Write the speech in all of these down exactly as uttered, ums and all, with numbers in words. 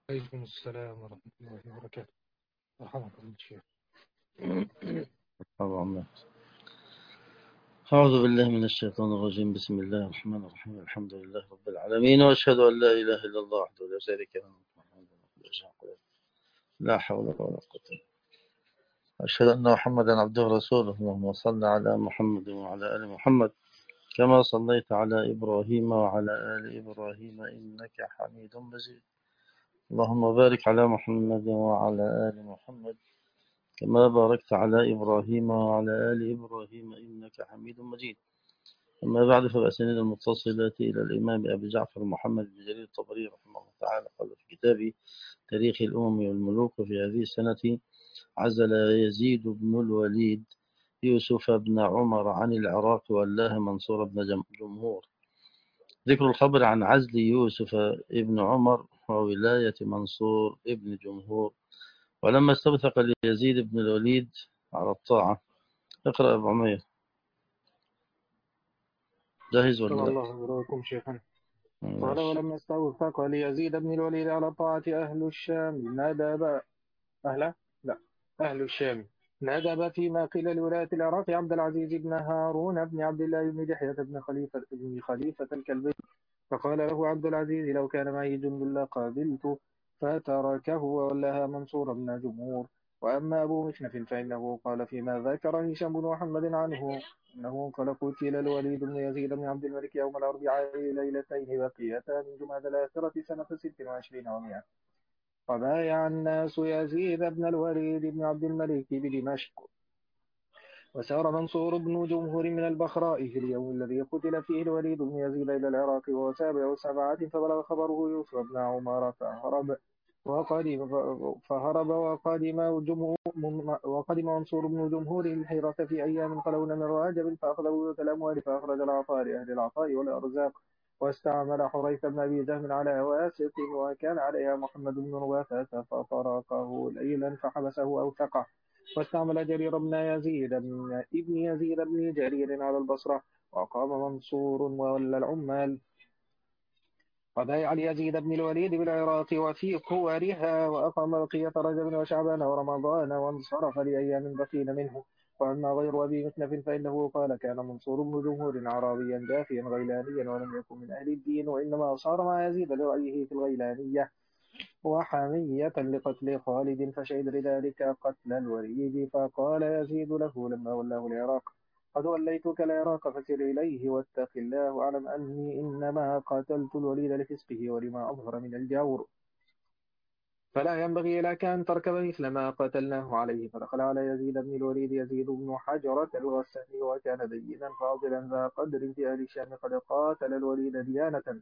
عليكم السلام ورحمة الله وبركاته. مرحبا الله الشيخ. طبعا. أعوذ بالله من الشيطان الرجيم. بسم الله الرحمن الرحيم. الحمد لله رب العالمين، وأشهد أن لا إله إلا الله وحده لا شريك له، لا حول ولا قوة. أشهد أن محمدا عبده ورسوله. اللهم صل على محمد وعلى آل محمد كما صليت على إبراهيم وعلى آل إبراهيم إنك حميد مجيد. اللهم بارك على محمد وعلى آل محمد كما باركت على إبراهيم وعلى آل إبراهيم إنك حميد مجيد. أما بعد، فبأسانيد المتصلة إلى الإمام أبي جعفر محمد بن جرير الطبري رحمه الله تعالى قال في كتابه تاريخ الأمم والملوك: وفي هذه السنة عزل يزيد بن الوليد يوسف بن عمر عن العراق وولاه منصور بن جمهور. ذكر الخبر عن عزل يوسف بن عمر وولاية منصور بن جمهور. ولما استوثق ليزيد بن الوليد على الطاعة. اقرأ أبو عمير. جاهز صلى ولا؟ الله وبركاته شيخنا. قال: ماشي. ولما استوثق ليزيد بن الوليد على طاعة أهل الشام ندب أهل لا أهل الشام ندب فيما قيل لولاية العراق عبد العزيز بن هارون بن عبد الله بن دحية بن خليفة بن خليفة الكلبي. فقال له عبد العزيز: لو كان معي جند لقابلت، فتركه وولها منصور بن جمهور. وأما أبو مخنف فإنه قال فيما ذكر هشام بن محمد عنه أنه قال: قتل الوليد بن يزيد بن عبد الملك يوم الأربعاء ليلتين بقيتا من جمادى الآخرة سنة ست وعشرين ومائة. فبايع الناس يزيد بن الوليد بن عبد الملك بدمشق. وسار منصور بن جمهور من البخراء في اليوم الذي قتل فيه الوليد بن يزيد إلى العراق وهو سابع سبعة، فبلغ خبره يوسف بن عمر فهرب وقدم فهرب وقدم جمهور وقدم منصور بن جمهور الحيرة في أيام خلون من رجب، فأخذ بيوت الأموال فأخرج العطاء لأهل العطاء والأرزاق، واستعمل حريث بن أبي جهم على واسط، وكان عليها محمد بن رواثة فطرقه ليلا فحبسه أوثقه. واستعمل جرير بن يزيد بن ابن يزيد بن جرير على البصرة، وقام منصور وولى العمال. وبايع يزيد بن الوليد بالعراق وفي قوارها، وأقام بقية رجب وشعبان ورمضان، وانصرف لأيام بقين منه. وأما غير أبي مخنف فإنه قال: كان منصور بن جمهور عربيا جافيا غيلانيا ولم يكن من أهل الدين، وإنما صار مع يزيد لرأيه في الغيلانية وحمية لقتل خالد، فشهد لذلك قتل الوليد. فقال يزيد له لما ولاه العراق: قد وليتك العراق فسر إليه واتق الله، واعلم أني إنما قتلت الوليد لفسقه ولما أظهر من الجور، فلا ينبغي لك أن تركب مثل ما قتلناه عليه. فدخل على يزيد بن الوليد يزيد بن حجرة الغساني، وكان دينا فاضلا ذا قدر في أهل الشام، قد قاتل الوليد ديانة.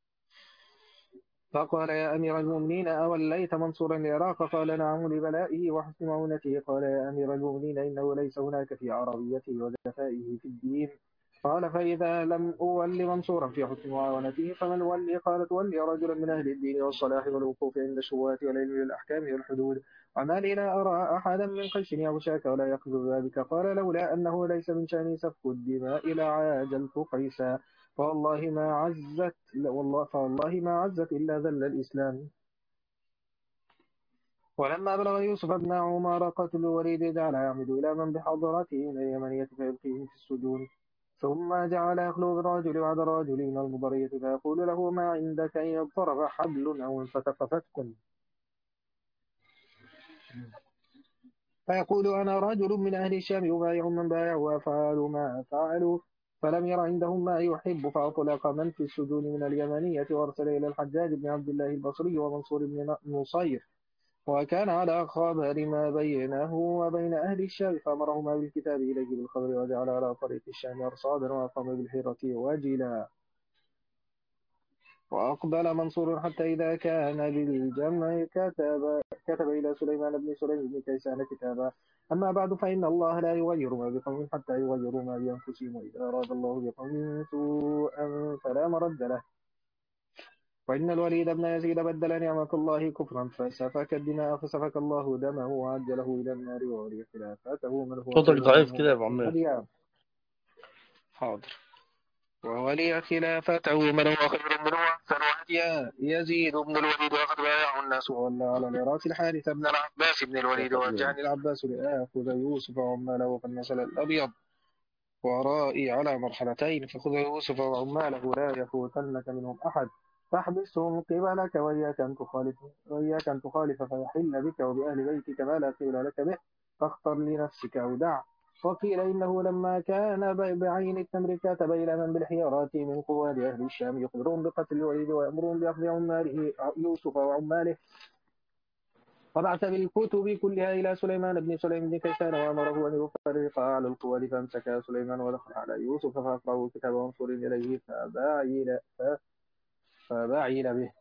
فقال: يا أمير المؤمنين، أوليت منصورا العراق؟ قال: نعم، لبلائه وحسن معونته. قال: يا أمير المؤمنين، إنه ليس هناك في عربيته وجفائه في الدين. قال: فإذا لم أول منصورا في حسن معاونته فمن ولي؟ قال: تولي رجلا من أهل الدين والصلاح والوقوف عند الشبهات والعلم بالأحكام والحدود. وما لي لا أرى أحدا من قيس يغشاك ولا يقصد ذلك. قال: لولا أنه ليس من شأني سفك الدماء لعاجلت قيسا، فوالله ما عزت والله فوالله ما عزت إلا ذل الإسلام. ولما بلغ يوسف بن عمر قتل الوليد جعل يعمد إلى من بحضرته من اليمنية فيلقيهم في السجون، ثم جعل يخلو بالرجل بعد الرجل من المضرية فيقول له: ما عندك؟ إن اضطرب حبل أو انفتق فتك، فيقول: أنا رجل من أهل الشام أبايع من بايعوا وأفعل ما فعلوا. فلم ير عندهم ما يحب، فأطلق من في السجون من اليمنية، وأرسل إلى الحجاج بن عبد الله البصري ومنصور بن نصير، وكان على خبر ما بينه وبين أهل الشام، فأمرهما بالكتاب إليه بالخبر، وجعل على طريق الشام أرصادا، وأقام بالحيرة وجلا. وأقبل منصور حتى إذا كان بالجمع كتب, كتب إلى سليمان بن سليم بن كيسان كتابا: أما بعد، فإن الله لا يغير ما بقوم حتى يغيروا ما بأنفسهم، وإذا أراد الله بقوم سوءا فلا مرد له. وإن الوليد بن يزيد بدل نعمة الله كفرا فسفك الدماء، فسفك الله دمه وعجله إلى النار ووري خلافته من هو صوتك خير ضعيف منه كده يا أبو وأحسن عمير. هديا. حاضر. وولي خلافته من هو خير منه وأحسن هديا يزيد بن الوليد، وقد بايعه الناس وولى على العراق الحارث بن العباس بن الوليد، وجعني العباس لآخذ يوسف وعماله وقد نزل الأبيض ورائي على مرحلتين، فخذ يوسف وعماله لا يفوتنك منهم أحد، فاحبسهم قبلك وإياك أن تخالف وإياك أن تخالف فيحل بك وبأهل بيتك ما لا قيل لك به، فاختر لنفسك أو دع. وقيل إنه لما كان بعين التمر كاتب إلى من بالحيرات من قواد أهل الشام يخبرون بقتل الوليد ويأمرون بأخذ عماله يوسف وعماله، وبعث بالكتب كلها إلى سليمان بن سليم بن كيسان وأمره أن يفرق على القوى، فامسك سليمان ودخل على يوسف فأقرأه كتاب منصور إليه فباعل فباعل به.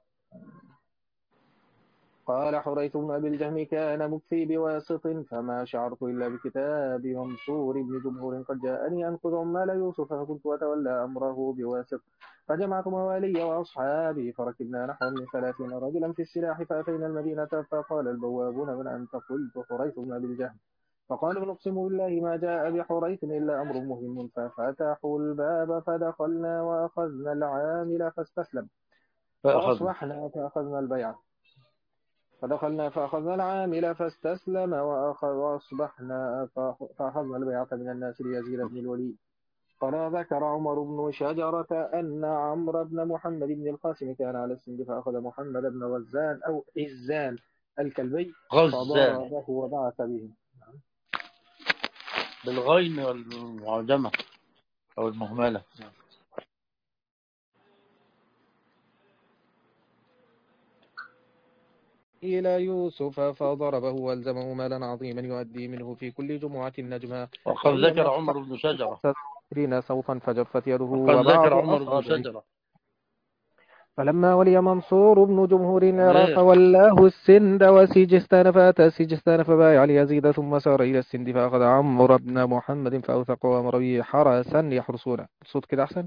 قال حريث بن أبي الجهم كان مكفي بواسط، فما شعرت إلا بكتاب منصور بن جمهور قد جاءني أنقذ عمال يوسف، فكنت أتولى أمره بواسط، فجمعت موالي وأصحابي فركبنا نحو من ثلاثين رجلا في السلاح، فأتينا المدينة، فقال البوابون من أنت؟ قلت حريث بن أبي الجهم، فقالوا نقسم بالله ما جاء بحريث إلا أمر مهم، ففتحوا الباب فدخلنا وأخذنا العامل فاستسلم، فأخذنا وأصبحنا فأخذنا البيعة فدخلنا فأخذنا العامل فاستسلم وأخذ وأصبحنا فأخذنا البيعة من الناس ليزيد بن الوليد. قال ذكر عمر بن شجرة أن عمرو بن محمد بن القاسم كان على السند، فأخذ محمد بن غزان أو عزان الكلبي غزان فضربه وبعث به بالغين والمعجمة أو المهملة. إلى يوسف فضربه والزمه مالا عظيما يؤدي منه في كل جمعة نجما، وقد وإن لم ذكر يفعل عمر بن شجرة عشرين صوتا فجفت يده وقد ذكر وبعض عمر بن أصابعه. شجرة فلما ولي منصور بن جمهور العراق ليه؟ ولاه السند وسيجستان، فأتى سيجستان فبايع ليزيد، ثم سار إلى السند فأخذ عمرو بن محمد فأوثق وأمر به حرسا يحرسونه. الصوت كده أحسن.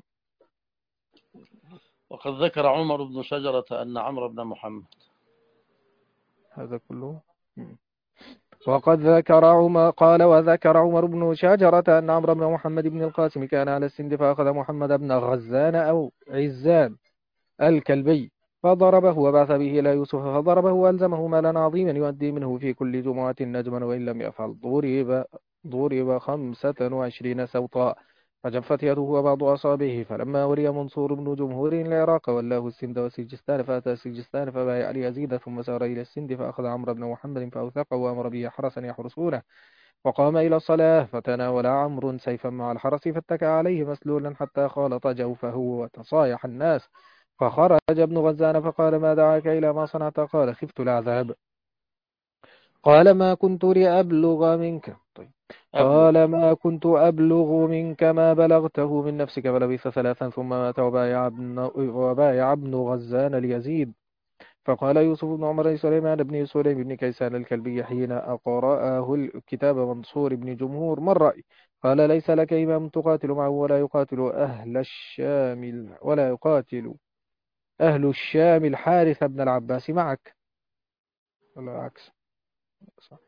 وقد ذكر عمر بن شجرة أن عمرو بن محمد هذا كله. وقد ذكر عمر قال وذكر عمر بن شجرة أن عمرو بن محمد بن القاسم كان على السند، فأخذ محمد بن غزان أو عزان الكلبي فضربه وبعث به إلى يوسف فضربه وألزمه مالا عظيما يؤدي منه في كل جمعة نجما، وإن لم يفعل ضرب ضرب خمسة وعشرين سوطا فجفت يده وبعض أصابعه. فلما ولي منصور بن جمهور العراق ولاه السند وسجستان، فأتى سجستان فبايع ليزيد، ثم سار إلى السند فأخذ عمرو بن محمد فأوثقه وأمر به حرسا يحرسونه، وقام إلى الصلاة فتناول عمرو سيفا مع الحرس فاتكى عليه مسلولا حتى خالط جوفه وتصايح الناس، فخرج ابن غزان فقال ما دعاك إلى ما صنعت؟ قال خفت العذاب. قال ما كنت لأبلغ منك طيب أبلغ قال ما كنت أبلغ منك ما بلغته من نفسك، فلبث ثلاثا ثم مات وبايع ابن, وبايع ابن غزان ليزيد. فقال يوسف بن عمر لسليمان بن سليم بن كيسان الكلبي حين أقرأه الكتاب منصور بن جمهور ما الرأي؟ قال ليس لك إمام تقاتل معه ولا يقاتل أهل الشام ولا يقاتل أهل الشام الحارث بن العباس معك، ولا عكس صح.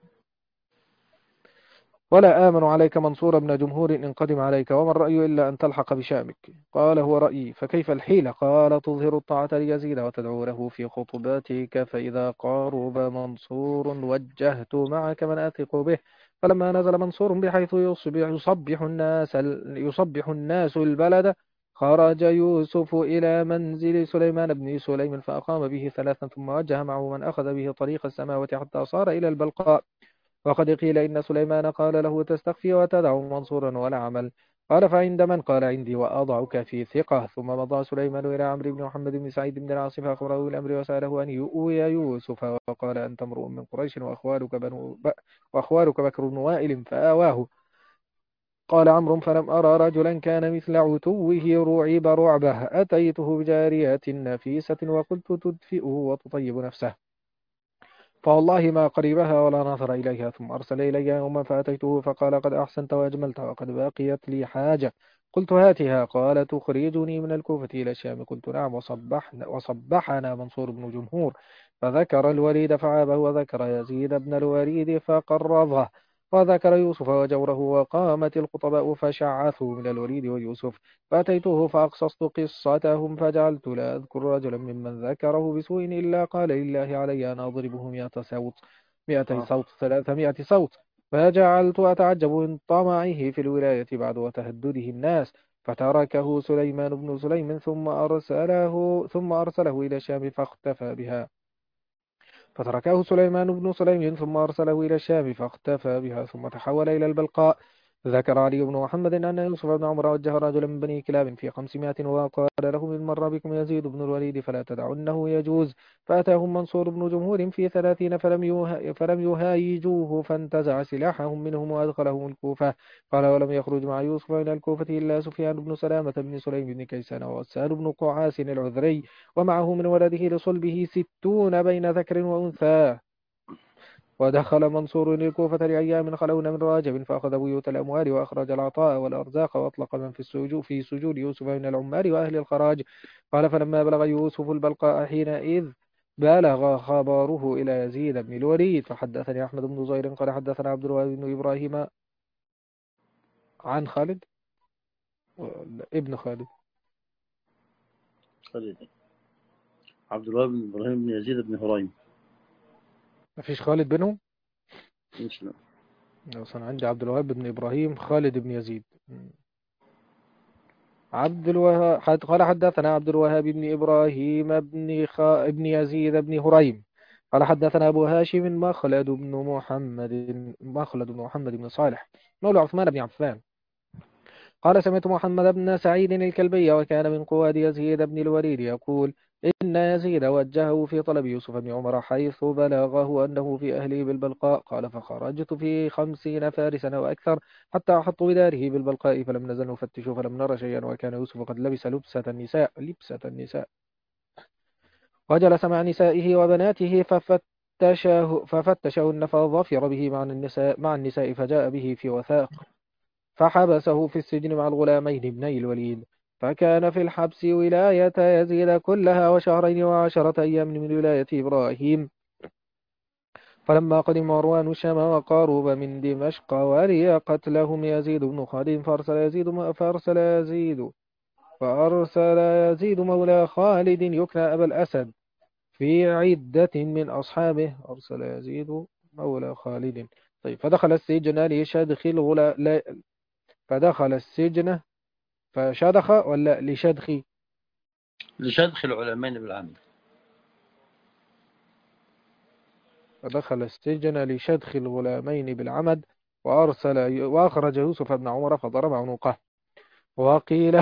ولا آمن عليك منصور بن جمهور إن قدم عليك، وما الرأي إلا أن تلحق بشامك؟ قال هو رأيي، فكيف الحيلة؟ قال تظهر الطاعة ليزيد وتدعو له في خطباتك، فإذا قارب منصور وجهت معك من أثق به. فلما نزل منصور بحيث يصبح, يصبح الناس يصبح الناس البلد، خرج يوسف إلى منزل سليمان بن سليم فأقام به ثلاثا، ثم وجه معه من أخذ به طريق السماوات حتى صار إلى البلقاء. وقد قيل إن سليمان قال له تستخفي وتدع منصورا ولا عمل. قال فعند من؟ قال عندي وأضعك في ثقة. ثم مضى سليمان إلى عمرو بن محمد بن سعيد بن العاص فأخبره الأمر وسأله أن يؤوي يوسف، وقال أنت امرؤ من قريش وأخوالك, بنو ب... وأخوالك بكر بن وائل، فآواه. قال عمرو فلم أرى رجلا كان مثل عتوه رعب رعبه، أتيته بجارية نفيسة وقلت تدفئه وتطيب نفسه، فوالله ما قريبها ولا نظر إليها، ثم أرسل إلي يوما فأتيته فقال قد أحسنت وأجملت وقد بقيت لي حاجة. قلت هاتها. قال تخرجني من الكوفة إلى الشام؟ قلت نعم. وصبحنا, وصبحنا منصور بن جمهور، فذكر الوليد فعابه، وذكر يزيد بن الوليد فقرضه، وذكر يوسف وجوره، وقامت الخطباء فشعثوا من الوليد ويوسف، فأتيته فأقصصت قصتهم، فجعلت لا أذكر رجلا ممن ذكره بسوء إلا قال لله علي أن أضربه مئة صوت مئتي آه. صوت ثلاثمائة صوت. فجعلت أتعجب من طمعه في الولاية بعد وتهدده الناس، فتركه سليمان بن سليم ثم أرسله ثم أرسله إلى الشام فاختفى بها فتركه سليمان بن سليم ثم أرسله إلى الشام فاختفى بها ثم تحول إلى البلقاء. ذكر علي بن محمد أن يوسف بن عمر وجه رجلا من بني كلاب في خمسمائة وقال له من مر بكم يزيد بن الوليد فلا تدعنه يجوز. فأتاهم منصور بن جمهور في ثلاثين فلم, يها فلم يهايجوه، فانتزع سلاحهم منهم وأدخلهم الكوفة. قال ولم يخرج مع يوسف من الكوفة إلا سفيان بن سلامة بن سليم بن كيسان وغسان بن قعاس العذري، ومعه من ولده لصلبه ستون بين ذكر وأنثى. ودخل منصور الكوفة لأيام خلون من راجب، فأخذ بيوت الأموال وأخرج العطاء والأرزاق، وأطلق من في السجود في سجود يوسف من العمال وأهل الخراج. قال فلما بلغ يوسف البلقاء حينئذ بلغ خبره إلى يزيد بن الوليد. فحدثني أحمد بن زهير قال حدثنا عبد الوهاب بن إبراهيم عن خالد ابن خالد. خالد. عبد الوهاب بن إبراهيم بن يزيد بن هريم. ما فيش خالد بينهم؟ مش لا. أصلا عندي عبد الوهاب بن إبراهيم خالد بن يزيد. عبد الوهاب حد قال حدثنا عبد الوهاب بن إبراهيم بن خ... بن يزيد بن هريم قال حدثنا أبو هاشم مخلد بن محمد مخلد بن محمد بن صالح مولى عثمان بن عفان قال سمعت محمد بن سعيد الكلبي وكان من قواد يزيد بن الوليد يقول إن يزيد وجهه في طلب يوسف بن عمر حيث بلغه أنه في أهله بالبلقاء. قال فخرجت في خمسين فارسا وأكثر حتى أحطوا بداره بالبلقاء، فلم نزل نفتش فلم نر شيئا، وكان يوسف قد لبس لبسة النساء لبسة النساء وجلس مع نسائه وبناته ففتشه ففتشهن فظفر به مع النساء مع النساء فجاء به في وثاق، فحبسه في السجن مع الغلامين ابني الوليد. فكان في الحبس ولاية يزيد كلها وشهرين وعشرة أيام من ولاية إبراهيم. فلما قدم مروان الشام وقارب من دمشق ولي قتلهم يزيد بن خالد، فأرسل يزيد فأرسل يزيد فأرسل يزيد مولى خالد يكنى أبا الأسد في عدة من أصحابه. أرسل يزيد مولى خالد. طيب فدخل السجن ليشدخل غلا لا- فدخل السجن فشدخ ولا لشدخي؟ لشدخ العلمين بالعمل. فدخل السجن لشدخ الغلامين بالعمد، وأرسل وأخرج يوسف بن عمر فضرب عنقه. وقيل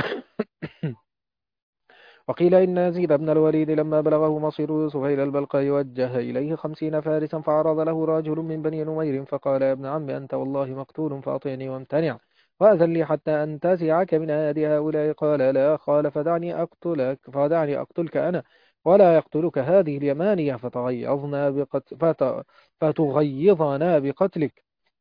وقيل إن يزيد بن الوليد لما بلغه مصير يوسف إلى البلقاء وجه إليه خمسين فارسا، فعرض له رجل من بني نمير فقال يا ابن عم أنت والله مقتول فأطعني وامتنع، وأذن لي حتى أنتزعك من أيدي هؤلاء. قال لا. قال فدعني أقتلك فدعني أقتلك أنا ولا يقتلك هذه اليمانية فتغيظنا بقت فت... فتغيظنا بقتلك.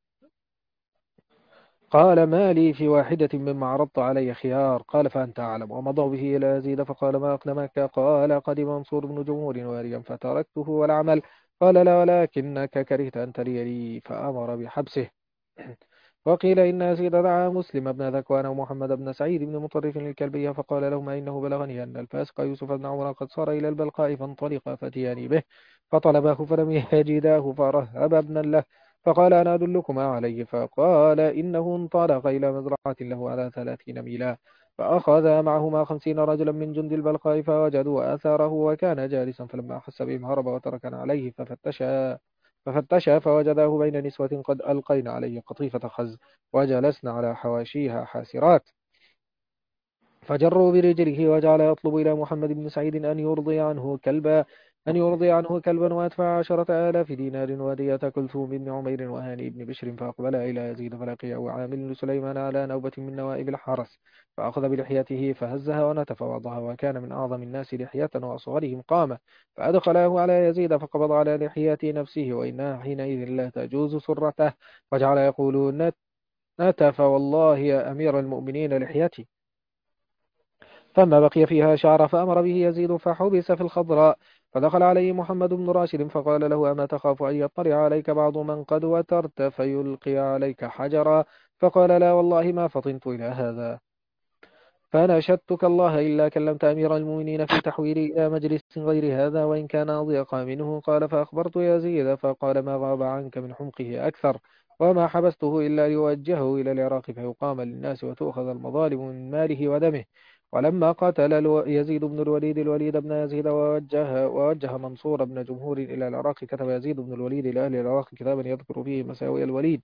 قال ما لي في واحدة مما عرضت علي خيار. قال فأنت أعلم. ومضوا به إلى يزيد فقال ما أقدمك؟ قال قدم منصور بن جمهور واريا فتركته والعمل. قال لا ولكنك كرهت أن تلي لي فأمر بحبسه. وقيل إن يزيد دعا مسلم بن ذكوان ومحمد بن سعيد بن مطرف الكلبية فقال لهما إنه بلغني أن الفاسق يوسف بن عمر قد صار إلى البلقاء فانطلقا فاتياني به. فطلباه فلم يجداه فرهب ابنا له، فقال أنا أدلكما عليه. فقال إنه انطلق إلى مزرعة له على ثلاثين ميلا، فأخذ معهما خمسين رجلا من جند البلقاء فوجدوا آثاره وكان جالسا، فلما أحس بهم هرب وتركنا عليه ففتشا ففتشا فوجداه بين نسوة قد ألقين عليه قطيفة خز وجلسن على حواشيها حاسرات، فجروا برجله وجعل يطلب إلى محمد بن سعيد أن يرضي عنه كلبا أن يرضي عنه كلبا ويدفع عشرة آلاف دينار ودية كلثوم بن عمير وهاني بن بشر. فأقبل إلى يزيد فلقيه عامل سليمان على نوبة من نوائب الحرس، فأخذ بلحيته فهزها ونتف وضعها، وكان من أعظم الناس لحية وأصغرهم قامة. فأدخله على يزيد فقبض على لحية نفسه وإنها حينئذ لا تجوز سرته، وجعل يقول نتف والله يا أمير المؤمنين لحيتي. فما بقي فيها شعر فأمر به يزيد فحبس في الخضراء. فدخل عليه محمد بن راشد فقال له: أما تخاف أن يطلع عليك بعض من قد وترت فيلقي عليك حجرا؟ فقال: لا والله ما فطنت إلى هذا، فنشدتك الله إلا كلمت أمير المؤمنين في تحويلي إلى مجلس غير هذا وإن كان أضيق منه. قال: فأخبرت يزيد فقال: ما غاب عنك من حمقه أكثر، وما حبسته إلا ليوجهه إلى العراق فيقام للناس وتؤخذ المظالم من ماله ودمه. ولما قاتل الو- يزيد بن الوليد الوليد بن يزيد ووجه, ووجه منصور بن جمهور إلى العراق، كتب يزيد بن الوليد إلى أهل العراق كتابا يذكر فيه مساوئ الوليد.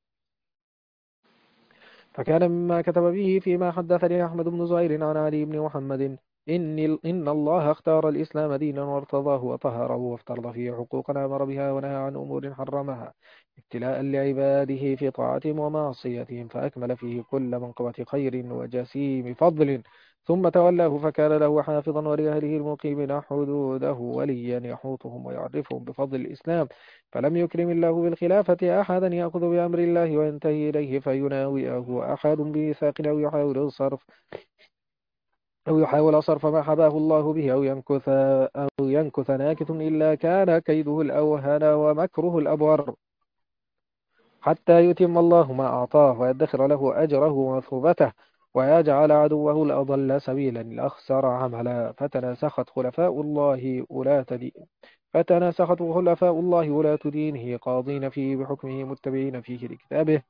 فكان مما كتب به فيما حدثني أحمد بن زهير عن علي بن محمد: إن, إن الله اختار الإسلام دينا وارتضاه وطهره وافترض فيه حقوقا أمر بها ونهى عن أمور حرمها ابتلاء لعباده في طاعتهم ومعصيتهم، فأكمل فيه كل منقبة خير وجسيم فضل. ثم تولاه فكان له حافظا ولأهله المقيمين حدوده وليا يحوطهم ويعرفهم بفضل الإسلام. فلم يكرم الله بالخلافة أحدا يأخذ بأمر الله وينتهي إليه فيناوئه أحد بميثاق أو يحاول الصرف أو يحاول صرف ما حباه الله به أو ينكث أو ينكث ناكث إلا كان كيده الأوهن ومكره الأبور، حتى يتم الله ما أعطاه ويدخر له أجره ومثوبته ويجعل عدوه الأضل سبيلا الأخسر عملا. فتناسخت خلفاء الله ولاة دي فتناسخت خلفاء الله ولاة دينه قاضين فيه بحكمه متبعين فيه لكتابه،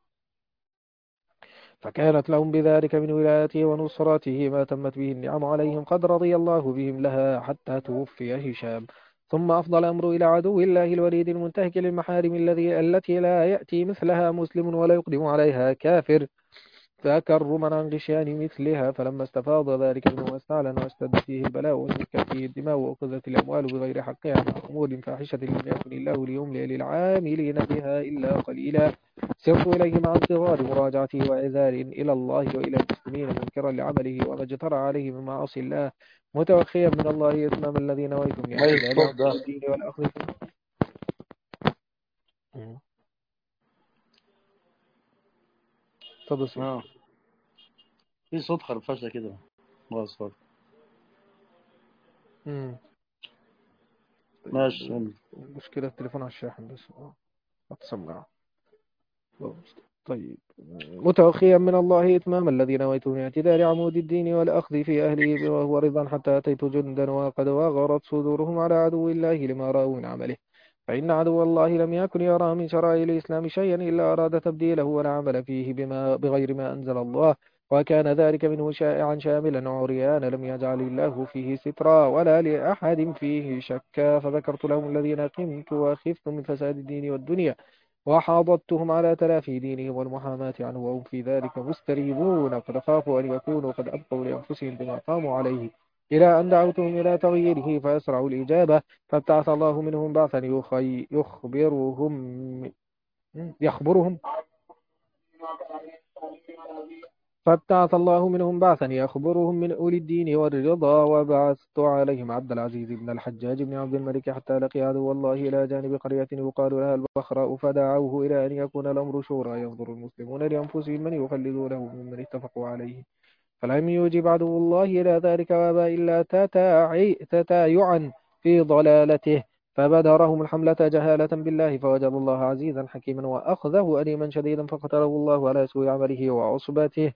فكانت لهم بذلك من ولايته ونصرته ما تمت به النعم عليهم، قد رضي الله بهم لها حتى توفي هشام. ثم أفضل الأمر إلى عدو الله الوليد المنتهك للمحارم الذي التي لا يأتي مثلها مسلم ولا يقدم عليها كافر، تكرما عن غشيان مثلها. فلما استفاض ذلك منه واستعلن واشتد فيه البلاء وسفكت فيه الدماء وأخذت الأموال بغير حقها مع أمور فاحشة لم يكن الله ليملي للعاملين بها إلا قليلا، سرت إليه مع انتظار مراجعته وإعذار إلى الله وإلى المسلمين منكرا لعمله وما اجترى عليه من معاصي الله، متوخيا من الله إتمام الذين نويتم أي لاعتداء الصوت عقوق ده؟ الدين والأخذ في تفضل سيدي. آه في صوت خرفشة كده. خلاص خلاص. مم. ماشي. طيب، مشكلة التليفون على الشاحن بس أتسمع. طيب، متوخيا من الله إتمام الذي نويت من اعتدال عمود الدين والأخذ في أهله وهو رضا حتى أتيت جندا وقد وغرت صدورهم على عدو الله لما رأوا من عمله. فإن عدو الله لم يكن يرى من شرائع الإسلام شيئا إلا أراد تبديله ولا عمل فيه بما بغير ما أنزل الله، وكان ذلك منه شائعا شاملا عريانا لم يجعل الله فيه سترا ولا لأحد فيه شكا. فذكرت لهم الذين قمت وخفت من فساد الدين والدنيا وحاضدتهم على تلافي دينهم والمحاماة عنه وهم في ذلك مستريبون، قد خافوا أن يكونوا قد أبقوا لأنفسهم بما قاموا عليه، إلى أن دعوتهم إلى تغييره فأسرعوا الإجابة. فابتعث الله منهم بعثا يخي يخبرهم يخبرهم فابتعث الله منهم بعثا يخبرهم من أولي الدين والرضا، وبعثت عليهم عبد العزيز بن الحجاج بن عبد الملك حتى لقي عدو الله إلى جانب قرية يقال لها البخراء، فدعوه إلى أن يكون الأمر شورى ينظر المسلمون لأنفسهم من يخلدونه ممن اتفقوا عليه. فلم يجب عدو الله إلى ذلك وابى إلا تتاعي تتايعا في ضلالته، فبدرهم الحملة جهالة بالله، فوجد الله عزيزا حكيما وأخذه أليما شديدا فقتله الله على سوء عمله وعصبته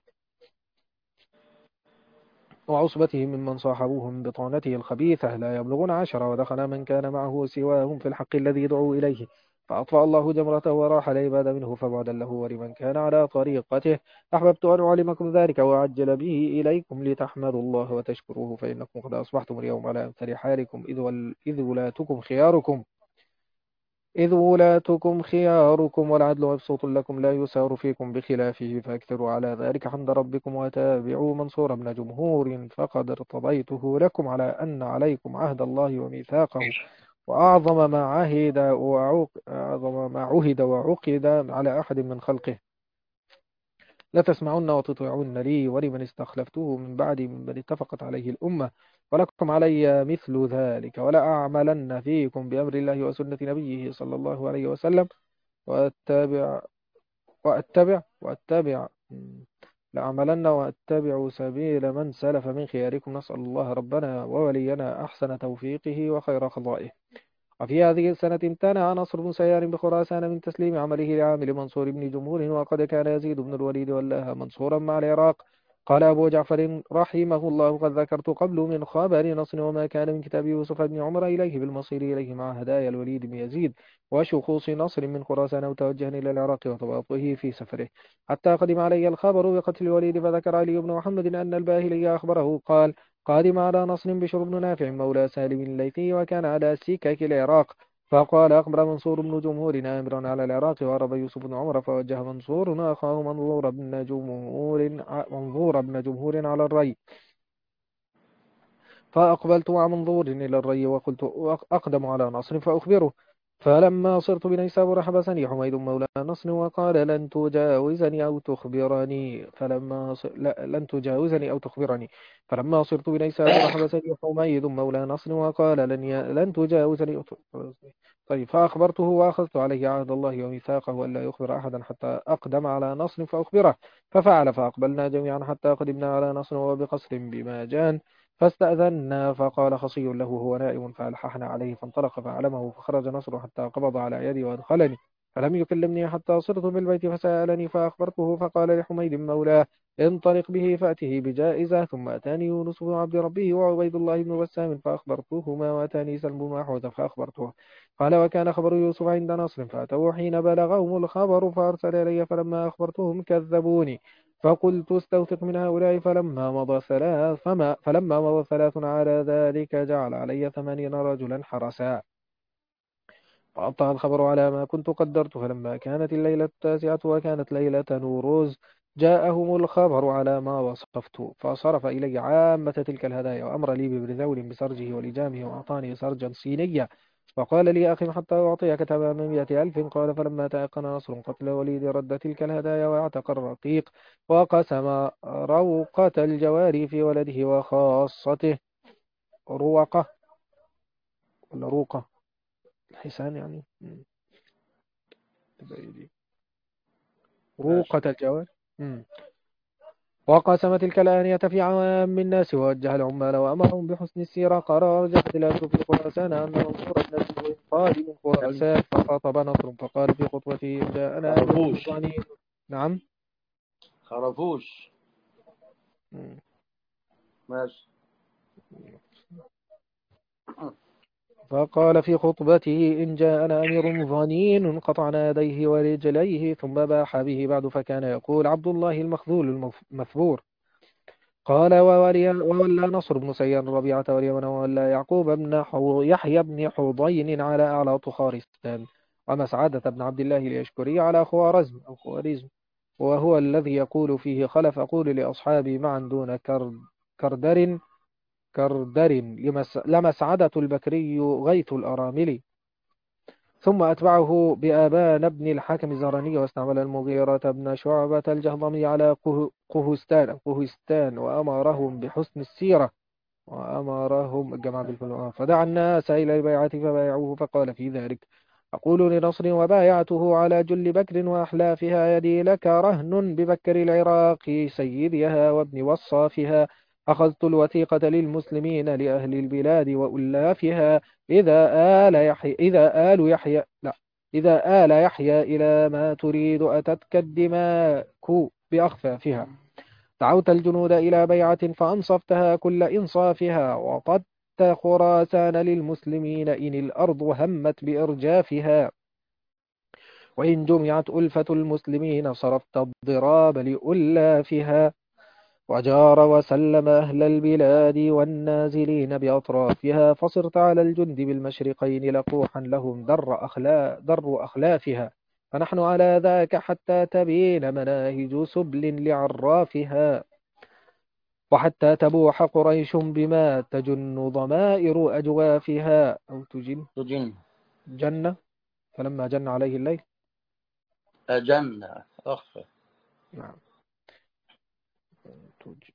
وعصبته ممن صاحبوه من بطانته الخبيثة لا يبلغون عشرة، ودخل من كان معه سواهم في الحق الذي يدعو إليه، فأطفأ الله جمرته وراح العباد منه فبعدا له ولمن كان على طريقته. أحببت أن أعلمكم ذلك وأعجل به إليكم لتحمدوا الله وتشكروه، فإنكم قد أصبحتم اليوم على أمثل حالكم إذ ول- إذ ولاتكم خياركم إذ ولاتكم خياركم والعدل مبسوط لكم لا يسار فيكم بخلافه، فاكثروا على ذلك حمد ربكم وتابعوا منصور بن جمهور، فقد ارتضيته لكم على أن عليكم عهد الله وميثاقه، وأعظم ما عهد وعق أعظم ما عهد وعقد على أحد من خلقه، لتسمعن وتطيعن لي ولمن استخلفته من بعدي ممن اتفقت عليه الأمة، ولكم علي مثل ذلك، ولا أعملن فيكم بأمر الله وسنة نبيه صلى الله عليه وسلم، وأتبع وأتبع وأتبع لأعملن وأتبع سبيل من سلف من خياركم. نسأل الله ربنا وولينا أحسن توفيقه وخير قضائه. وفي هذه السنة امتنع نصر بن سيار بخراسان من تسليم عمله لعامل منصور بن جمهور، وقد كان يزيد بن الوليد ولاها منصورا مع العراق. قال أبو جعفر رحمه الله: قد ذكرت قبل من خبر نصر وما كان من كتاب يوسف بن عمر إليه بالمصير إليه مع هدايا الوليد بن يزيد وشخوص نصر من خراسان وتوجه إلى العراق وتباطؤه في سفره، حتى قدم علي الخبر بقتل الوليد. فذكر علي بن محمد أن الباهلي أخبره قال: قادم على نصر بشر بن نافع مولى سالم الليثي، وكان على سكك العراق. فقال: أخبر منصور بن جمهور آمرا على العراق، وهرب يوسف بن عمر، فوجه منصور أخاه منظور بن جمهور منظور بن جمهور على الري. فأقبلت مع منظور إلى الري وقلت أقدم على نصر فأخبره. فلما صرت بنيسابور حبسني حميد مولى نصر وقال: لن تجاوزني أو تخبرني. فلما ص... لا لن تجاوزني أو تخبرني. فلما صرت بنيسابور حبسني حميد مولى نصر وقال: لن ي... لن تجاوزني أو تخبرني. طيب، فأخبرته وأخذت عليه عهد الله وميثاقه ألا يخبر أحدا حتى أقدم على نصر فأخبره. ففعل، فأقبلنا جميعا حتى قدمنا على نصر وبقصر بماجان. فاستأذنا، فقال خصي له هو نائم، فألححنا عليه فانطلق فعلمه، فخرج نصر حتى قبض على يدي وأدخلني، فلم يكلمني حتى صرت بالبيت فسألني فأخبرته، فقال لحميد مولاه: انطلق به فأته بجائزة. ثم أتاني يونس بن عبد ربه وعبيد الله بن بسام فأخبرتهما، وأتاني سلم بن محوذ فأخبرته. قال: وكان خبر يوسف عند نصر، فأتوا حين بلغهم الخبر فأرسل إلي، فلما أخبرتهم كذبوني، فقلت: استوثق من هؤلاء. فلما مضى ثلاث فما فلما مضى ثلاث على ذلك جعل علي ثمانين رجلا حرسا، فأبطأ الخبر على ما كنت قدرت. فلما كانت الليلة التاسعة وكانت ليلة نوروز جاءهم الخبر على ما وصفت، فصرف إلي عامة تلك الهدايا، وأمر لي ببرذول بسرجه ولجامه، وأعطاني سرجا صينيا، وقال لي: أخي حتى أعطيك تمام مئة ألف. قال: فلما تيقن نصر قتل وليد رد تلك الهدايا واعتق الرقيق، وقسم روقة الجواري في ولده وخاصته. روقة ولا روقة؟ الحسان يعني. مم. روقة ماشي. الجواري. مم. وقسم تلك الآنية في عوام الناس، ووجه العمال وأمرهم بحسن السيرة. قال: ورجعت إلى في خراسان أن منصور بن الزبير قادم من خراسان، فخاطب نصر فقال في خطبته: إن جاءنا أمير خرفوش المطعنين. نعم. خرفوش مم. ماشي. فقال في خطبته: إن جاءنا أمير ظنين قطعنا يديه ورجليه. ثم باح به بعد، فكان يقول: عبد الله المخذول المثبور. قال: وولي وولى نصر بن سيار ربيعة واليمن، وولى يعقوب بن حو يحيى بن حضين على أعلى طخارستان، ومسعدة بن عبد الله اليشكري على خوارزم أو خوارزم، وهو الذي يقول فيه خلف: أقول لأصحابي معا دون كرد كردر كردر لمس لمسعدة البكري غيث الأرامل. ثم أتبعه بآبان بن الحكم الزهراني، واستعمل المغيرة بن شعبة الجهضمي على قه- قهستان قهستان وأمرهم بحسن السيرة، وأمرهم الجماعة بالفلوان، فدعا الناس إلى البيعة فبايعوه. فقال في ذلك: أقول لنصر: وبايعته على جل بكر وأحلافها، يدي لك رهن ببكر العراق سيدها وابن وصافها. أخذت الوثيقة للمسلمين لأهل البلاد وألافها، إذا آل يحيى إذا آل يحيى لا إذا آل يحيى إلى ما تريد أتتك الدماء بأخفافها. دعوت الجنود إلى بيعة فأنصفتها كل إنصافها، وطدت خراسان للمسلمين إن الأرض همت بإرجافها، وإن جمعت ألفة المسلمين صرفت الضراب لألافها. وجار وسلم أهل البلاد والنازلين بأطرافها، فصرت على الجند بالمشرقين لقوحا لهم در أخلا در أخلافها. فنحن على ذاك حتى تبين مناهج سبل لعرافها، وحتى تبوح قريش بما تجن ضمائر أجوافها أو تجن تجن جنة. فلما جن عليه الليل. أجن أخفى. نعم. تجن.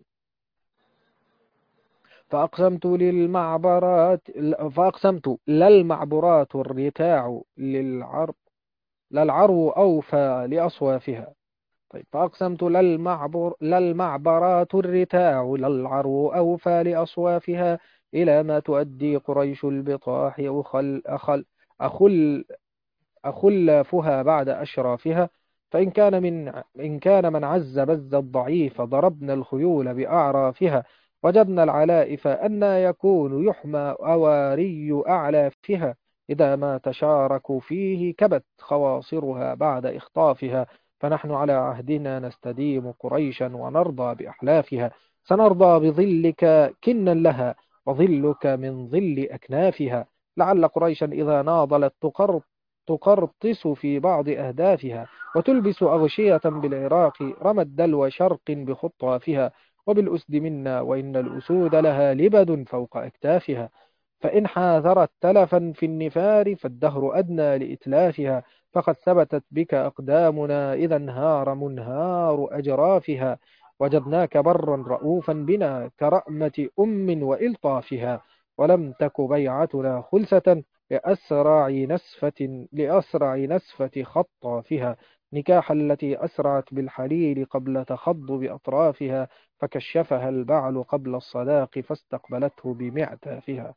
فأقسمت للمعبرات فأقسمت للمعبرات الرتاع للعرب للعرو أوفى لأصوافها. طيب فأقسمت للمعبر للمعبرات الرتاع للعرو أوفى لأصوافها إلى ما تؤدي قريش البطاح أخل أخل أخل أخلافها بعد أشرافها. فإن كان من إن كان من عز بز الضعيف ضربنا الخيول بأعرافها. وجدنا العلائف أن يكون يحمى أواري أعلافها. إذا ما تشاركوا فيه كبت خواصرها بعد إخطافها. فنحن على عهدنا نستديم قريشا ونرضى بأحلافها. سنرضى بظلك كنا لها وظلك من ظل أكنافها. لعل قريشا إذا ناضلت تقر تقرطس في بعض أهدافها وتلبس أغشية بالعراق رمت دلو شرق بخطافها. وبالأسد منا وإن الأسود لها لبد فوق أكتافها. فإن حاذرت تلفا في النفار فالدهر أدنى لإتلافها. فقد ثبتت بك أقدامنا إذا انهار منهار أجرافها. وجدناك برا رؤوفا بنا كرأمة أم وإلطافها. ولم تك بيعتنا خلسة لأسرع نسفة لأسرع نسفة خطافها. نكاح التي أسرعت بالحليل قبل تخضب أطرافها. فكشفها البعل قبل الصداق فاستقبلته بمعتافها.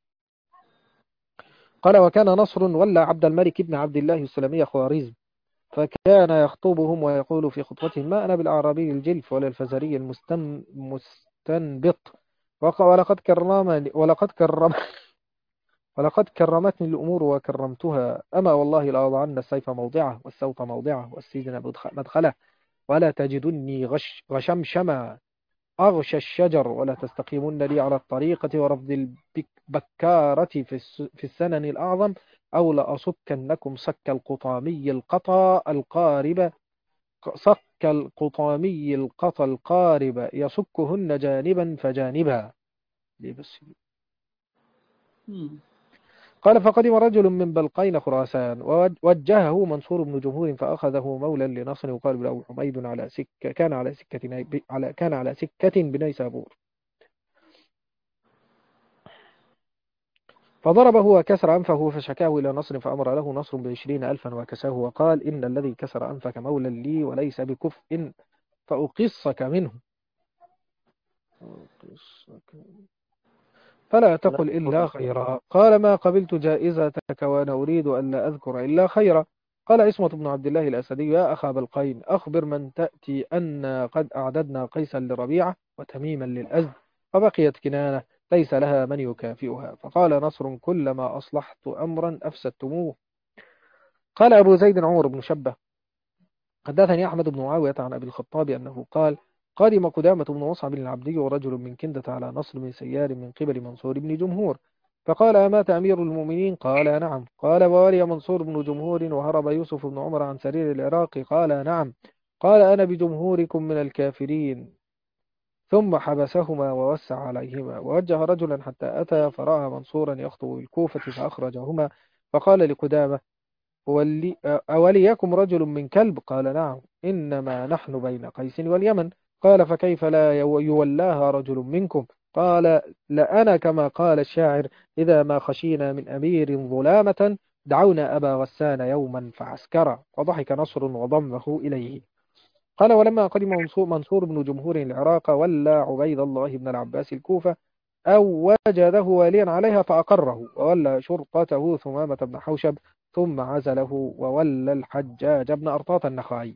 قال وكان نصر ولى عبد الملك بن عبد الله السلمي خوارزم. فكان يخطبهم ويقول في خطبتهم ما أنا بالأعرابي الجلف ولا الفزاري المستن مستنبط. وق- ولقد كرمني ولقد كرم ولقد كرمتني الأمور وكرمتها. أما والله لأضعن السيف موضعه والسوط موضعه والسجن مدخ- مدخله. ولا تجدني غش غشمشما أغشى الشجر ولا تستقيمن لي على الطريقة ورفض البكارة في الس- في السنن الأعظم. أو لأصكنكم صك القطامي القطا القارب صك القطامي القطا القارب يصكهن جانبا فجانبا. ليه بس؟ مم. قال فقدم رجل من بلقين خراسان ووجهه منصور بن جمهور فأخذه مولا لنصر يقال له حميد على سكة كان على سكة ني- على كان على سكة بنيسابور. فضربه وكسر أنفه فشكاه إلى نصر فأمر له نصر بعشرين ألفا وكساه وقال إن الذي كسر أنفك مولا لي وليس بكفء فأقصك منه. أقصك فلا لا تقل إلا خيرا. قال ما قبلت جائزتك وأنا أريد أن لا أذكر إلا خيرا. قال عصمة بن عبد الله الأسدي يا أخا بلقين أخبر من تأتي أن قد أعددنا قيسا لربيعة وتميما للأزد وبقيت كنانة ليس لها من يكافئها. فقال نصر كلما أصلحت أمرا أفسدتموه. قال أبو زيد عمر بن شبة حدثني أحمد بن معاوية عن أبي الخطاب أنه قال قادم قدامة بن مصعب العبدي ورجل من كندة على نصر بن سيار من قبل منصور بن جمهور. فقال أمات أمير المؤمنين؟ قال نعم. قال وولي منصور بن جمهور وهرب يوسف بن عمر عن سرير العراق؟ قال نعم. قال أنا بجمهوركم من الكافرين. ثم حبسهما ووسع عليهما ووجه رجلا حتى أتى فرأى منصورا يخطب بالكوفة فأخرجهما. فقال لقدامة ولي أوليكم رجل من كلب؟ قال نعم إنما نحن بين قيس واليمن. قال فكيف لا يو- يولاها رجل منكم؟ قال لأنا كما قال الشاعر إذا ما خشينا من أمير ظلامة دعونا أبا غسان يوما فعسكرا. وضحك نصر وضمه إليه. قال ولما قدم منصور منصور بن جمهور العراق ولى عبيد الله بن العباس الكوفة أو وجده واليا عليها فأقره وولى شرطته ثمامة بن حوشب ثم عزله وولى الحجاج بن أرطاط النخعي.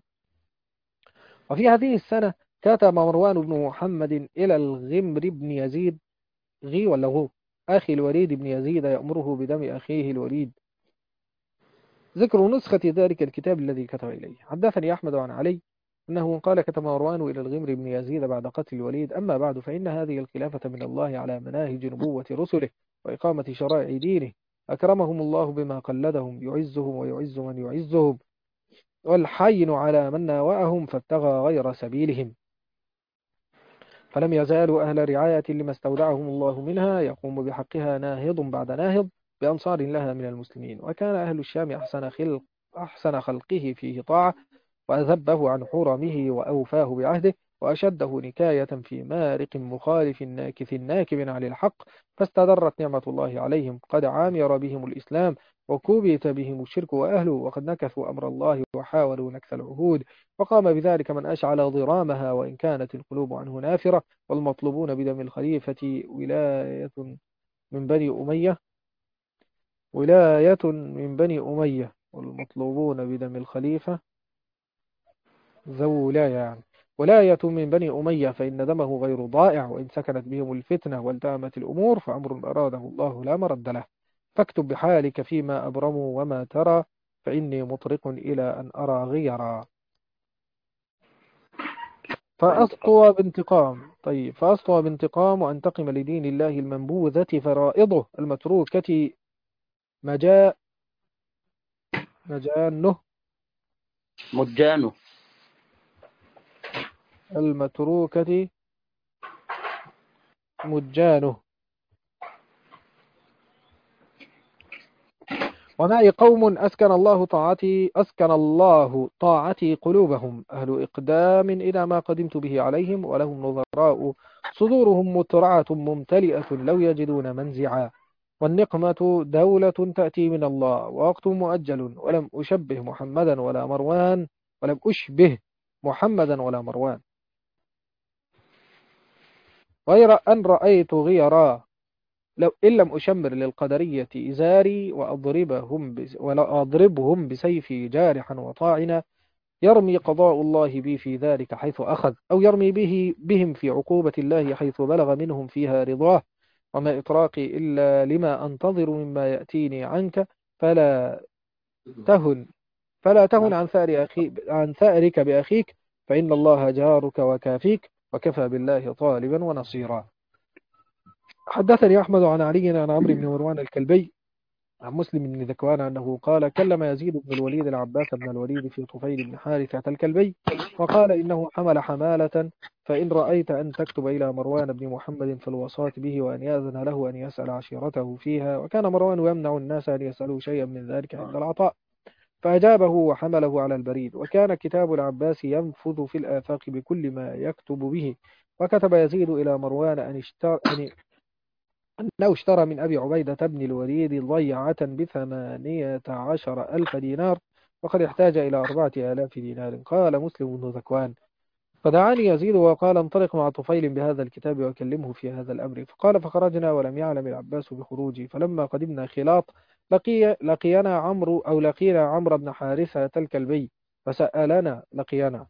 وفي هذه السنة كتب مروان بن محمد إلى الغمر بن يزيد غي ولا غو أخي الوليد بن يزيد يأمره بدم أخيه الوليد. ذكر نسخة ذلك الكتاب الذي كتب إليه. حدثني أحمد عن علي أنه قال كتب مروان إلى الغمر بن يزيد بعد قتل الوليد أما بعد فإن هذه الخلافة من الله على مناهج نبوة رسله وإقامة شرائع دينه. أكرمهم الله بما قلدهم يعزهم ويعز من يعزهم والحين على من ناوأهم فابتغى غير سبيلهم. فلم يزالوا أهل رعاية لما استودعهم الله منها يقوم بحقها ناهض بعد ناهض بأنصار لها من المسلمين. وكان أهل الشام أحسن خلق أحسن خلقه فيه طاعة وأذبه عن حرمه وأوفاه بعهده وأشده نكاية في مارق مخالف ناكث ناكب عن الحق، فاستدرت نعمة الله عليهم قد عامر بهم الإسلام وكوبت بهم الشرك وأهله، وقد نكثوا أمر الله وحاولوا نكث العهود، وقام بذلك من أشعل ضرامها وإن كانت القلوب عنه نافرة. والمطلوبون بدم الخليفة ولاية من بني أمية ولاية من بني أمية والمطلوبون بدم الخليفة ذو ولاية يعني ولاية من بني أمية، فإن دمه غير ضائع، وإن سكنت بهم الفتنة والتأمت الأمور فأمر أراده الله لا مرد له. فاكتب بحالك فيما أبرموا وما ترى، فإني مطرق إلى أن أرى غيرا. فأسطو بانتقام طيب فأسطو بانتقام وأنتقم لدين الله المنبوذة فرائضه المتروكة مجاء مجانه مجانه المتروكة مجانه. ومعي قوم أسكن الله طاعتي أسكن الله طاعتي قلوبهم، أهل إقدام إلى ما قدمت به عليهم، ولهم نظراء صدورهم مترعة ممتلئة لو يجدون منزعا. والنقمة دولة تأتي من الله ووقت مؤجل، ولم أشبه محمدا ولا مروان ولم أشبه محمدا ولا مروان غير أن رأيت غيرا، لو إن لم أشمر للقدرية إزاري وأضربهم بس ولا أضربهم بسيفي جارحا وطاعنا، يرمي قضاء الله بي في ذلك حيث أخذ، أو يرمي به بهم في عقوبة الله حيث بلغ منهم فيها رضاه. وما إطراقي إلا لما أنتظر مما يأتيني عنك، فلا تهن فلا تهن عن ثأر أخي عن ثأرك بأخيك، فإن الله جارك وكافيك، وكفى بالله طالبا ونصيرا. حدثني أحمد عن علي عن عمرو بن مروان الكلبي عن مسلم بن ذكوان أنه قال كلم يزيد بن الوليد العباس بن الوليد في طفيل بن حارثة الكلبي، وقال إنه حمل حمالة، فإن رأيت أن تكتب إلى مروان بن محمد في الوصاة به، وأن يأذن له أن يسأل عشيرته فيها، وكان مروان يمنع الناس أن يسألوا شيئا من ذلك عند العطاء، فأجابه وحمله على البريد. وكان كتاب العباس ينفذ في الآفاق بكل ما يكتب به. وكتب يزيد إلى مروان أن اشتر أن أنه اشترى من أبي عبيدة بن الوليد ضيعة بثمانية عشر ألف دينار، وقد احتاج إلى أربعة آلاف دينار. قال مسلم بن ذكوان فدعاني يزيد وقال انطلق مع طفيل بهذا الكتاب وكلمه في هذا الأمر، فقال فخرجنا ولم يعلم العباس بخروجي. فلما قدمنا خلاط لقي لقينا عمرو أو لقينا عمرو بن حارثة الكلبي فسألنا لقينا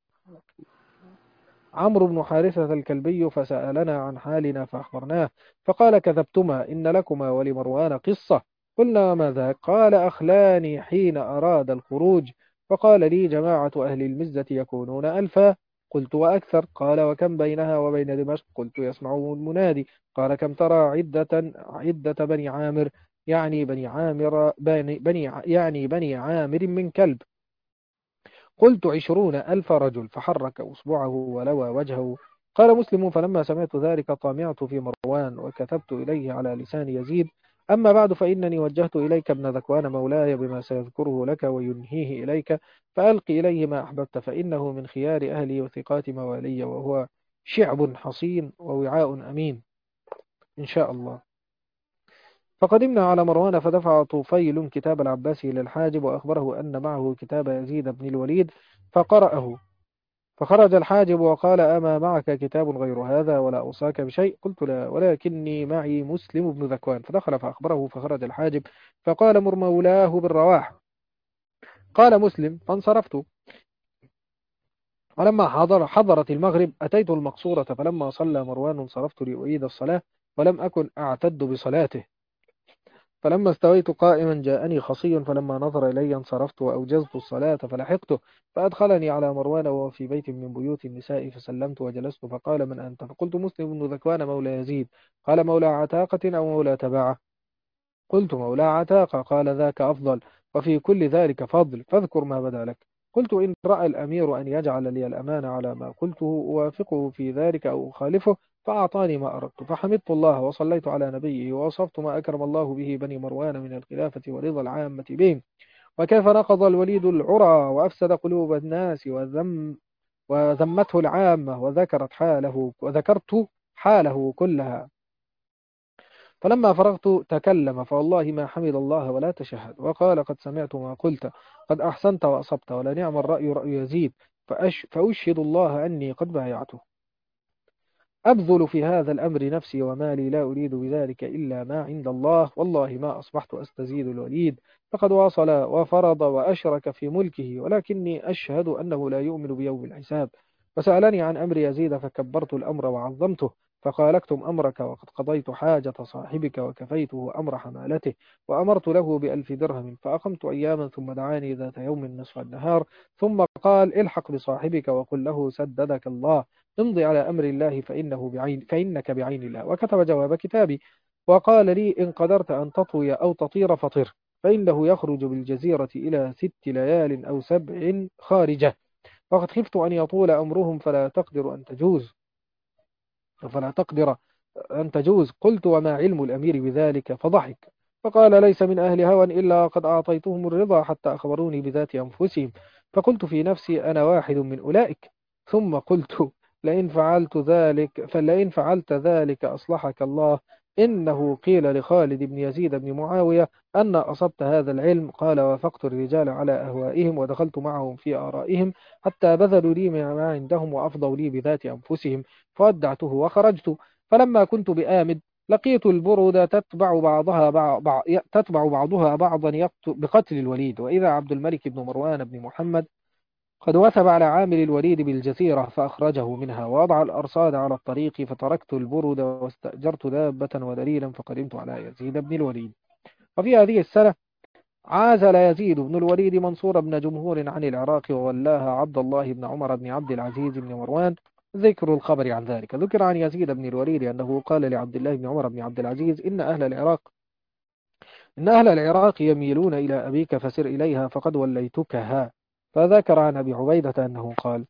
عمرو بن حارثة الكلبي فسألنا عن حالنا فأخبرناه، فقال كذبتما إن لكما ولمروان قصة. قلنا ما ذاك؟ قال أخلاني حين أراد الخروج، فقال لي جماعة أهل المزة يكونون ألفا. قلت وأكثر؟ قال وكم بينها وبين دمشق؟ قلت يسمعون المنادي. قال كم ترى عدة عدة بني عامر؟ يعني بني عامر بني, بني يعني بني عامر من كلب. قلت عشرون ألف رجل، فحرك أصبعه ولوى وجهه. قال مسلم فلما سمعت ذلك طمعت في مروان وكتبت إليه على لسان يزيد أما بعد فإنني وجهت إليك ابن ذكوان مولاي بما سيذكره لك وينهيه إليك، فألق إليه ما أحببت، فإنه من خيار أهلي وثقات موالي، وهو شعب حصين ووعاء أمين إن شاء الله. فقدمنا على مروان فدفع طفيل كتاب العباس إلى الحاجب وأخبره أن معه كتاب يزيد بن الوليد فقرأه. فخرج الحاجب وقال أما معك كتاب غير هذا ولا أوصاك بشيء؟ قلت لا، ولكني معي مسلم بن ذكوان. فدخل فأخبره فخرج الحاجب فقال مر مولاه بالرواح. قال مسلم فانصرفت. ولما حضر حضرت المغرب أتيت المقصورة، فلما صلى مروان انصرفت لأعيد الصلاة ولم أكن أعتد بصلاته. فلما استويت قائما جاءني خصي، فلما نظر إلي انصرفت وأوجزت الصلاة فلحقته، فأدخلني على مروان وهو في بيت من بيوت النساء، فسلمت وجلست، فقال من أنت؟ فقلت مسلم بن ذكوان مولى يزيد. قال مولى عتاقة أو مولى تباعة؟ قلت مولى عتاقة. قال ذاك أفضل، وفي كل ذلك فضل، فاذكر ما بدا لك. قلت إن رأى الأمير أن يجعل لي الأمان على ما قلته أوافقه في ذلك أو أخالفه، فأعطاني ما أردت، فحمدت الله وصليت على نبيه ووصفت ما أكرم الله به بني مروان من الخلافة ورضا العامة بهم، وكيف نقض الوليد العرى وأفسد قلوب الناس وذم وذمته العامة وذكرت حاله وذكرت حاله كلها. فلما فرغت تكلم فوالله ما حمد الله ولا تشهد، وقال قد سمعت ما قلت، قد أحسنت وأصبت، ولنعم الرأي رأي يزيد، فأش فأشهد الله أني قد بايعته. أبذل في هذا الأمر نفسي ومالي، لا أريد بذلك إلا ما عند الله، والله ما أصبحت أستزيد الوليد، فقد واصل وفرض وأشرك في ملكه، ولكني أشهد أنه لا يؤمن بيوم الحساب. وسألني عن أمر يزيد فكبرت الأمر وعظمته، فقال اكتم أمرك وقد قضيت حاجة صاحبك وكفيته أمر حمالته، وأمرت له بألف درهم. فأقمت أياما ثم دعاني ذات يوم نصف النهار، ثم قال الحق بصاحبك وقل له سددك الله، امضي على أمر الله فإنه بعين فإنك بعين الله. وكتب جواب كتابي، وقال لي إن قدرت أن تطوي أو تطير فطر، فإنه يخرج بالجزيرة إلى ست ليال أو سبع خارجة، وقد خفت أن يطول أمرهم فلا تقدر أن تجوز فلا تقدر أن تجوز. قلت وما علم الأمير بذلك؟ فضحك فقال ليس من أهل هوى إلا قد أعطيتهم الرضا حتى أخبروني بذات أنفسهم. فقلت في نفسي أنا واحد من أولئك، ثم قلت لئن فعلت ذلك فلئن فعلت ذلك أصلحك الله، إنه قيل لخالد بن يزيد بن معاوية أن أصبت هذا العلم. قال وافقت الرجال على أهوائهم ودخلت معهم في آرائهم حتى بذلوا لي ما عندهم وأفضوا لي بذات أنفسهم، فودعته وخرجت. فلما كنت بآمد لقيت البرود تتبع بعضها بعض تتبع بعضها بعضا بقتل الوليد، وإذا عبد الملك بن مروان بن محمد قد وثب على عامل الوليد بالجزيرة فأخرجه منها، ووضع الأرصاد على الطريق، فتركت البرود واستأجرت دابة ودليلا فقدمت على يزيد بن الوليد. وفي هذه السنة عازل يزيد بن الوليد منصور بن جمهور عن العراق وولاها عبد الله بن عمر بن عبد العزيز بن مروان. ذكر الخبر عن ذلك: ذكر عن يزيد بن الوليد أنه قال لعبد الله بن عمر بن عبد العزيز إن أهل العراق إن أهل العراق يميلون إلى أبيك فسر إليها فقد وليتكها. فذكر عن أبي عبيدة أنه قال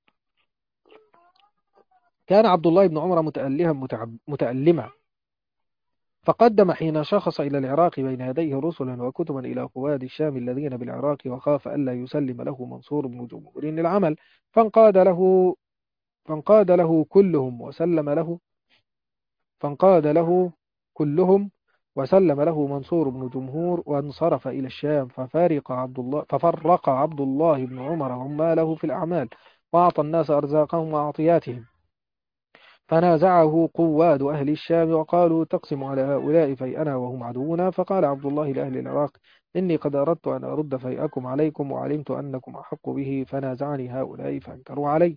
كان عبد الله بن عمر متألها متعب متألما، فقدم حين شخص إلى العراق بين يديه رسلا وكتبا إلى قواد الشام الذين بالعراق، وخاف ألا يسلم له منصور بن جمهور العمل، فانقاد له فانقاد له كلهم وسلم له فانقاد له كلهم وسلم له منصور بن جمهور وانصرف إلى الشام. ففارق عبد الله ففرق عبد الله بن عمر عماله في الأعمال، وأعطى الناس أرزاقهم وعطياتهم. فنازعه قواد أهل الشام وقالوا تقسم على هؤلاء فيئنا وهم عدونا. فقال عبد الله لأهل العراق إني قد أردت أن أرد فيئكم عليكم وعلمت أنكم أحق به، فنازعني هؤلاء فأنكروا علي.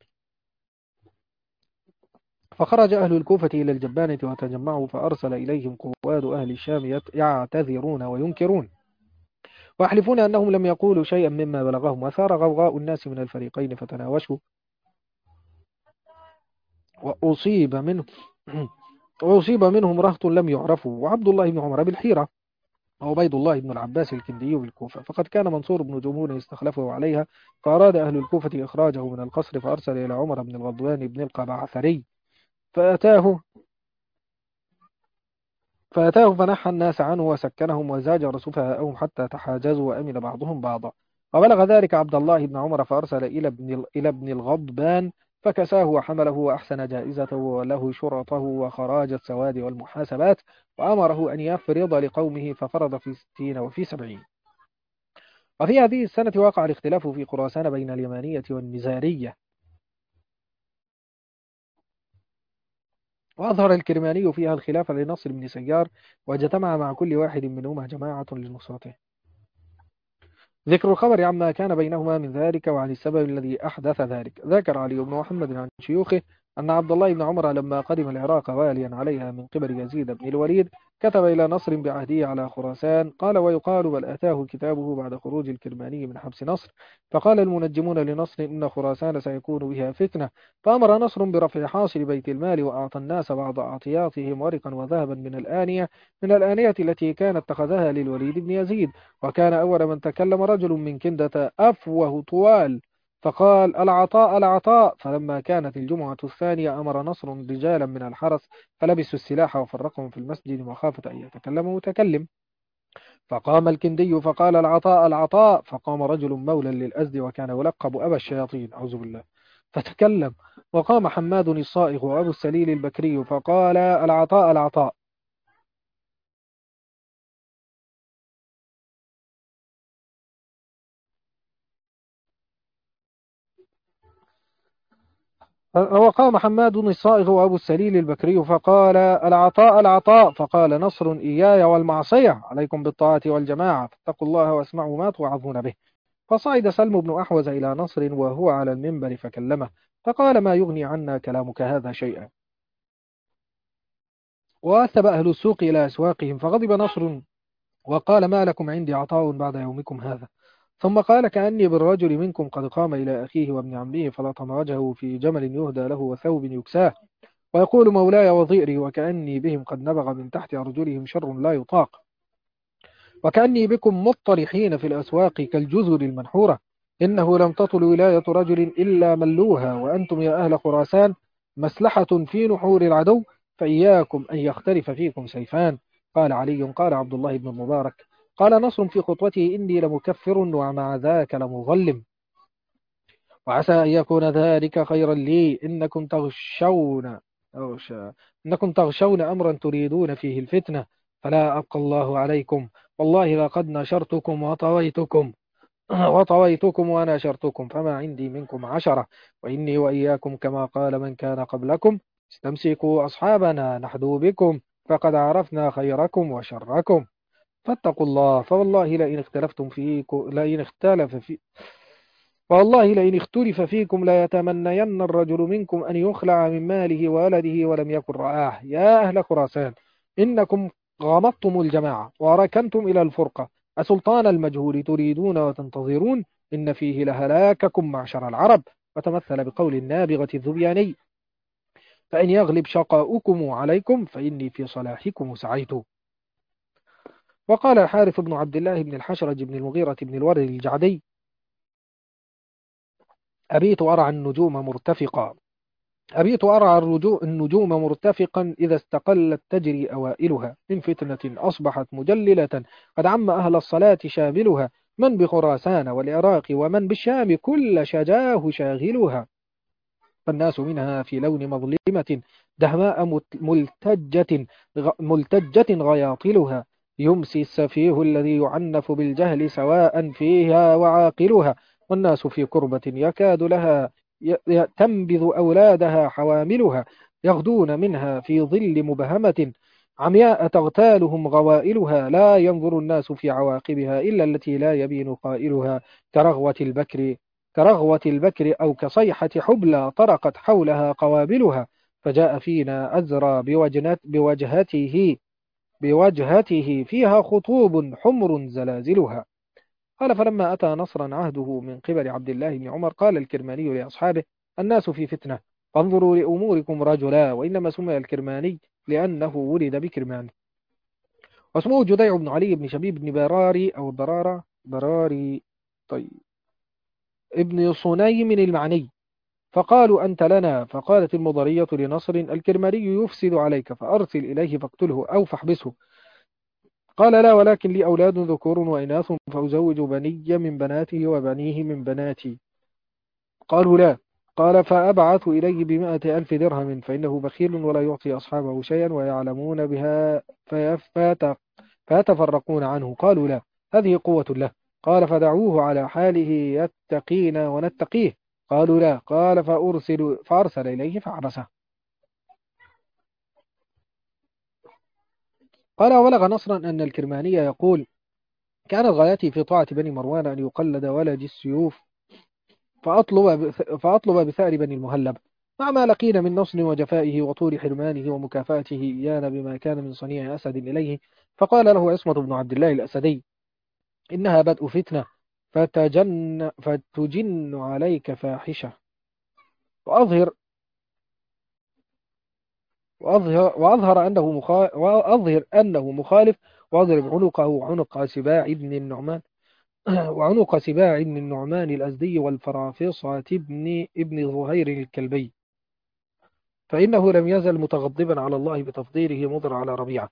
فخرج أهل الكوفة إلى الجبانة وتجمعوا، فأرسل إليهم قواد أهل الشام يعتذرون وينكرون ويحلفون أنهم لم يقولوا شيئا مما بلغهم، وثار غوغاء الناس من الفريقين فتناوشوا، وأصيب منه وأصيب منهم رهط لم يعرفوا، وعبد الله بن عمر بالحيرة، وعبيد الله بن العباس الكندي بالكوفة. فقد كان منصور بن جمهور يستخلفه عليها، فأراد أهل الكوفة إخراجه من القصر، فأرسل إلى عمر بن الغضوان بن القبعثري فأتاه فأتاه فنحى الناس عنه وسكنهم وزاجر سفهاءهم حتى تحاجزوا وأمن بعضهم بعضا. وبلغ ذلك عبد الله بن عمر فأرسل إلى ابن إلى ابن الغضبان فكساه وحمله وأحسن جائزته وله شرطه وخراج السواد والمحاسبات، وأمره أن يفرض لقومه ففرض في ستين وفي سبعين. وفي هذه السنة وقع الاختلاف في خراسان بين اليمانية والنزارية، وأظهر الكرماني فيها الخلاف لنصر بن سيار، واجتمع مع كل واحد منهما جماعة لنصرته. ذكر الخبر عما كان بينهما من ذلك وعن السبب الذي أحدث ذلك: ذكر علي بن محمد عن شيوخه أن عبد الله بن عمر لما قدم العراق واليا عليها من قبل يزيد بن الوليد كتب إلى نصر بعهده على خراسان. قال ويقال بل أتاه كتابه بعد خروج الكرماني من حبس نصر، فقال المنجمون لنصر إن خراسان سيكون بها فتنة، فأمر نصر برفع حاصل بيت المال، وأعطى الناس بعض أعطياتهم ورقا وذهبا من الآنية من الآنية التي كانت اتخذها للوليد بن يزيد. وكان أول من تكلم رجل من كندة أفوه طوال فقال العطاء العطاء. فلما كانت الجمعة الثانية أمر نصر رجالا من الحرس فلبسوا السلاح وفرقهم في المسجد مخافة أن يتكلم متكلم، فقام الكندي فقال العطاء العطاء، فقام رجل مولى للأزد وكان يلقب أبا الشياطين أعوذ بالله فتكلم. وقام حماد الصائغ وأبو السليل البكري فقال: العطاء العطاء. وقام حماد الصائغ وأبو السليل البكري فقال: العطاء العطاء. فقال نصر: إياي والمعصية، عليكم بالطاعة والجماعة، فاتقوا الله واسمعوا ما توعظون به. فصعد سلم بن أحوز إلى نصر وهو على المنبر فكلمه، فقال: ما يغني عنا كلامك هذا شيئا. وأثب أهل السوق إلى أسواقهم، فغضب نصر وقال: ما لكم عندي عطاء بعد يومكم هذا. ثم قال: كأني بالرجل منكم قد قام إلى أخيه وابن عمه فلطم وجهه في جمل يهدى له وثوب يكساه، ويقول: مولاي وظئري، وكأني بهم قد نبغ من تحت أرجلهم شر لا يطاق، وكأني بكم مطرحين في الأسواق كالجزر المنحورة. إنه لم تطل ولاية رجل إلا ملوها، وأنتم يا أهل خراسان مسلحة في نحور العدو، فإياكم أن يختلف فيكم سيفان. قال علي: قال عبد الله بن المبارك: قال نصر في خطوته: إني لمكفر ومع ذاك لمظلم، وعسى أن يكون ذلك خيرا لي. إنكم تغشون أو شا- إنكم تغشون أمرا تريدون فيه الفتنة، فلا أبقى الله عليكم. والله لقد نشرتكم وطويتكم وطويتكم ونشرتكم، فما عندي منكم عشرة، وإني وإياكم كما قال من كان قبلكم: استمسكوا أصحابنا نحدو بكم، فقد عرفنا خيركم وشركم، فاتقوا الله. فوالله لئن اختلفتم فيكم لئن اختلف في والله لئن اختلف فيكم ليتمنين الرجل منكم أن يخلع من ماله وولده ولم يكن رآه. يا أهل خراسان، إنكم غمضتم الجماعة وركنتم إلى الفرقة، أسلطان المجهول تريدون وتنتظرون؟ إن فيه لهلاككم معشر العرب. وتمثل بقول النابغة الذبياني: فإن يغلب شقاؤكم عليكم فإني في صلاحكم سعيت. وقال الحارث بن عبد الله بن الحشرج بن المغيرة بن الورد الجعدي: أبيت أرعى النجوم مرتفقا أبيت أرعى الرجو- النجوم مرتفقا إذا استقلت تجري أوائلها، من فتنة أصبحت مجللة قد عم أهل الصلاة شاملها، من بخراسان والعراق ومن بالشام كل شجاه شاغلها، فالناس منها في لون مظلمة دهماء مت- ملتجة غ- ملتجة غياطلها، يمسي السفيه الذي يعنف بالجهل سواء فيها وعاقلها، والناس في كربة يكاد لها ي- ي- تنبذ أولادها حواملها، يغدون منها في ظل مبهمة عمياء تغتالهم غوائلها، لا ينظر الناس في عواقبها إلا التي لا يبين قائلها، كرغوة البكر كرغوة البكر أو كصيحة حبلى طرقت حولها قوابلها، فجاء فينا أزرى بوجنت بوجهته بوجهته فيها خطوب حمر زلازلها. قال: فلما أتى نصرا عهده من قبل عبد الله بن عمر قال الكرماني لأصحابه: الناس في فتنة، فانظروا لأموركم رجلا. وإنما سمي الكرماني لأنه ولد بكرمان. واسمه جديع بن علي بن شبيب بن براري أو برارة براري طيب ابن صنيم المعني. فقالوا: أنت لنا. فقالت المضرية لنصر: الكرماني يفسد عليك، فأرسل إليه فاقتله أو فاحبسه. قال: لا، ولكن لي أولاد ذكور وإناث، فأزوج بني من بناته وبنيه من بناتي. قالوا: لا. قال: فأبعث إليه بمائة ألف درهم، فإنه بخيل ولا يعطي أصحابه شيئا ويعلمون بها فيفات فيتفرقون عنه. قالوا: لا، هذه قوة له. قال: فدعوه على حاله يتقينا ونتقيه. قالوا: لا. قال: فأرسل فأرسل إليه فحبسه. قال: وبلغ نصرا أن الكرماني يقول: كانت غايتي في طاعة بني مروان أن يقلد ولد السيوف فأطلب بث- فأطلب بثأر بني المهلب، مع ما لقينا من نصر وجفائه وطول حرمانه ومكافاته إيانا بما كان من صنيع أسد إليه. فقال له عصمة بن عبد الله الأسدي: إنها بدء فتنة، فتجن فتجن عليك فاحشة، وأظهر وأظهر, وأظهر أنه مخا... وأظهر أنه مخالف، وأضرب عنقه عنق سباع بن النعمان وعنق سباع بن النعمان الأزدي والفرافصة ابن ابن ظهير الكلبي، فإنه لم يزل متغضبا على الله بتفضيله مضر على ربيعة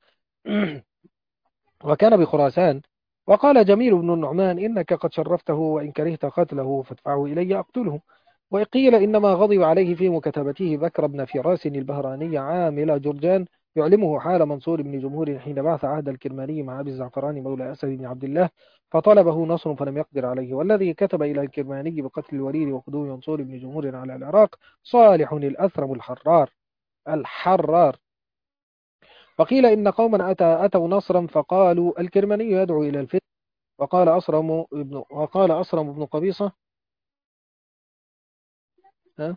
وكان بخراسان. وقال جميل بن النعمان: إنك قد شرفته، وإن كرهت قتله فادفعه إلي أقتله. وقيل إنما غضب عليه في مكاتبته بكر بن فراس البهراني عامل جرجان يعلمه حال منصور بن جمهور حين بعث عهد الكرماني مع أبي الزعفراني مولى أسد بن عبد الله فطلبه نصر فلم يقدر عليه، والذي كتب إلى الكرماني بقتل الوليد وقدوم منصور بن جمهور على العراق صالح الأثرم الحرار الحرار. وقيل إن قوما أتى أتوا نصرا فقالوا الكرماني يدعو إلى الفتن، وقال أصرم بن وقال أصرم بن قبيصة ها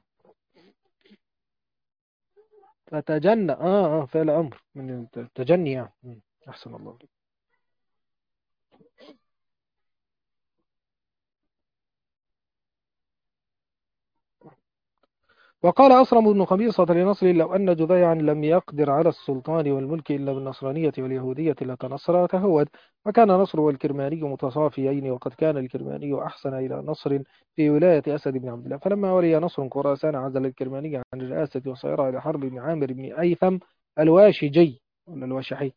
فتجنى آه آه فعل أمر من التجني يعني. مم. أحسن الله. وقال أصرم بن قبيصة لنصر لو أن جذيعا لم يقدر على السلطان والملك إلا بالنصرانية واليهودية لتنصر تهود. وكان نصر والكرماني متصافيين، وقد كان الكرماني أحسن إلى نصر في ولاية أسد بن عبد الله. فلما ولي نصر خراسان عزل الكرماني عن الرئاسة وصيرها لحرب بن عامر بن أيثم الواشجي ولا الواشحي،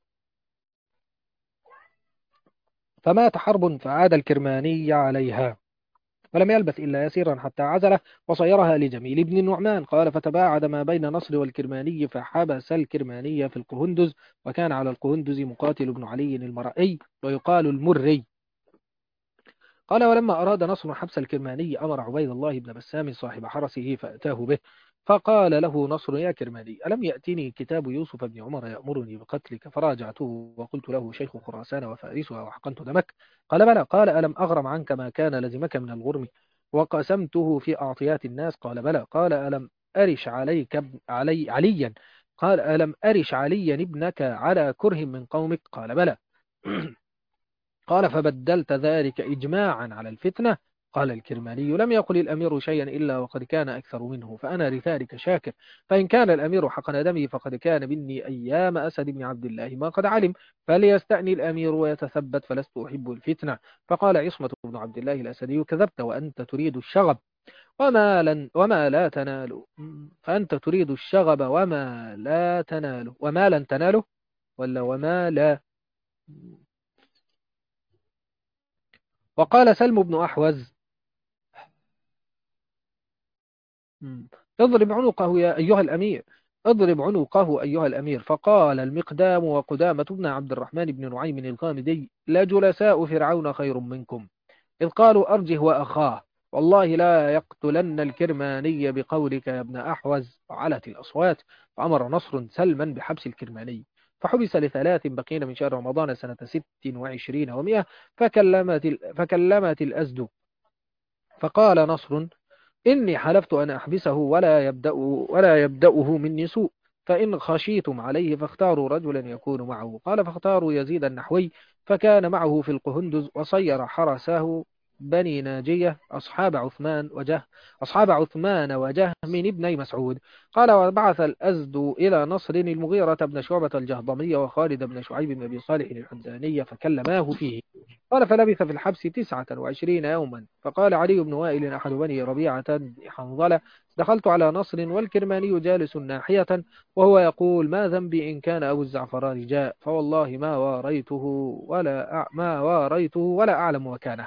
فمات حرب فعاد الكرماني عليها، ولم يلبث إلا يسيرا حتى عزله وصيرها لجميل بن النعمان. قال فتباعد ما بين نصر والكرماني فحبس الكرماني في القهندز، وكان على القهندز مقاتل بن علي المرئي ويقال المري. قال ولما أراد نصر حبس الكرماني أمر عبيد الله بن بسام صاحب حرسه فأتاه به، فقال له نصر يا كرماني ألم يأتني كتاب يوسف بن عمر يأمرني بقتلك؟ فراجعته وقلت له شيخ خراسان وفارسها وحقنت دمك. قال بلى. قال ألم أغرم عنك ما كان لزمك من الغرم وقسمته في أعطيات الناس؟ قال بلى. قال ألم أرش عليك ابن- علي عليا قال ألم أرش عليا ابنك على كره من قومك؟ قال بلى. قال فبدلت ذلك إجماعا على الفتنة؟ قال الكرماني لم يقل الأمير شيئا إلا وقد كان أكثر منه، فأنا لذلك شاكر. فإن كان الأمير حقن دمي فقد كان مني أيام أسد بن عبد الله ما قد علم، فليستأني الأمير ويتثبت، فلست أحب الفتنة. فقال عصمة بن عبد الله الأسدي كذبت وأنت تريد الشغب وما لن وما لا تنال، فأنت تريد الشغب وما لا تناله وما لن تناله ولا وما لا. وقال سلم بن أحوز مم. اضرب عنقه يا أيها الأمير اضرب عنقه أيها الأمير. فقال المقدام وقدامة بن عبد الرحمن بن نعيم الغامدي لجلساء فرعون خير منكم، إذ قالوا أرجه وأخاه، والله لا يقتلن الكرماني بقولك يا ابن أحوز. وعلت الأصوات، فأمر نصر سلما بحبس الكرماني، فحبس لثلاث بقين من شهر رمضان سنة ست وعشرين ومئة. فكلمت, ال... فكلمت الأزد فقال نصر إني حلفت أن أحبسه ولا يبدأ ولا يبدأه مني سوء، فإن خشيتم عليه فاختاروا رجلا يكون معه. قال فاختاروا يزيد النحوي، فكان معه في القهندز، وصير حرسه بني ناجية أصحاب عثمان وجه أصحاب عثمان وجهم ابني مسعود. قال وبعث الأزد إلى نصر المغيرة بن شعبة الجهضمية وخالد بن شعيب بن أبي صالح الحمداني فكلماه فيه. قال فلبث في الحبس تسعة وعشرين يوما. فقال علي بن وائل أحد بني ربيعة بن حنظلة دخلت على نصر والكرماني جالس ناحية وهو يقول ما ذنبي إن كان أبو الزعفران جاء، فوالله ما واريته ولا أع... ما واريته ولا أعلم مكانه.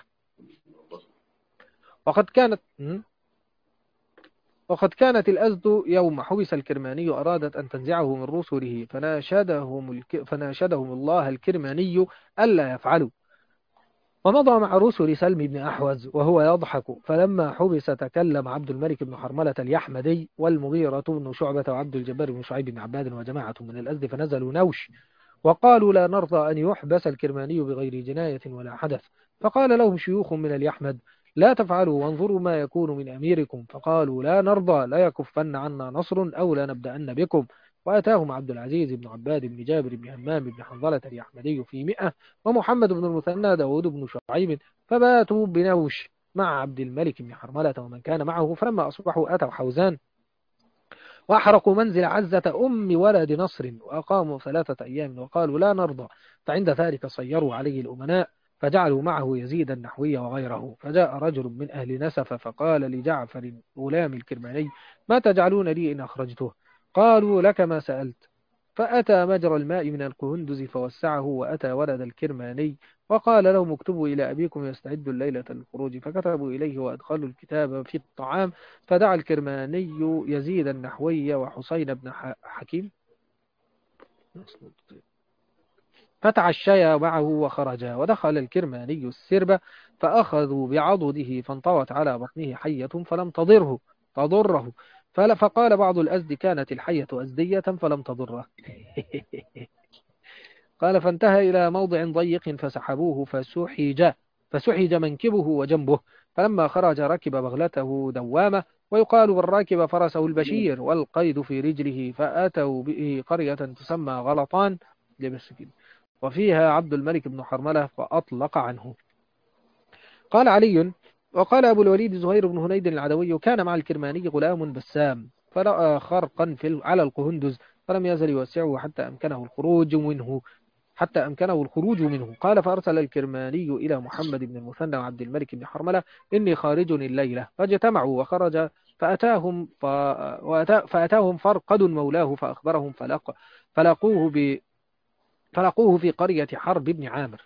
وقد كانت م? وقد كانت الأزد يوم حبس الكرماني أرادت أن تنزعه من رسله، فناشدهم, الك... فناشدهم الله الكرماني ألا يفعلوا، ومضى مع رسل سلم بن أحوز وهو يضحك. فلما حبس تكلم عبد الملك بن حرملة اليحمدي والمغيرة بن شعبة وعبد الجبار بن شعيب بن عباد وجماعة من الأزد، فنزلوا نوش وقالوا لا نرضى أن يحبس الكرماني بغير جناية ولا حدث. فقال لهم شيوخ من اليحمد لا تفعلوا وانظروا ما يكون من أميركم. فقالوا لا نرضى لا يكفن عنا نصر أو لا نبدأن بكم. وأتاهم عبد العزيز بن عباد بن جابر بن همام بن حنظلة اليحمدي في مئة، ومحمد بن المثنى داود بن شعيب، فباتوا بنوش مع عبد الملك بن حرملة ومن كان معه. فلما أصبحوا أتوا حوزان وأحرقوا منزل عزة أم ولد نصر وأقاموا ثلاثة أيام وقالوا لا نرضى. فعند ذلك صيروا عليه الأمناء فجعلوا معه يزيد النحوي وغيره. فجاء رجل من أهل نسف فقال لجعفر غلام الكرماني ما تجعلون لي إن أخرجته؟ قالوا لك ما سألت فأتى مجرى الماء من القهندز فوسعه، وأتى ولد الكرماني وقال لهم اكتبوا إلى أبيكم يستعد الليلة للخروج، فكتبوا إليه وأدخلوا الكتاب في الطعام. فدعا الكرماني يزيد النحوي وحسين بن حكيم فتعشيا معه وخرجا، ودخل الكرماني السرب فأخذوا بعضده فانطوت على بطنه حية فلم تضره تضره فقال بعض الأزد كانت الحية أزدية فلم تضره قال فانتهى إلى موضع ضيق فسحبوه فسحج فسحج منكبه وجنبه، فلما خرج ركب بغلته دوامة، ويقال بالراكب فرسه البشير والقيد في رجله، فأتوا به قرية تسمى غلطان وفيها عبد الملك بن حرملة فأطلق عنه. قال علي وقال أبو الوليد زهير بن هنيد العدوي كان مع الكرماني غلام بسام فرأى خرقا في على القهندز فلم يزل يوسعه حتى أمكنه الخروج منه حتى أمكنه الخروج منه. قال فأرسل الكرماني إلى محمد بن المثنى وعبد الملك بن حرملة إني خارج الليلة، فاجتمعوا وخرج فأتاهم ف... وأتا... فأتاهم فرقد مولاه فأخبرهم فلق... فلقوه ب... فلقوه في قرية حرب بن عامر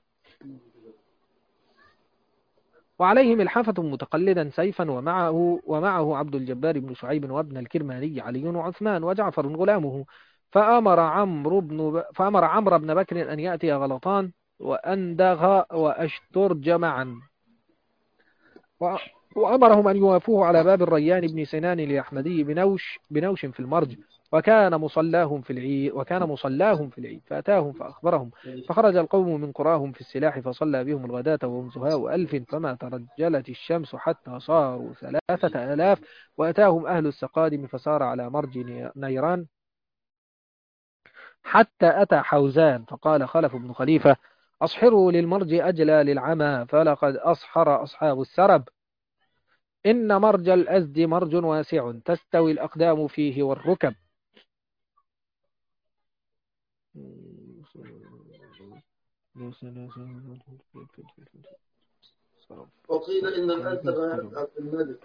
وعليه ملحفة متقلدا سيفا، ومعه ومعه عبد الجبار بن شعيب وابن الكرماني علي وعثمان وجعفر غلامه. فأمر عمرو بن ب... فأمر عمرو بن بكر أن يأتي غلطان وأندغ وأشترج معا، و... وأمرهم أن يوافوه على باب الريان بن سنان الأحمدي بنوش بنوش في المرج، وكان مصلاهم في العيد وكان مصلاهم في العيد فأتاهم فأخبرهم، فخرج القوم من قراهم في السلاح فصلى بهم الغداة وهم زهاء ألف، فما ترجلت الشمس حتى صاروا ثلاثة آلاف، وأتاهم أهل السقادم فسار على مرج نيران حتى أتى حوزان، فقال خلف بن خليفة أصحروا للمرج أجلى للعمى، فلقد أصحر أصحاب السرب، إن مرج الأزد مرج واسع تستوي الأقدام فيه والركب. وقيل إن الأزد بايعت عبد الملك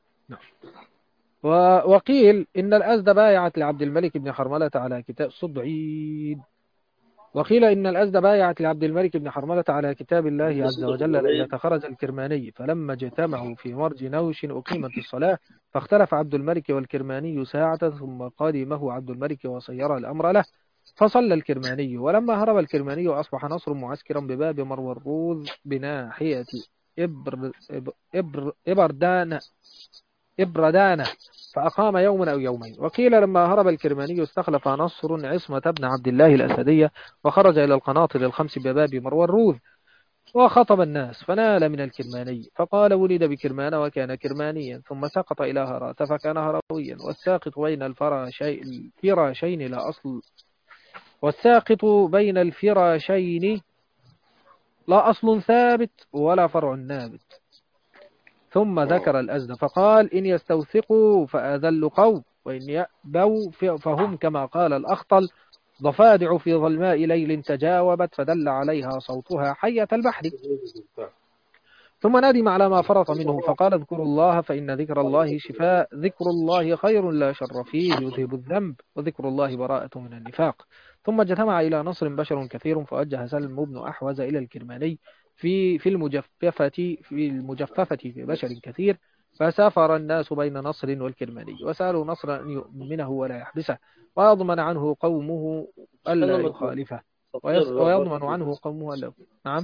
وقيل إن الأزد بايعت لعبد الملك بن حرملة على كتاب صدعيد وقيل إن الأزد بايعت لعبد الملك بن حرملة على كتاب الله عز وجل ليلة خرج الكرماني، فلما اجتمعوا في مرج نوش أقيمت الصلاة، فاختلف عبد الملك والكرماني ساعة ثم قدمه عبد الملك وصير الأمر له، فصلى الكرماني. ولما هرب الكرماني أصبح نصر معسكرا بباب مرو الروذ بناحية إبر إبر إبردان إبردانة، فأقام يوما أو يومين. وقيل لما هرب الكرماني استخلف نصر عصمة بن عبد الله الأسدية وخرج إلى القناطر الخمس بباب مرو الروذ وخطب الناس، فنال من الكرماني فقال ولد بكرمان وكان كرمانيا، ثم سقط إلى هرات فكان هرويا، والساقط بين الفراشين لا أصل والساقط بين الفراشين لا أصل ثابت ولا فرع نابت. ثم ذكر الأزد فقال إن يستوثقوا فأذل قوم، وإن يأبوا فهم كما قال الأخطل ضفادع في ظلماء ليل تجاوبت فدل عليها صوتها حية البحر. ثم ندم على ما فرط منه فقال اذكروا الله فإن ذكر الله شفاء، ذكر الله خير لا شر فيه يذهب الذنب، وذكر الله براءة من النفاق. ثم اجتمع إلى نصر بشر كثير فوجه سلم بن أحوز إلى الكرماني في في المجففة في المجففة في بشر كثير، فسافر الناس بين نصر والكرماني وسألوا نصر أن يؤمنه ولا يحبسه، ويضمن عنه قومه ألا يخالفه ويضمن عنه قومه ألا نعم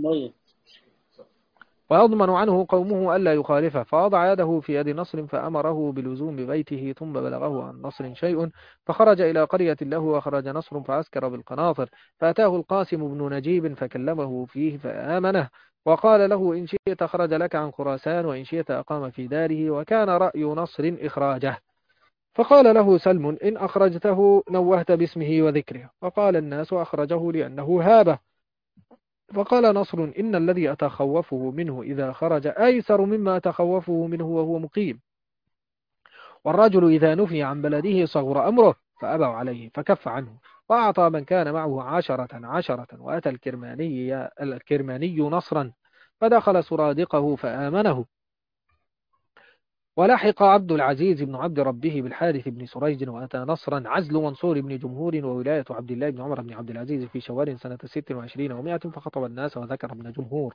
ويضمن عنه قومه ألا يخالفه. فوضع يده في يد نصر فأمره بلزوم بيته، ثم بلغه عن نصر شيء فخرج إلى قرية له، وخرج نصر فعسكر بالقناطر، فأتاه القاسم بن نجيب فكلمه فيه فآمنه، وقال له إن شئت خرج لك عن خراسان وإن شئت أقام في داره، وكان رأي نصر إخراجه. فقال له سلم إن أخرجته نوهت باسمه وذكره، وقال الناس أخرجه لأنه هابه. فقال نصر إن الذي أتخوفه منه إذا خرج أيسر مما أتخوفه منه وهو مقيم، والرجل إذا نفي عن بلده صغر أمره، فأبوا عليه فكف عنه وأعطى من كان معه عشرة عشرة. وأتى الكرماني, الكرماني نصرا فدخل سرادقه فآمنه، ولحق عبد العزيز بن عبد ربه بالحارث بن سريج وأتى نصرا عزل منصور بن جمهور وولاية عبد الله بن عمر بن عبد العزيز في شوال سنة ست وعشرين ومائة فخطب الناس وذكر ابن جمهور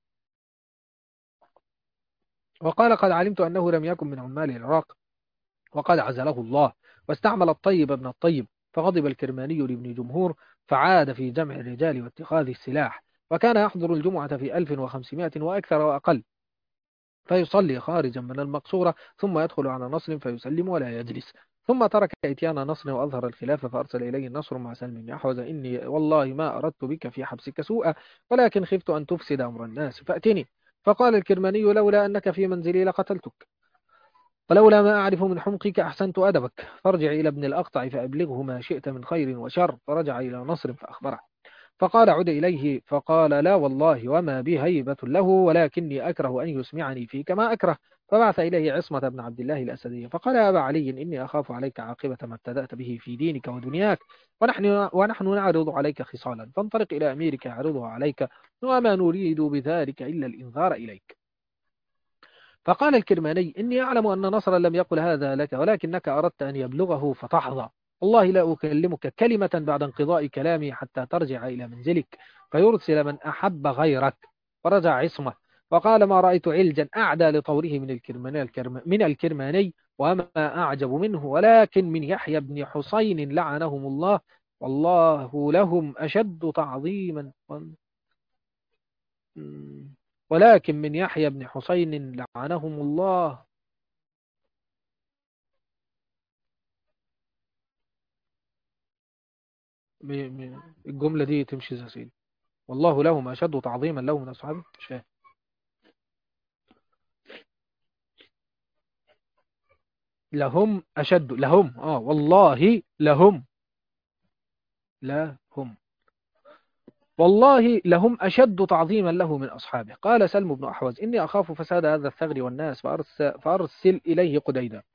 وقال قد علمت أنه لم يكن من عمال العراق وقد عزله الله واستعمل الطيب ابن الطيب فغضب الكرماني لابن جمهور فعاد في جمع الرجال واتخاذ السلاح وكان يحضر الجمعة في ألف وخمسمائة وأكثر وأقل فيصلي خارجا من المقصورة ثم يدخل على نصر فيسلم ولا يجلس ثم ترك إتيان نصر وأظهر الخلاف فأرسل إليه النصر مع سلم بن أحوز إني والله ما أردت بك في حبسك سوءا ولكن خفت أن تفسد أمر الناس فأتني فقال الكرماني لولا أنك في منزلي لقتلتك ولولا ما أعرف من حمقك أحسنت أدبك فارجع إلى ابن الأقطع فأبلغه ما شئت من خير وشر فرجع إلى نصر فأخبره فقال عد إليه فقال لا والله وما بي هيبة له ولكني أكره أن يسمعني فيك ما أكره فبعث إليه عصمة بن عبد الله الأسدي فقال يا أبا علي إني أخاف عليك عاقبة ما ابتدأت به في دينك ودنياك ونحن, ونحن نعرض عليك خصالا فانطلق إلى أميرك يعرضها عليك وما نريد بذلك إلا الإنذار إليك فقال الكرماني إني أعلم أن نصرا لم يقل هذا لك ولكنك أردت أن يبلغه فتحظى والله لا أكلمك كلمة بعد انقضاء كلامي حتى ترجع إلى منزلك فيرسل من أحب غيرك فرجع عصمة وقال ما رأيت علجا أعدى لطوره من الكرماني, من الكرماني وما أعجب منه ولكن من يحيى بن حسين لعنهم الله والله لهم أشد تعظيما ولكن من يحيى بن حسين لعنهم الله الجملة دي تمشي زي سيدي والله لهم أشد تعظيما له من أصحابه مش فاهم لهم أشد لهم آه والله لهم لا هم والله لهم أشد تعظيما له من أصحابه قال سلم بن أحوز إني أخاف فساد هذا الثغر والناس فأرسل, فأرسل إليه قديدة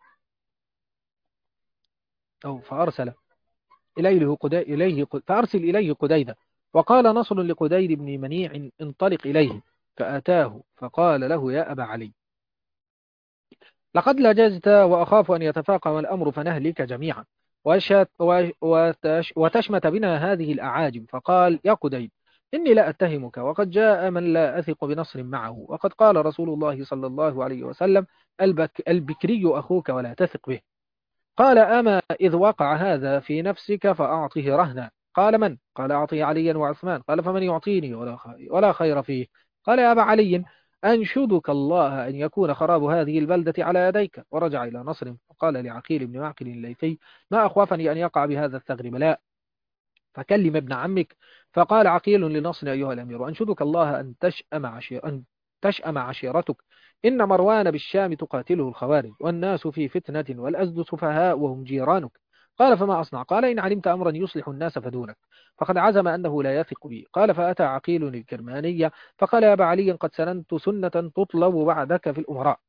أو فأرسل إليه قدي إليه قد فأرسل إليه قديدة وقال نصر لقديد بن منيع انطلق إليه فأتاه فقال له يا أبا علي لقد لجزت وأخاف أن يتفاقم الأمر فنهلك جميعا وشت وتش وتشمت بنا هذه الأعاجم فقال يا قديد إني لا أتهمك وقد جاء من لا أثق بنصر معه وقد قال رسول الله صلى الله عليه وسلم البك البكري أخوك ولا تثق به قال أما إذ وقع هذا في نفسك فأعطه رهنا قال من؟ قال أعطي عليا وعثمان قال فمن يعطيني ولا خير, ولا خير فيه قال يا أبا علي أنشدك الله أن يكون خراب هذه البلدة على يديك ورجع إلى نصر وقال لعقيل بن معقل الليثي ما أخوفني أن يقع بهذا الثغر بلاء فكلم ابن عمك فقال عقيل لنصر أيها الأمير أنشدك الله أن تشأم, عشير أن تشأم عشيرتك إن مروان بالشام تقاتله الخوارج والناس في فتنة والأزد سفهاء وهم جيرانك قال فما أصنع قال إن علمت أمرا يصلح الناس فدونك فقد عزم أنه لا يثق بي قال فأتى عقيل الكرمانية فقال يا أبا علي قد سننت سنة تطلب بعدك في الأمراء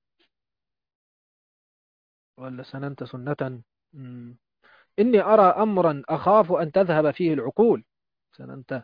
ولا سننت سنة مم. إني أرى أمرا أخاف أن تذهب فيه العقول سننت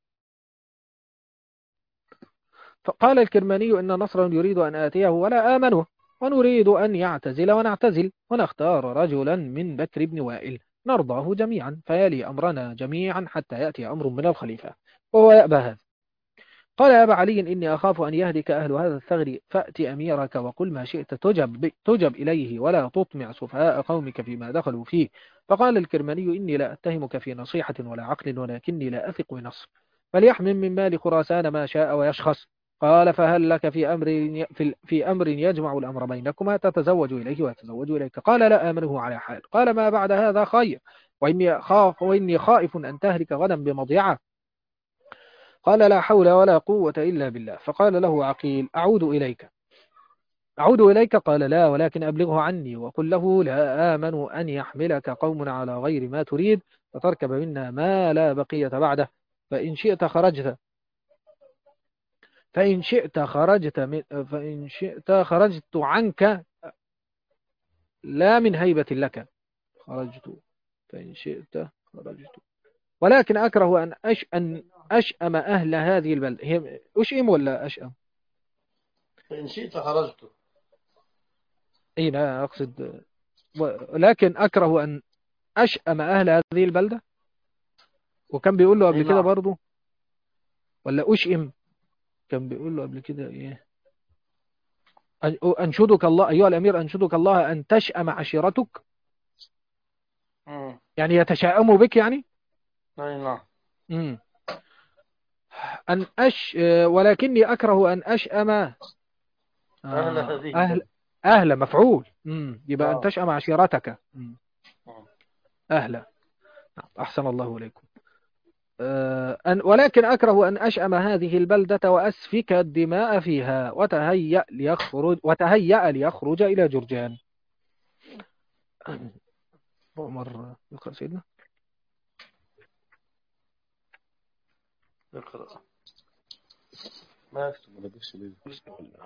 فقال الكرماني إن نصرا يريد أن آتيه ولا آمنه ونريد أن يعتزل ونعتزل ونختار رجلا من بكر بن وائل نرضاه جميعا فيلي أمرنا جميعا حتى يأتي أمر من الخليفة وهو يأبى هذا قال يا أبا علي إني أخاف أن يهلك أهل هذا الثغر فأت أميرك وقل ما شئت تجب, تجب إليه ولا تطمع سفهاء قومك فيما دخلوا فيه فقال الكرماني إني لا أتهمك في نصيحة ولا عقل ولكني لا أثق بنصر فليحمل من مال خراسان ما شاء ويشخص قال فهل لك في أمر في, في أمر يجمع الأمر بينكما تتزوج إليه ويتزوج إليك قال لا آمنه على حال قال ما بعد هذا خير وإني خاف وإني خائف أن تهلك غدا بمضيعة قال لا حول ولا قوة إلا بالله فقال له عقيل أعود إليك أعود إليك قال لا ولكن أبلغه عني وقل له لا آمن أن يحملك قوم على غير ما تريد فتركب منا ما لا بقية بعده فإن شئت خرجت فإن شئت خرجت من فإن شئت خرجت عنك لا من هيبة لك خرجت فإن شئت خرجت ولكن أكره أن أش أن أشأم أهل هذه البلد هي أشأم ولا أشأم فإن شئت خرجت اي لا اقصد، ولكن اكره ان اشأم اهل هذه البلدة. وكان بيقول له أي قبل كده نعم. برضه، ولا اشئم، كان بيقول له قبل كده ايه، أن- انشدك الله ايها الامير، انشدك الله ان تشأم عشيرتك، مم. يعني يتشائموا بك يعني. أي نعم. امم ان أش ولكني اكره ان اشأم أهل آه، هذه اهل البلد. اهل مفعول. امم يبقى ان آه. تشأم عشيرتك. مم. مم. اهل. نعم. احسن الله اليكم. آه، أن ولكن أكره أن أشأم هذه البلدة وأسفك الدماء فيها، وتهيأ ليخرج وتهيأ ليخرج إلى جرجان. عمر يقرأ سيدنا. اقرأ. ما أكتب ولا بس ليه. بسم الله.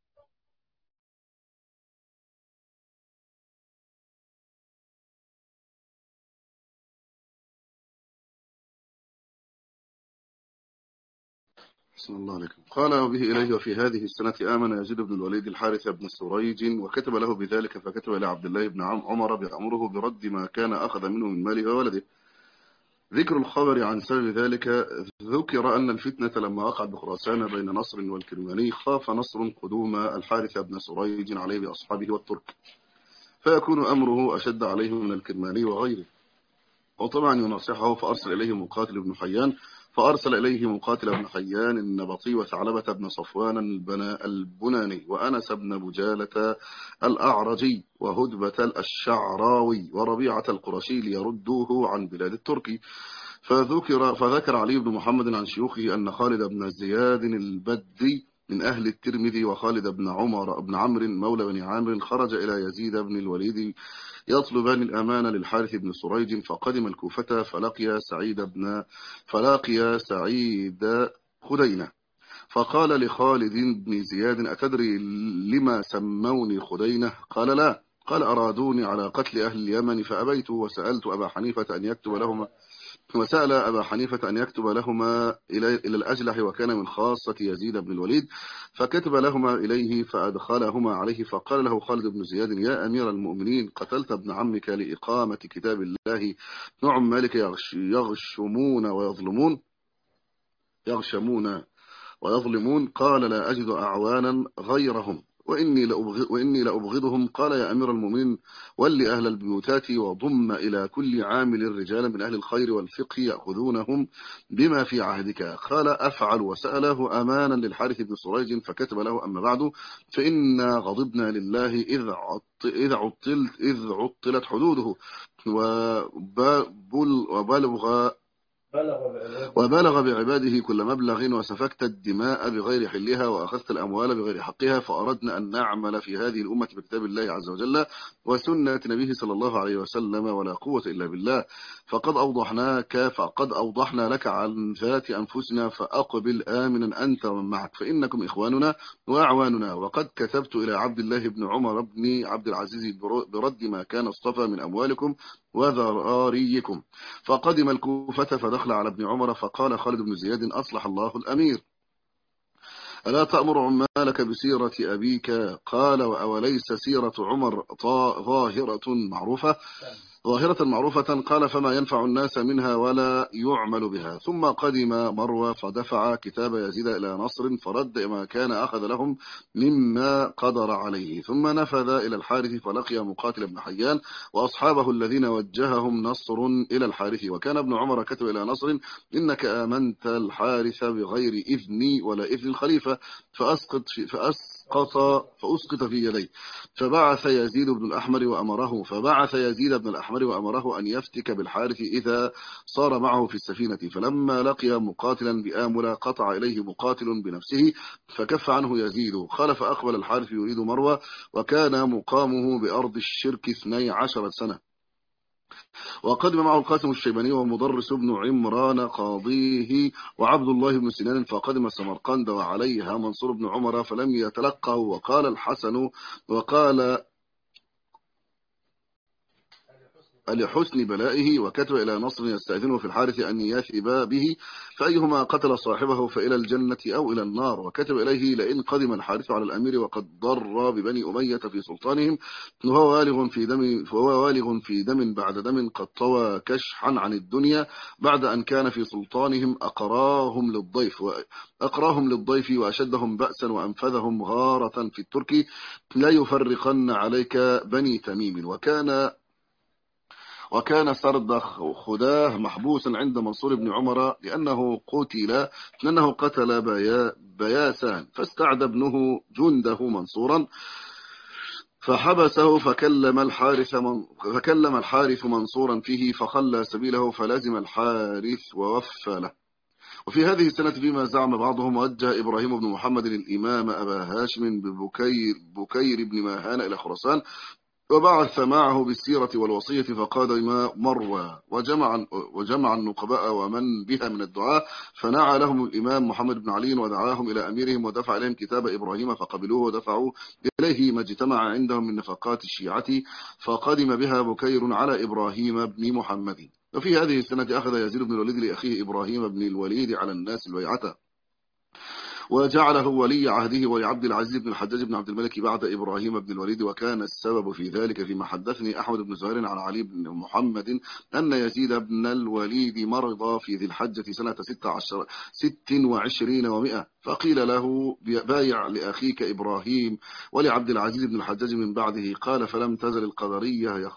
صلى الله عليكم. قال وبه إليه وفي هذه السنة آمن يزيد بن الوليد الحارث بن سريج وكتب له بذلك، فكتب إلى عبد الله بن عمر بأمره برد ما كان أخذ منه من ماله وولده. ذكر الخبر عن سبب ذلك. ذكر أن الفتنة لما وقعت بخراسان بين نصر والكرماني خاف نصر قدوم الحارث بن سريج عليه بأصحابه والترك، فيكون أمره أشد عليه من الكرماني وغيره، وطبعا يناصحه، فأرسل إليه مقاتل بن حيان فأرسل إليه مقاتل بن حيان النبطي وثعلبة بن صفوان البنا البناني وأنس بن بجالة الأعرجي وهدبة الشعراوي وربيعة القرشي ليردوه عن بلاد الترك. فذكر, فذكر علي بن محمد عن شيوخه أن خالد بن زياد البدي من أهل الترمذي وخالد بن عمر بن عمرو مولى بن عامر خرج إلى يزيد بن الوليد يطلبان الأمان للحارث بن سريج، فقدم الكوفة فلقي سعيد بن فلاقي سعيد خدينة، فقال لخالد بن زياد أتدري لما سموني خدينة؟ قال لا. قال أرادوني على قتل أهل اليمن فأبيت، وسألت أبا حنيفة أن يكتب لهما وسأل أبا حنيفة أن يكتب لهما إلى إلى الأجلح، وكان من خاصة يزيد بن الوليد، فكتب لهما إليه فأدخلهما عليه، فقال له خالد بن زياد يا أمير المؤمنين قتلت ابن عمك لإقامة كتاب الله، نعم مالك يغش يغشمون ويظلمون يغشمون ويظلمون. قال لا أجد أعوانا غيرهم وإني لأبغض وإني لأبغضهم. قال يا أمير المؤمنين ول أهل البيوتات وضم إلى كل عامل رجالا من أهل الخير والفقه يأخذونهم بما في عهدك. قال أفعل. وسأله أمانا للحارث بن سريج فكتب له أما بعد فإنا غضبنا لله إذ عط إذ عطلت إذ عطلت حدوده وبل وبلغ وبلغ بعباده كل مبلغ، وسفكت الدماء بغير حلها، وأخذت الأموال بغير حقها، فأردنا أن نعمل في هذه الأمة بكتاب الله عز وجل وسنة نبيه صلى الله عليه وسلم، ولا قوة إلا بالله. فقد أوضحناك فقد أوضحنا لك عن ذات أنفسنا، فأقبل آمنا أنت ومن معك، فإنكم إخواننا وأعواننا. وقد كتبت إلى عبد الله بن عمر بن عبد العزيز برد ما كان اصطفى من أموالكم وذراريكم. فقدم الكوفة فدخل على ابن عمر، فقال خالد بن زياد أصلح الله الأمير، ألا تأمر عمالك بسيرة أبيك؟ قال وأوليس سيرة عمر ظاهرة معروفة ظاهرة معروفة؟ قال فما ينفع الناس منها ولا يعمل بها. ثم قدم مروى فدفع كتاب يزيد إلى نصر فرد ما كان أخذ لهم مما قدر عليه، ثم نفذ إلى الحارث فلقي مقاتل بن حيان وأصحابه الذين وجههم نصر إلى الحارث. وكان ابن عمر كتب إلى نصر إنك آمنت الحارث بغير إذني ولا إذن الخليفة فأسقط في فأسقط فأسقط في يديه. فبعث يزيد بن الأحمر وأمره فبعث يزيد بن الأحمر وأمره أن يفتك بالحارث إذا صار معه في السفينة. فلما لقي مقاتلا بآمل قطع إليه مقاتل بنفسه فكف عنه يزيد. قال فأقبل الحارث يريد مروى، وكان مقامه بأرض الشرك اثني عشر سنة. وقدم معه القاسم الشيباني ومدرس بن عمران قاضيه وعبد الله بن سنان، فقدم سمرقند وعليها منصور بن عمر فلم يتلقه. وقال الحسن وقال لحسن بلائه، وكتب إلى نصر يستأذنه في الحارث أن يثب به، فأيهما قتل صاحبه فإلى الجنة أو إلى النار. وكتب إليه لئن قدم الحارث على الأمير وقد ضر ببني أمية في سلطانهم وهو والغ في دم فهو والغ في دم بعد دم قد طوى كشحا عن الدنيا بعد أن كان في سلطانهم أقراهم للضيف وأقراهم للضيف وأشدهم بأسا وأنفذهم غارة في الترك لا يفرقن عليك بني تميم. وكان وكان سردخ خداه محبوسا عند منصور بن عمر لأنه قتل لأنه قتل بيا بياسان، فاستعد ابنه جنده منصورا فحبسه، فكلم الحارث من فكلم الحارث منصورا فيه فخلى سبيله فلازم الحارث ووفى له. وفي هذه السنة فيما زعم بعضهم وجه إبراهيم بن محمد الإمام أبا هاشم ببكير بكير بن ماهان إلى خراسان، وبعث معه بالسيرة والوصية فقاد ما مروى وجمع وجمع النقباء ومن بها من الدعاء، فنعى لهم الإمام محمد بن علي ودعاهم إلى أميرهم ودفع إليهم كتاب إبراهيم فقبلوه ودفعوا إليه ما اجتمع عندهم من نفقات الشيعة، فقدم بها بكير على إبراهيم بن محمد. وفي هذه السنة أخذ يزيد بن الوليد لأخيه إبراهيم بن الوليد على الناس البيعة، وجعله ولي عهده ولعبد العزيز بن الحجاج بن عبد الملك بعد إبراهيم بن الوليد. وكان السبب في ذلك فيما حدثني أحمد بن زهير عن علي بن محمد أن يزيد بن الوليد مرض في ذي الحجة سنة ست, عشر ست وعشرين ومئة، فقيل له بايع لأخيك إبراهيم ولعبد العزيز بن الحجاج من بعده، قال فلم تزل القدرية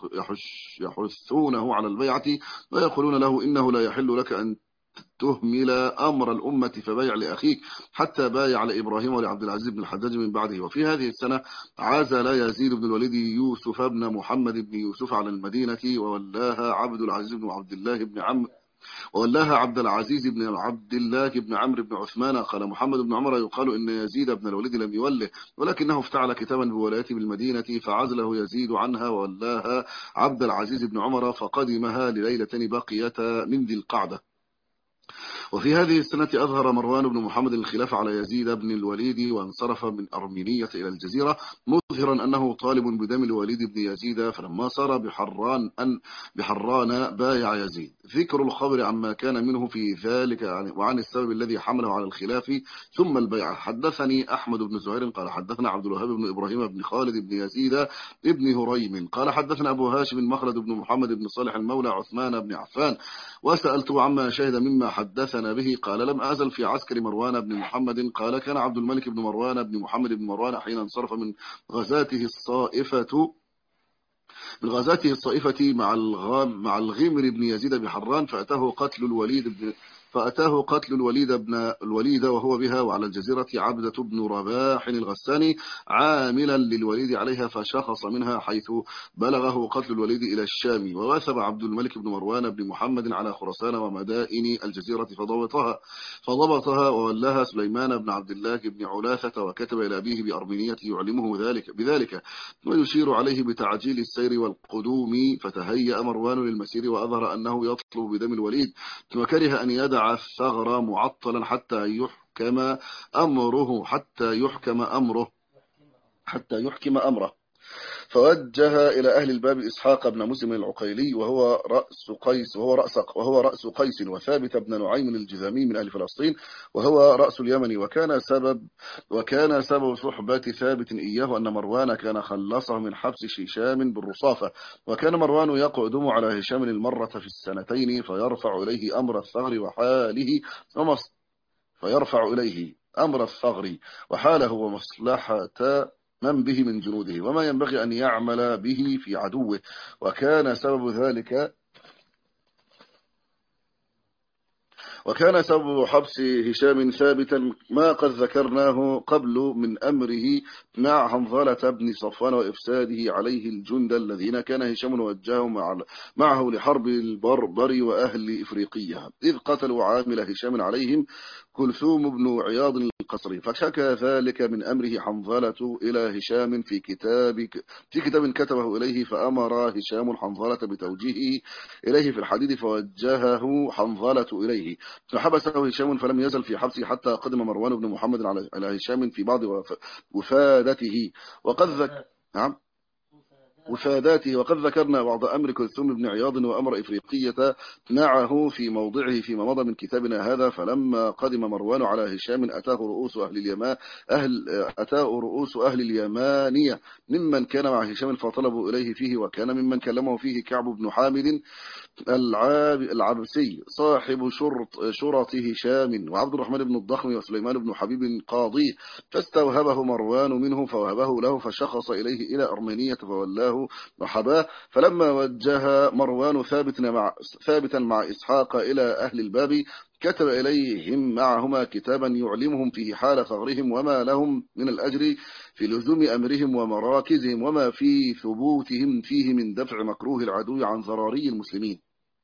يحثونه على البيعة ويقولون له إنه لا يحل لك أن تهمل أمر الأمة فبايع لأخيك حتى بايع لإبراهيم ولعبد العزيز بن الحجاج من بعده. وفي هذه السنة عزل يزيد بن الوليد يوسف بن محمد بن يوسف على المدينة وولاها عبد العزيز بن عبد الله بن عمرو وولاها عبد العزيز بن عبد الله بن عمرو بن عثمان. قال محمد بن عمر يقال إن يزيد بن الوليد لم يوله ولكنه افتعل كتابا بولايته بالمدينة فعزله يزيد عنها وولاها عبد العزيز بن عمر فقدمها لليلتين بقيتا من ذي القعدة. وفي هذه السنة أظهر مروان بن محمد الخلافة على يزيد بن الوليد وانصرف من أرمينية إلى الجزيرة مظهرا أنه طالب بدم الوليد بن يزيد، فلما صار بحران أن بحران بايع يزيد. ذكر الخبر عما كان منه في ذلك وعن السبب الذي حمله على الخلاف ثم البيعة. حدثني أحمد بن زهير قال حدثنا عبد الوهاب بن إبراهيم بن خالد بن يزيد ابن هريم قال حدثنا أبو هاشم مخلد بن محمد بن صالح المولى عثمان بن عفان وسألته عما شهد مما حدثنا به قال لم أزل في عسكر مروان بن محمد. قال كان عبد الملك بن مروان بن محمد بن مروان حين انصرف من غزاته الصائفة من غزاته الصائفة مع الغام مع الغمر بن يزيد بحران فأتاه قتل الوليد بن فأتاه قتل الوليد بن الوليد وهو بها وعلى الجزيرة عبدة بن رباح الغساني عاملا للوليد عليها فشخص منها حيث بلغه قتل الوليد إلى الشام. وواثب عبد الملك بن مروان بن محمد على خراسان ومدائن الجزيرة فضبطها فضبطها وولاها سليمان بن عبد الله بن علاثة وكتب إلى أبيه بأرمينية يعلمه ذلك بذلك ويشير عليه بتعجيل السير والقدوم. فتهيأ مروان للمسير وأظهر أنه يطلب بدم الوليد وكره أن يدع الثغر معطلا حتى يحكم أمره حتى يحكم أمره حتى يحكم أمره فوجه إلى أهل الباب إسحاق بن مسلم العقيلي وهو رأس قيس وهو رأس وهو رأس قيس وثابت بن نعيم الجذامي من أهل فلسطين وهو رأس اليمن. وكان سبب وكان سبب صحبة ثابت إياه أن مروان كان خلصه من حبس هشام بالرصافة. وكان مروان يقدم على هشام المرة في السنتين فيرفع إليه أمر الثغر وحاله ومص فيرفع إليه أمر الثغر وحاله ومصلحة من به من جنوده وما ينبغي أن يعمل به في عدوه. وكان سبب ذلك وكان سبب حبس هشام ثابتا ما قد ذكرناه قبل من أمره مع حنظلة بن صفوان وإفساده عليه الجند الذين كان هشام وجههم معه لحرب البربر وأهل إفريقية إذ قتلوا عامل هشام عليهم كلثوم بن عياض القصري. فشكى ذلك من أمره حنظلة إلى هشام في كتاب في كتاب كتبه إليه فأمر هشام حنظلة بتوجيهه إليه في الحديد فوجهه حنظلة إليه فحبسه هشام فلم يزل في حبسه حتى قدم مروان بن محمد على هشام في بعض وفادته. وقد ذك نعم وفاداته. وقد ذكرنا بعض أمر كلثوم بن عياض وأمر إفريقية معه في موضعه فيما مضى من كتابنا هذا. فلما قدم مروان على هشام أتاه رؤوس أهل اليمان أهل أتاه رؤوس أهل اليمانية ممن كان مع هشام فطلبوا إليه فيه، وكان ممن كلمه فيه كعب بن حامد العاب العبسي صاحب شرط شرط هشام، وعبد الرحمن بن الضخم، وسليمان بن حبيب قاضي. فاستوهبه مروان منه فوهبه له، فشخص إليه إلى أرمينية فولاه وحباه. فلما وجه مروان ثابتا مع, ثابتا مع إسحاق إلى أهل الباب كتب إليهم معهما كتابا يعلمهم فيه حال ثغرهم وما لهم من الأجر في لزوم أمرهم ومراكزهم، وما في ثبوتهم فيه من دفع مكروه العدو عن ضراري المسلمين.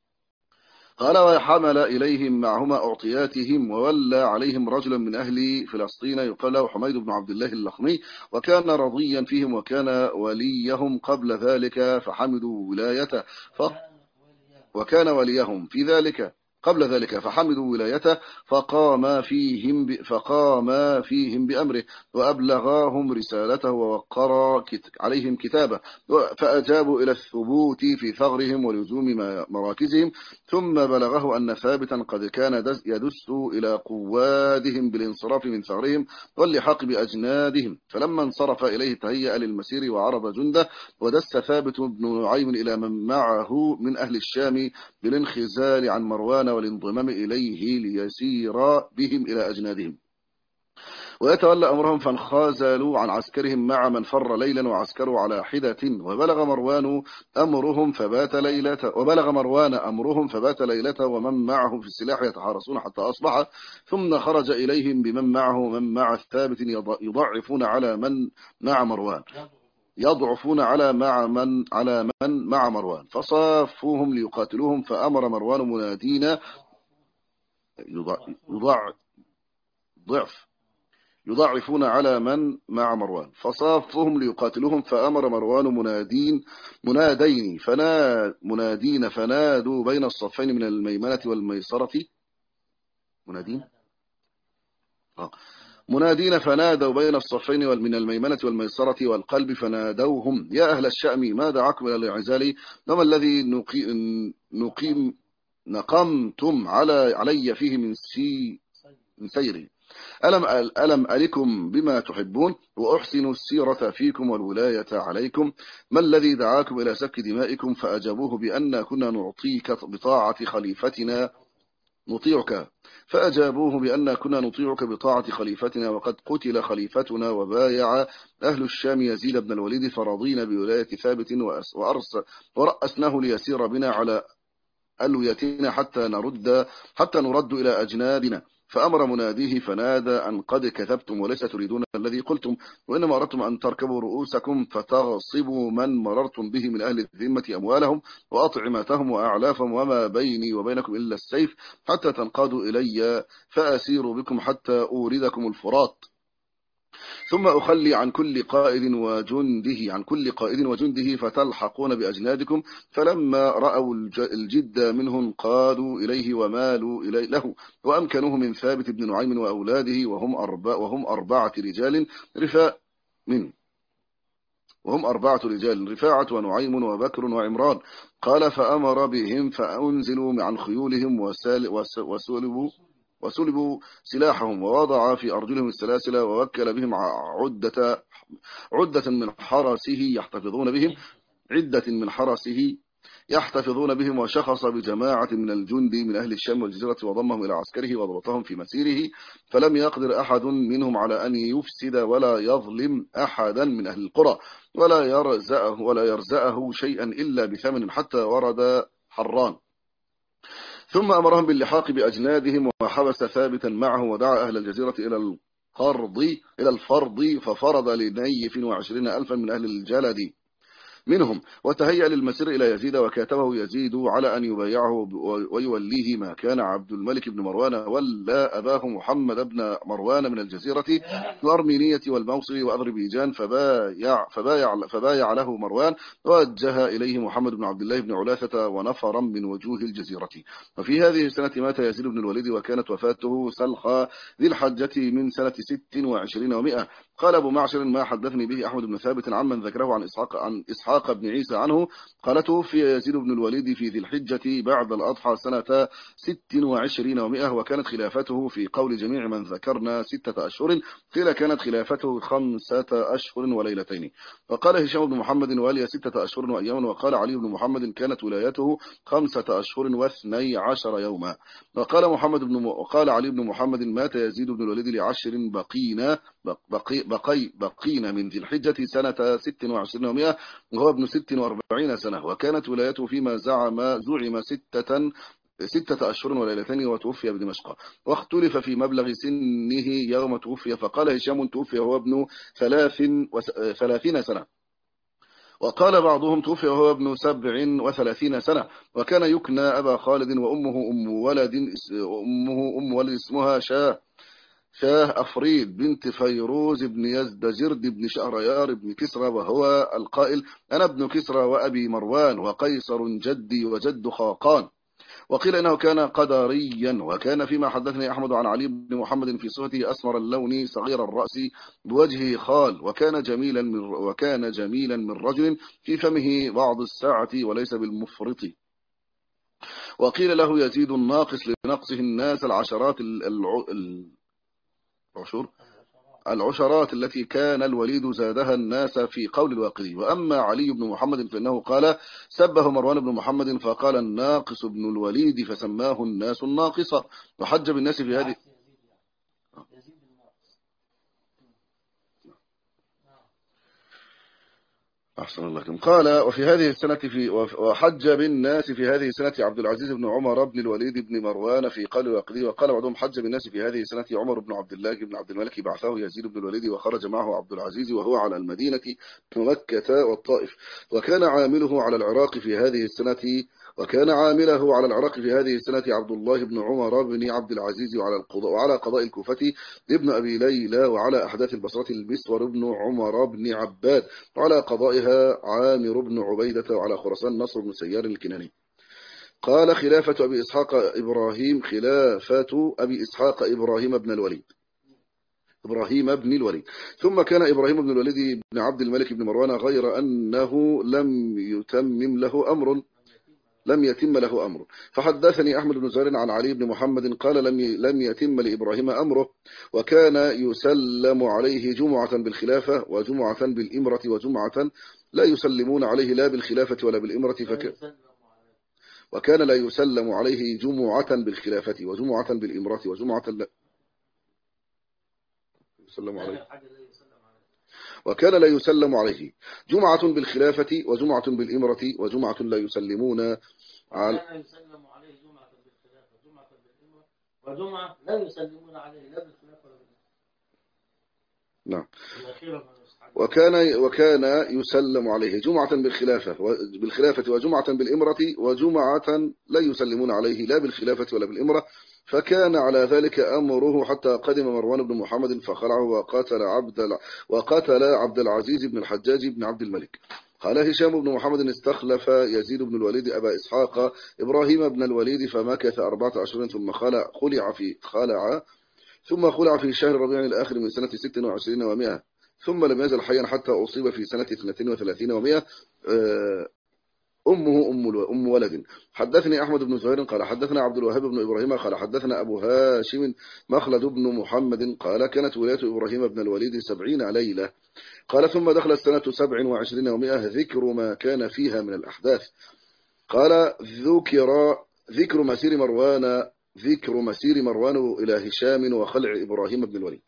قال وحمل إليهم معهما أعطياتهم، وولى عليهم رجلا من أهل فلسطين يقال له حميد بن عبد الله اللخمي، وكان رضيا فيهم وكان وليهم قبل ذلك فحمدوا ولايته ف... وكان وليهم في ذلك قبل ذلك فحمدوا ولايته فقام فيهم ب... فقام فيهم بأمره وأبلغاهم رسالته ووقر كت... عليهم كتابه، فأجابوا إلى الثبوت في ثغرهم ولزوم مراكزهم. ثم بلغه أن ثابتا قد كان يدس إلى قوادهم بالانصراف من ثغرهم واللحاق بأجنادهم. فلما انصرف إليه تهيأ للمسير وعرض جنده، ودس ثابت بن نعيم إلى من معه من أهل الشام بالانخزال عن مروان والانضمام إليه ليسير بهم إلى أجنادهم ويتولى أمرهم. فانخازلوا عن عسكرهم مع من فر ليلا وعسكروا على حدة. وبلغ مروان أمرهم فبات ليلة وبلغ مروان أمرهم فبات ليلة ومن معه في السلاح يتحارسون حتى أصبح. ثم خرج إليهم بمن معه ومن مع الثابت يضعفون على من مع مروان يضعفون على مع من على من مع مروان فصافوهم ليقاتلوهم. فأمر مروان منادين يضع ضعف يضعفون على من مع مروان فصافهم ليقاتلوهم. فأمر مروان منادين منادين فناد منادين فنادوا بين الصفين من الميمنة والميسرة منادين آه. منادين فنادوا بين الصفين من الميمنة والميسرة والقلب فنادوهم يا أهل الشأم ما دعاكم إلى العزال وما الذي نقيم, نقيم نقمتم على علي فيه من سي من سيري ألم, ألم ألكم بما تحبون وأحسن السيرة فيكم والولاية عليكم. ما الذي دعاكم إلى سفك دمائكم؟ فأجابوه بأن كنا نعطيك بطاعة خليفتنا نطيعك فأجابوه بأن كنا نطيعك بطاعة خليفتنا وقد قتل خليفتنا وبايع أهل الشام يزيد بن الوليد فرضينا بولاية ثابت وأرس ورأسناه ليسير بنا على ألويتنا حتى نرد حتى نرد إلى أجنابنا. فأمر مناديه فنادى أن قد كذبتم وليس تريدون الذي قلتم وإنما أردتم أن تركبوا رؤوسكم فتغصبوا من مررتم به من أهل الذمة أموالهم وأطعمتهم وأعلافهم وما بيني وبينكم إلا السيف حتى تنقادوا إلي فأسير بكم حتى أوردكم الفرات ثم أخلي عن كل قائد وجنده عن كل قائد وجنده فتلحقون بأجنادكم. فلما رأوا الجد منهم قادوا إليه ومالوا إليه له وأمكنوه من ثابت بن نعيم وأولاده وهم أربعة وهم أربعة رجال رفاء من وهم أربعة رجال رفاعة ونعيم وبكر وعمران. قال فأمر بهم فأنزلوا عن خيولهم وسلبوا وسلبوا سلاحهم ووضع في أرجلهم السلاسل ووكل بهم عدة عدة من حرسه يحتفظون بهم عدة من حرسه يحتفظون بهم وشخص بجماعة من الجند من أهل الشام والجزيرة وضمهم إلى عسكره وضبطهم في مسيره. فلم يقدر أحد منهم على أن يفسد ولا يظلم أحدا من أهل القرى ولا يرزأه ولا يرزأه شيئا إلا بثمن حتى ورد حران. ثم أمرهم باللحاق بأجنادهم وحبس ثابتا معه ودعا أهل الجزيرة إلى القرض إلى الفرض ففرض لنيف وعشرين ألفا من أهل الجلد منهم وتهيأ للمسير إلى يزيد وكاتبه يزيد على أن يبايعه ويوليه ما كان عبد الملك بن مروان ولا أباه محمد بن مروان من الجزيرة والأرمينية والموصل وأذربيجان فبايع, فبايع, فبايع له مروان ووجه إليه محمد بن عبد الله بن علاثة ونفرا من وجوه الجزيرة. وفي هذه السنة مات يزيد بن الوليد وكانت وفاته سلخ ذي الحجة من سنة ست وعشرين ومئة. قال أبو معشر ما حدثني به أحمد بن ثابت عمن ذكره عن إسحاق عن إسحاق بن عيسى عنه قال توفي يزيد بن الوليد في ذي الحجة بعد الأضحى سنة ست وعشرين ومئة، وكانت خلافته في قول جميع من ذكرنا ستة أشهر، قيل كانت خلافته خمسة أشهر وليلتين. وقال هشام بن محمد ولي ستة أشهر وأياما، وقال علي بن محمد كانت ولايته خمسة أشهر واثني عشر يوما. وقال محمد بن م... وقال علي بن محمد مات يزيد بن الوليد لعشر بقينا بقي بقي بقينا من ذي الحجة سنة ست وعشرين ومئة، وهو ابن ست وأربعين سنة، وكانت ولايته فيما زعم زعم ستة ستة أشهر وليلتين، وتوفي بدمشق. واختلف في مبلغ سنه يوم توفي، فقال هشام توفي وهو ابن ثلاث وثلاثين سنة، وقال بعضهم توفي وهو ابن سبع وثلاثين سنة. وكان يكنى أبا خالد، وأمه أم ولد أمه أم ولد اسمها شاه شاه أفريد بنت فيروز بن يزدجرد بن شهريار بن كسرى، وهو القائل أنا ابن كسرى وأبي مروان وقيصر جدي وجد خاقان. وقيل إنه كان قدريا. وكان فيما حدثني أحمد عن علي بن محمد في صفته أسمر اللون صغير الرأس بوجهه خال، وكان جميلا من وكان جميلا من رجل في فمه بعض الساعة وليس بالمفرط. وقيل له يزيد الناقص لنقصه الناس العشرات العشر العشرات التي كان الوليد زادها الناس في قول الواقدي. وأما علي بن محمد فإنه قال سبه مروان بن محمد فقال الناقص بن الوليد فسماه الناس الناقصة. وحج بالناس في هذه أحسن الله لكم. قال وفي هذه السنة في وحج بالناس في هذه السنة عبد العزيز بن عمر بن الوليد بن مروان في قول الواقدي. وقال بعضهم حج بالناس في هذه السنة عمر بن عبد الله بن عبد الملك بعثه يزيد بن الوليد، وخرج معه عبد العزيز وهو على المدينة ومكة والطائف. وكان عامله على العراق في هذه السنة وكان عامله على العراق في هذه السنة عبد الله بن عمر بن عبد العزيز، وعلى القضاء وعلى قضاء الكوفة ابن أبي ليلى، وعلى أحداث البصرة المسور بن عمر بن عباد، وعلى قضائها عامر بن عبيدة، وعلى خراسان نصر بن سيار الكناني. قال خلافة أبي إسحاق إبراهيم خلافة أبي إسحاق إبراهيم بن الوليد إبراهيم بن الوليد. ثم كان إبراهيم بن الوليد بن عبد الملك بن مروان، غير أنه لم يتمم له أمر لم يتم له أمر. فحدثني أحمد بن زهير عن علي بن محمد قال لم لم يتم لإبراهيم أمره، وكان يسلم عليه جمعة بالخلافة وجمعة بالإمرة وجمعة لا يسلمون عليه لا بالخلافة ولا بالإمرة، فك وكان لا يسلم عليه جمعة بالخلافة وجمعة بالإمرة وجمعة لا يسلم عليه وكان لا يسلم عليه جمعة بالخلافة وجمعة بالإمرة وجمعة لا يسلمون على يسلم عليه جمعة بالخلافة جمعة بالإمرة وجمعة لا يسلمون عليه لا بالخلافة ولا نعم. بالإمرة. وكان وكان يسلم عليه جمعة بالخلافة بالخلافة وجمعة بالإمرة وجمعة لا يسلمون عليه لا بالخلافة ولا بالإمرة، فكان على ذلك أمره حتى قدم مروان بن محمد فخلعه وقاتل عبد وقاتل عبد العزيز بن الحجاج بن عبد الملك. قال هشام بن محمد استخلف يزيد بن الوليد أبا إسحاق إبراهيم بن الوليد فمكث أربعة أشهر ثم خلع خلع في خلع ثم خلع في شهر ربيع الآخر من سنة ست وعشرين ومائة، ثم لم يزل حيا حتى أصيب في سنة اثنتين وثلاثين ومائة. أمه أم أم ولد. حدثني أحمد بن زهير قال حدثنا عبد الوهاب بن إبراهيم قال حدثنا أبو هاشم مخلد بن محمد قال كانت ولاية إبراهيم بن الوليد سبعين ليلة. قال ثم دخل السنة سبع وعشرين ومائة ذكر ما كان فيها من الأحداث. قال ذكر ذكر مسير مروان ذكر مسير مروان إلى هشام وخلع إبراهيم بن الوليد.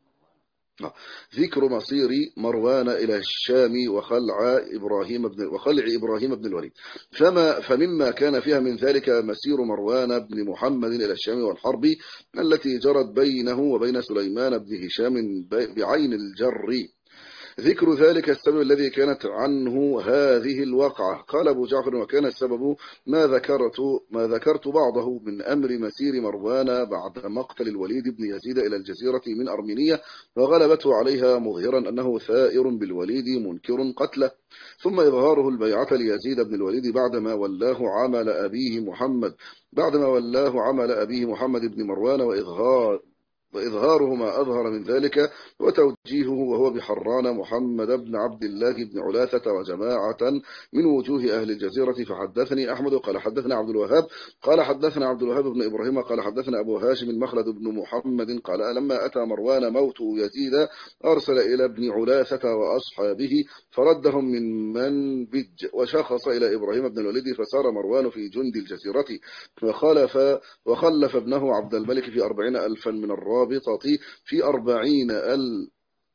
ذكر مصير مروان إلى الشام وخلع إبراهيم بن وخلع إبراهيم بن الوليد. فما فمما كان فيها من ذلك مسير مروان بن محمد إلى الشام والحرب التي جرت بينه وبين سليمان بن هشام بعين الجر. ذكر ذلك السبب الذي كانت عنه هذه الواقعة. قال أبو جعفر وكان السبب ما ذكرت ما ذكرت بعضه من أمر مسير مروان بعد مقتل الوليد بن يزيد إلى الجزيرة من أرمينية وغلبته عليها مظهرا أنه ثائر بالوليد منكر قتله، ثم إظهاره البيعة ليزيد بن الوليد بعدما ولاه عمل أبيه محمد بعدما ولاه عمل أبيه محمد بن مروان وإظهار وإظهاره ما أظهر من ذلك وتوجيهه وهو بحران محمد بن عبد الله بن علاثة وجماعة من وجوه أهل الجزيرة. فحدثني أحمد قال حدثنا عبد الوهاب قال حدثنا عبد الوهاب بن إبراهيم قال حدثنا أبو هاشم مخلد بن محمد قال لما أتى مروان موت يزيد أرسل إلى ابن علاثة وأصحابه فردهم من منبج وشخص إلى إبراهيم بن الوليد فسار مروان في جند الجزيرة وخلف, وخلف ابنه عبد الملك في أربعين ألفا من الرابطة في أربعين ألف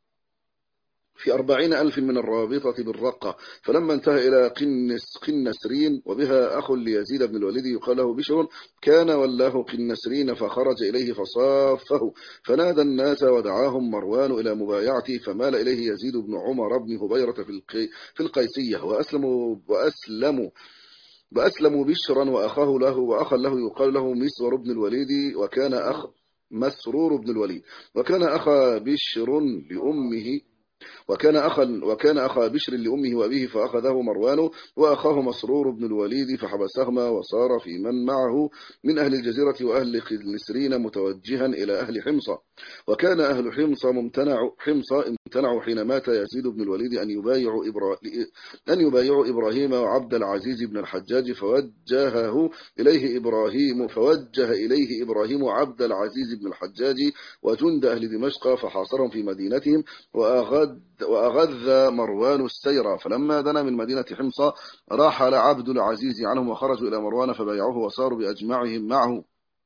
في أربعين ألف من الرابطة بالرقة. فلما انتهى إلى قنس قنسرين وبها أخ ليزيد بن الوليد يقال له بشر كان والله قنسرين فخرج إليه فصافه فنادى الناس ودعاهم مروان إلى مبايعته فمال إليه يزيد بن عمر بن هبيرة في, القي في القيسية وأسلموا, وأسلموا وأسلموا بشرا وأخاه له وأخا له يقال له مسور بن الوليد وكان أخ مسرور بن الوليد وكان أخا بشر لأمه وكان أخا وكان أخا بشر لأمه وأبيه فأخذه مروان وأخاه مسرور بن الوليد فحبسهما وصار في من معه من أهل الجزيرة وأهل قنسرين متوجها إلى أهل حمص. وكان أهل حمص ممتنع حمص امتنعوا حين مات يزيد بن الوليد أن يبايعوا إبرا... أن يبايعوا إبراهيم وعبد العزيز بن الحجاج فوجهه إليه إبراهيم فوجه إليه إبراهيم عبد العزيز بن الحجاج وجند أهل دمشق فحاصرهم في مدينتهم وأغد وأغذ مروان السير. فلما دنا من مدينة حمص راحل عبد العزيز عنهم وخرجوا إلى مروان فبايعوه وصاروا بأجمعهم معه.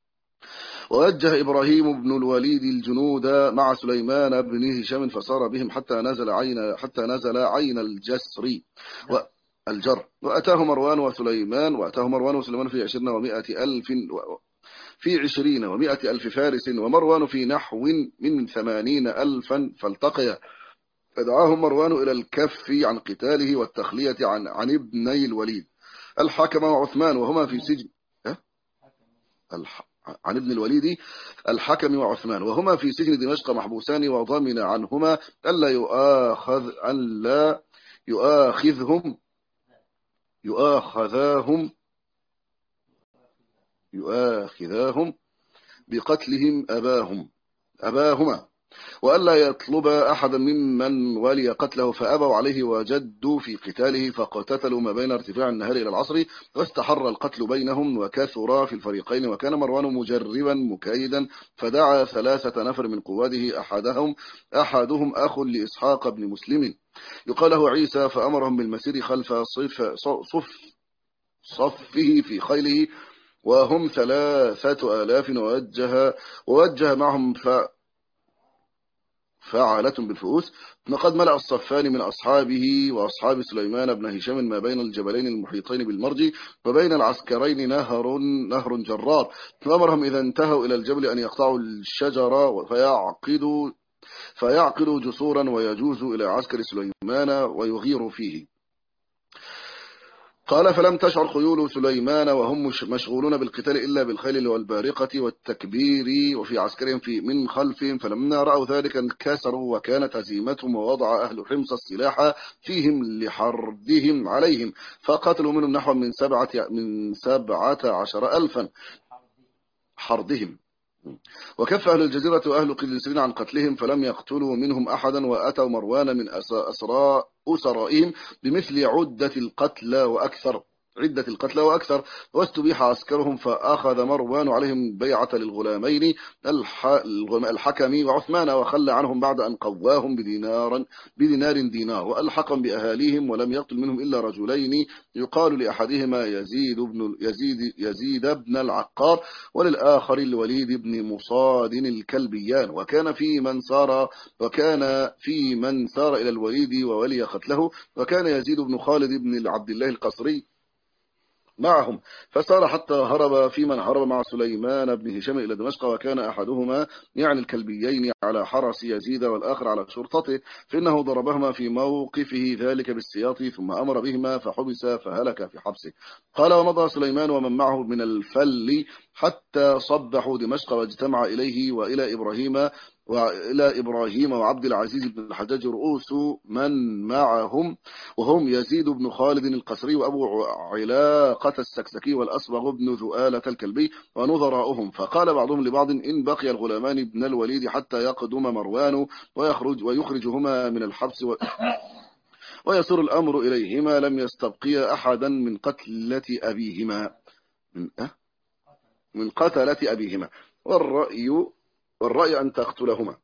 ووجه إبراهيم بن الوليد الجنود مع سليمان بن هشام فصار بهم حتى نزل عين حتى نزل عين الجسر والجر. وأتاه مروان وسليمان وأتاه مروان وسليمان في عشرين ومائة ألف في عشرين ومائة ألف فارس ومروان في نحو من ثمانين ألفا فالتقيا. فدعاهم مروان إلى الكف عن قتاله والتخلية عن عن ابني الوليد الحكم وعثمان وهما في سجن أه؟ الح... عن ابن الوليد الحكم وعثمان وهما في سجن دمشق محبوسان وضمن عنهما ألا يؤاخذ ألا يؤاخذهم يؤاخذاهم يؤاخذاهم بقتلهم أباهم أباهما وألا يطلب أحدا ممن ولي قتله فأبوا عليه وجدوا في قتاله فقتتلوا ما بين ارتفاع النهار إلى العصر واستحر القتل بينهم وكثر في الفريقين. وكان مروان مجربا مكيدا فدعا ثلاثة نفر من قواده أحدهم أحدهم أخ لإسحاق بن مسلم يقال له عيسى فأمرهم بالمسير خلف صف صف صفه في خيله وهم ثلاثة آلاف ووجه ووجه معهم ف فعالة بالفؤوس. وقد ملأ الصفان من أصحابه وأصحاب سليمان بن هشام ما بين الجبلين المحيطين بالمرج وبين العسكرين نهر نهر جرار. فأمرهم إذا انتهوا إلى الجبل أن يقطعوا الشجر فيعقدوا فيعقدوا جسورا ويجوزوا إلى عسكر سليمان ويغيروا فيه. قال فلم تشعر خيول سليمان وهم مشغولون بالقتال إلا بالخيل والبارقة والتكبير وفي عسكرهم في من خلفهم. فلما رأوا ذلك انكسروا وكانت هزيمتهم ووضع أهل حمص السلاح فيهم لحردهم عليهم فقتلوا منهم نحو من سبعة من سبعة عشر ألفا حردهم. وكف أهل الجزيرة وأهل قنسرين عن قتلهم فلم يقتلوا منهم أحدا وأتوا مروان من أسراء أسرائهم بمثل عدة القتلى وأكثر عدة القتلى وأكثر واستبيح عسكرهم فأخذ مروان عليهم بيعة للغلامين الحكم وعثمان وخلى عنهم بعد أن قواهم بدينار بدينار دينار وألحقهم بأهاليهم ولم يقتل منهم إلا رجلين يقال لأحدهما يزيد بن يزيد يزيد بن العقار وللآخر الوليد بن مصاد الكلبيان. وكان في من سار وكان في من سار إلى الوليد وولي قتله وكان يزيد بن خالد بن عبد الله القصري معهم فسار حتى هرب في من هرب مع سليمان بن هشام إلى دمشق وكان أحدهما يعني الكلبيين على حرس يزيد والآخر على شرطته فإنه ضربهما في موقفه ذلك بالسياط ثم أمر بهما فحبس فهلك في حبسه. قال ومضى سليمان ومن معه من الفل حتى صبحوا دمشق واجتمع إليه وإلى إبراهيم وإلى إبراهيم وعبد العزيز بن الحجاج رؤوس من معهم، وهم يزيد بن خالد القسري وأبو علاقة السكسكي والأصبغ بن ذؤالة الكلبي ونظراؤهم. فقال بعضهم لبعض: إن بقي الغلامان بن الوليد حتى يقدم مروان ويخرج ويخرجهما من الحبس و... ويصير الأمر إليهما لم يستبقي أحدا من قتلة أبيهما من, أه؟ من قتلة أبيهما، والرأي والرأي أن تقتلهما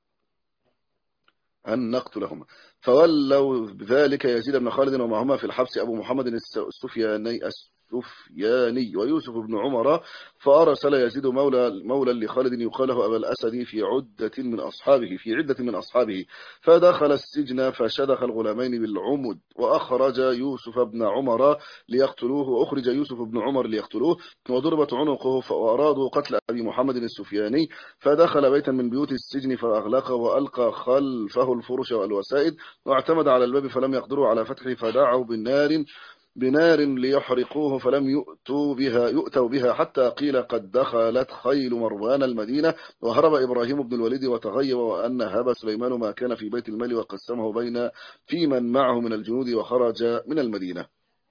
أن نقتلهما. فولوا بذلك يزيد بن خالد ومعهما في الحبس أبو محمد السفياني السفياني ويوسف بن عمر. فأرسل يزيد مولى مولى لخالد يقال له أبا الأسد في عدة من أصحابه في عدة من أصحابه فدخل السجن فشدخ الغلامين بالعمد، وأخرج يوسف بن عمر ليقتلوه وأخرج يوسف بن عمر ليقتلوه وضربت عنقه، وأرادوا قتل أبي محمد السفياني. فدخل بيتا من بيوت السجن فأغلقه وألقى خلفه الفرش والوسائد واعتمد على الباب فلم يقدروا على فتحه، فدعوا بالنار بنار ليحرقوه فلم يؤتوا بها يؤتوا بها حتى قيل قد دخلت خيل مروان المدينة. وهرب إبراهيم بن الوليد وتغيب، وأن هب سليمان ما كان في بيت المال وقسمه بين في من معه من الجنود وخرج من المدينة.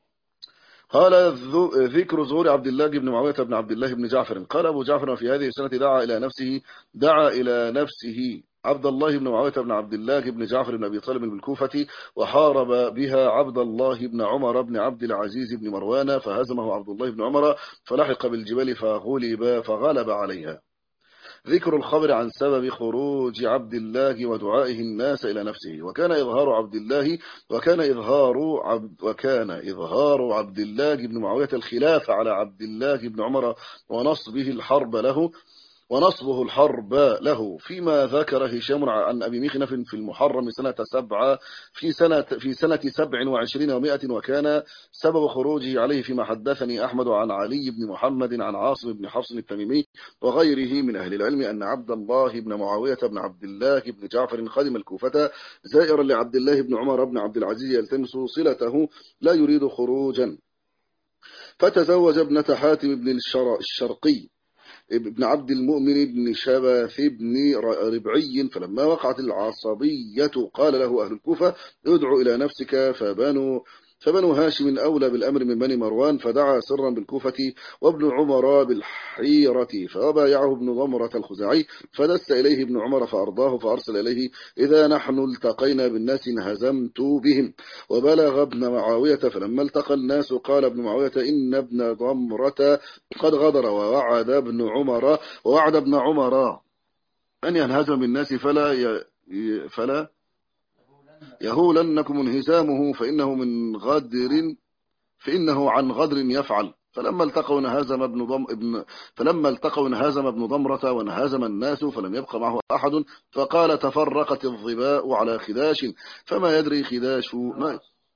قال ذكر ظهور عبد الله بن معاوية بن عبد الله بن جعفر. قال أبو جعفر: وفي هذه السنة دعا إلى نفسه دعا إلى نفسه عبد الله بن معاوية بن عبد الله بن جعفر بن أبي طالب بالكوفة، وحارب بها عبد الله بن عمر بن عبد العزيز بن مروان، فهزمه عبد الله بن عمر فلحق بالجبال فغلب فغلب عليها. ذكر الخبر عن سبب خروج عبد الله ودعائه الناس إلى نفسه. وكان إظهار عبد الله وكان إظهار عبد وكان إظهار عبد الله بن معاوية الخلافة على عبد الله بن عمر ونصبه الحرب له ونصبه الحرب له، فيما ذكر هشام عن أبي مخنف في المحرم سنة سبعة في سنة في سنة سبع وعشرين ومائة، وكان سبب خروجه عليه فيما حدثني أحمد عن علي بن محمد عن عاصم بن حفص التميمي وغيره من أهل العلم أن عبد الله بن معاوية بن عبد الله بن جعفر قدم الكوفة زائرا لعبد الله بن عمر بن عبد العزيز يلتمس صلته لا يريد خروجا، فتزوج ابنة حاتم بن الشرقي ابن عبد المؤمن بن شباث بن ربعي. فلما وقعت العصبية قال له أهل الكوفة: ادعو إلى نفسك، فبنوا فبنو هاشم أولى بالأمر من بني مروان، فدعا سرا بالكوفة وابن عمر بالحيرة، فبايعه ابن ضمرة الخزاعي، فدس إليه ابن عمر فأرضاه، فأرسل إليه: إذا نحن التقينا بالناس انهزمت بهم. وبلغ ابن معاوية، فلما التقى الناس قال ابن معاوية: إن ابن ضمرة قد غدر، ووعد ابن عمر ووعد ابن عمر أن ينهزم بالناس فلا ي... فلا يهولنكم انهزامه، فإنه من غدر فإنه عن غدر يفعل. فلما التقوا انهزم ابن ضم ابن فلما التقوا انهزم ابن ضمرة وانهزم الناس فلم يبق معه أحد. فقال: تفرقت الظباء على خداش فما يدري خداش ما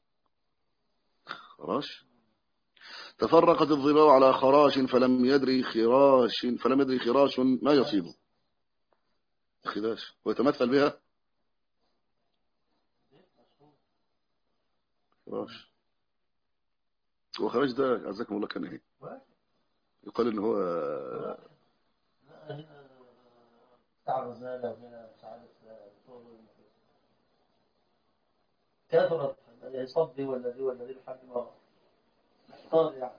خراش تفرقت الظباء على خراش فلم يدري خراش فلم يدري خراش ما يصيبه. خداش ويتمثل بها خراش. وخراش ده عزكم الله كان ايه؟ يقال ان هو كثرت يصدي والذي والذي لحد ما احتار يعني.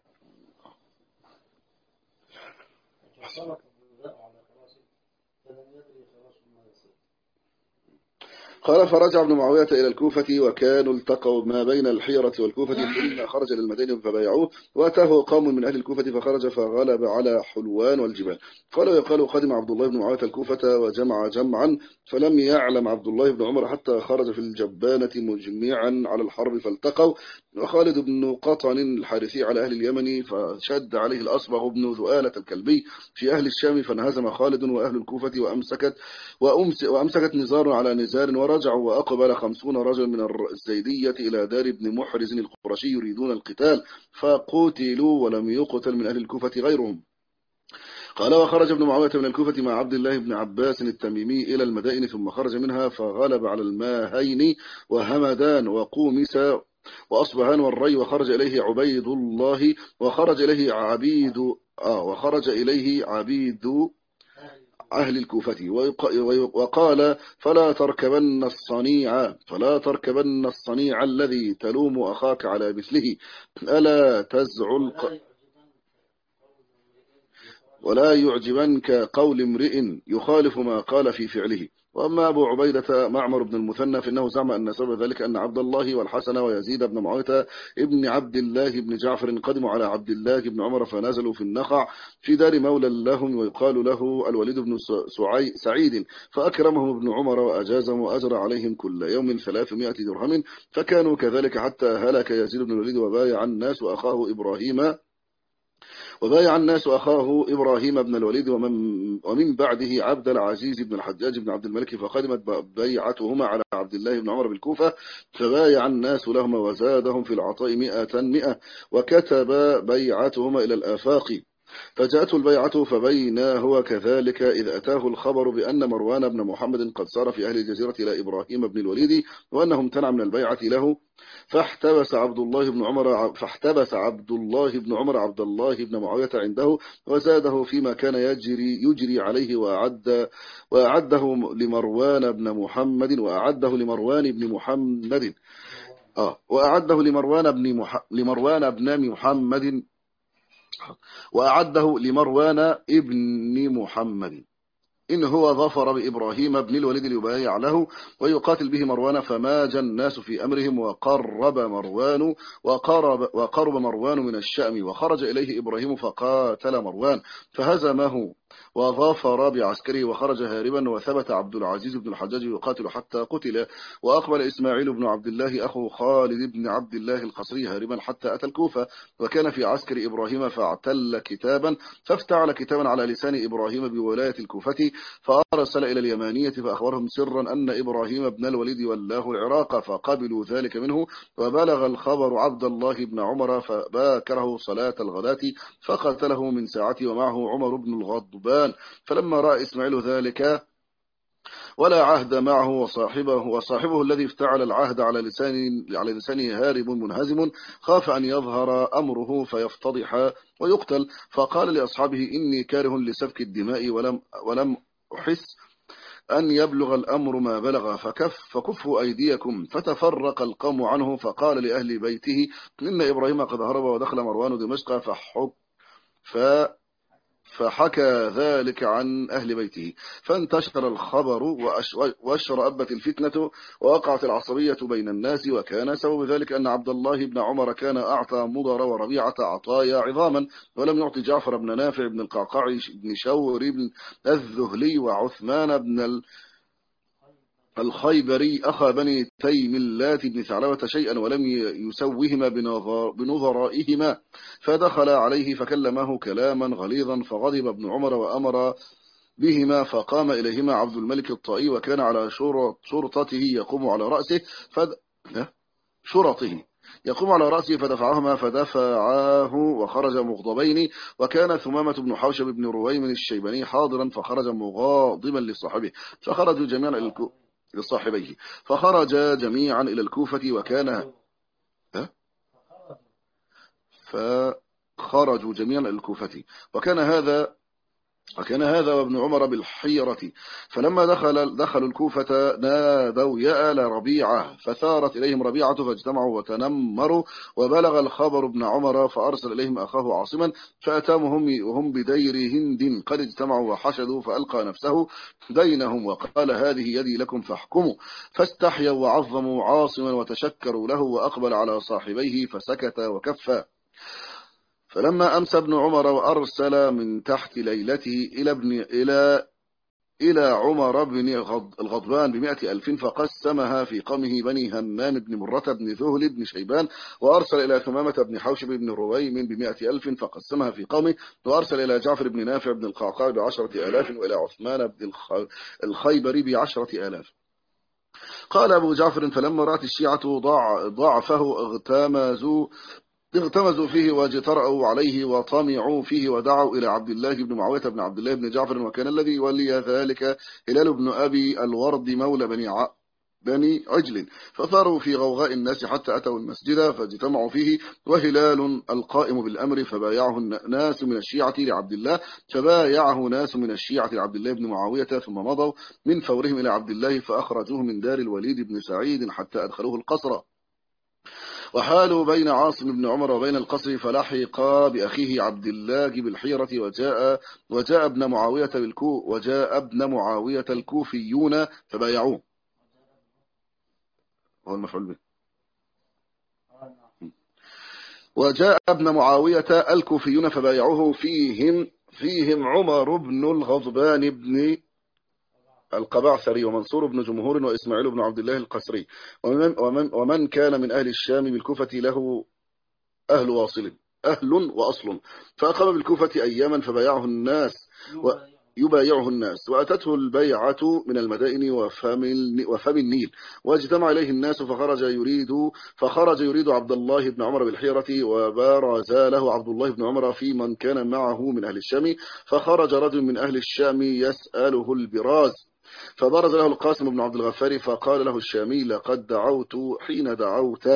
حصلت الضياء على فراسه فلم يدري فراس ما يصير. قال: فرجع ابن معاوية إلى الكوفة، وكانوا التقوا ما بين الحيرة والكوفة، ثم خرج للمدينة فبايعوه، وأتاه قوم من أهل الكوفة فخرج فغلب على حلوان والجبال. قال: ويقال قدم عبد الله بن معاوية الكوفة وجمع جمعا، فلم يعلم عبد الله بن عمر حتى خرج في الجبانة مجمعا على الحرب فالتقوا. وخالد بن قطن الحارثي على أهل اليمن، فشد عليه الأصبغ بن ذؤالة الكلبي في أهل الشام، فانهزم خالد وأهل الكوفة وأمسكت وأمسكت نزار على نزار، ورجعوا وأقبل خمسون رجل من الزيدية إلى دار ابن محرز القرشي يريدون القتال، فقتلوا ولم يقتل من أهل الكوفة غيرهم. قال: وخرج ابن معاوية من الكوفة مع عبد الله بن عباس التميمي إلى المدائن، ثم خرج منها فغلب على الماهين وهمدان وقومس وأصبهان والري، وخرج إليه عبيد الله وخرج إليه عبيد آه وخرج إليه عبيد أهل الكوفة. وقال فلا تركبن الصنيع فلا تركبن الصنيع الذي تلوم أخاك على مثله، ألا تزعل ولا يعجبنك قول امرئ يخالف ما قال في فعله. وأما أبو عبيدة معمر بن المثنى فإنه زعم أن سبب ذلك أن عبد الله والحسن ويزيد بن معاوية ابن عبد الله بن جعفر قدموا على عبد الله بن عمر فنزلوا في النخع في دار مولى لهم ويقال له الوليد بن سعيد، فأكرمهم ابن عمر وأجازهم وأجرى عليهم كل يوم ثلاثمائة درهم، فكانوا كذلك حتى هلك يزيد بن الوليد وبايع الناس وأخاه إبراهيم وبايع الناس أخاه إبراهيم بن الوليد ومن, ومن بعده عبد العزيز بن الحجاج بن عبد الملك، فقدمت بيعتهما على عبد الله بن عمر بالكوفة، فبايع الناس لهما وزادهم في العطاء مئة مئة، وكتب بيعتهما إلى الآفاق، فجاءته البيعة فبينا هو كذلك إذ أتاه الخبر بأن مروان بن محمد قد صار في أهل الجزيرة إلى إبراهيم بن الوليد وأنه امتنع من البيعة له، فاحتبس عبد الله بن عمر فاحتبس عبد الله بن عمر عبد الله بن معاوية عنده وزاده فيما كان يجري يجري عليه، وأعد وأعده لمروان بن محمد وأعده لمروان بن محمد آه وأعده لمروان بن مح... لمروان بن محمد وأعده لمروان ابن محمد إن هو ظفر بإبراهيم بن الوليد ليبايع له ويقاتل به مروان، فماج الناس في أمرهم وقرب مروان وقرب, وقرب مروان من الشأم، وخرج إليه إبراهيم فقاتل مروان فهزمه وظفر بعسكره وخرج هاربا، وثبت عبد العزيز بن الحجاج يقاتل حتى قتل، وأقبل إسماعيل بن عبد الله أخو خالد بن عبد الله القصري هاربا حتى أتى الكوفة، وكان في عسكر إبراهيم فاعتل كتابا فافتعل كتابا على لسان إبراهيم بولاية الكوفة، فأرسل إلى اليمانية فأخبرهم سرا أن إبراهيم بن الوليد ولاه العراق، فقبلوا ذلك منه، وبلغ الخبر عبد الله بن عمر فباكره صلاة الغداة فقتله من ساعته ومعه عمر بن الغضبان، فلما رأى إسماعيل ذلك ولا عهد معه وصاحبه وصاحبه الذي افتعل العهد على لسان على لسانه هارب منهزم، خاف أن يظهر أمره فيفتضح ويقتل، فقال لأصحابه إني كاره لسفك الدماء ولم ولم أحس أن يبلغ الأمر ما بلغ، فكف فكفوا أيديكم، فتفرق القوم عنه، فقال لأهل بيته إن إبراهيم قد هرب ودخل مروان دمشق، فحك ف فحكى ذلك عن أهل بيته، فانتشر الخبر واشرأبت الفتنة ووقعت العصبية بين الناس، وكان سبب ذلك أن عبد الله بن عمر كان أعطى مضر وربيعة عطايا عظاما، ولم يعطي جعفر بن نافع بن القعقاع بن شور بن الذهلي وعثمان بن الخيبري أخا بني تيم اللات بن ثعلبة شيئا، ولم يسوهما بنظرائهما، فدخل عليه فكلمه كلاما غليظا، فغضب ابن عمر وأمر بهما، فقام إليهما عبد الملك الطائي وكان على شرطته يقوم على رأسه فد... شرطه يقوم على رأسه فدفعهما فدفعاه وخرج مغضبين، وكان ثمامة بن حوشب بن رويم الشيباني حاضرا فخرج مغاضبا لصاحبه، فخرجوا جميعا إلى الكوفة لصاحبيه فخرج جميعا إلى الكوفة، وكان فخرجوا جميعا إلى الكوفة وكان هذا وكان هذا وابن عمر بالحيرة، فلما دخل دخلوا الكوفة نادوا يا آل ربيعة، فثارت إليهم ربيعة فاجتمعوا وتنمروا، وبلغ الخبر ابن عمر فأرسل إليهم أخاه عاصما، فأتاهم وهم بدير هند قد اجتمعوا وحشدوا، فألقى نفسه بينهم وقال هذه يدي لكم فاحكموا، فاستحيوا وعظموا عاصما وتشكروا له، وأقبل على صاحبيه فسكت وكفى. فلما أمسى ابن عمر وأرسل من تحت ليلته إلى ابن إلى إلى عمر بن الغضبان بمئة ألف، فقسمها في قومه بني همام بن مرة بن ذهل بن شيبان، وأرسل إلى ثمامة بن حوشب بن رويم بمئة ألف فقسمها في قومه، وأرسل إلى جعفر بن نافع بن القعقاع بعشرة آلاف، وإلى عثمان بن الخيبر بعشرة آلاف. قال أبو جعفر فلما رأت الشيعة ضعفه اغتمزوا اغتمزوا فيه واجترأوا عليه وطمعوا فيه، ودعوا إلى عبد الله بن معاوية بن عبد الله بن جعفر، وكان الذي ولي ذلك هلال بن أبي الورد مولى بني ع... بني عجل، فثاروا في غوغاء الناس حتى أتوا المسجد فاجتمعوا فيه، وهلال القائم بالأمر، فبايعه ناس من الشيعة لعبد الله فبايعه ناس من الشيعة لعبد الله بن معاوية، ثم مضوا من فورهم إلى عبد الله فأخرجوه من دار الوليد بن سعيد حتى أدخلوه القصر، وحالوا بين عاصم بن عمر وبين القصر، فلحق بأخيه عبد الله بالحيرة، وجاء وجاء ابن معاوية بالكو وجاء ابن معاوية الكوفيون فبايعوه. هو المفعول به. وجاء ابن معاوية الكوفيون فبايعوه، فيهم فيهم عمر بن الغضبان بن القبعثري ومنصور بن جمهور وإسماعيل بن عبد الله القسري، ومن, ومن, ومن كان من أهل الشام بالكوفة له أهل واصل أهل وأصل، فأقام بالكوفة أياما فبايعه الناس ويبايعه الناس، وأتته البيعة من المدائن وفم وفم النيل، واجتمع إليه الناس فخرج يريد فخرج يريد عبد الله بن عمر بالحيرة، وبارز له عبد الله بن عمر في من كان معه من أهل الشام، فخرج رجل من أهل الشام يسأله البراز، فبرز له القاسم بن عبد الغفار فقال له الشامي: لقد دعوت حين دعوت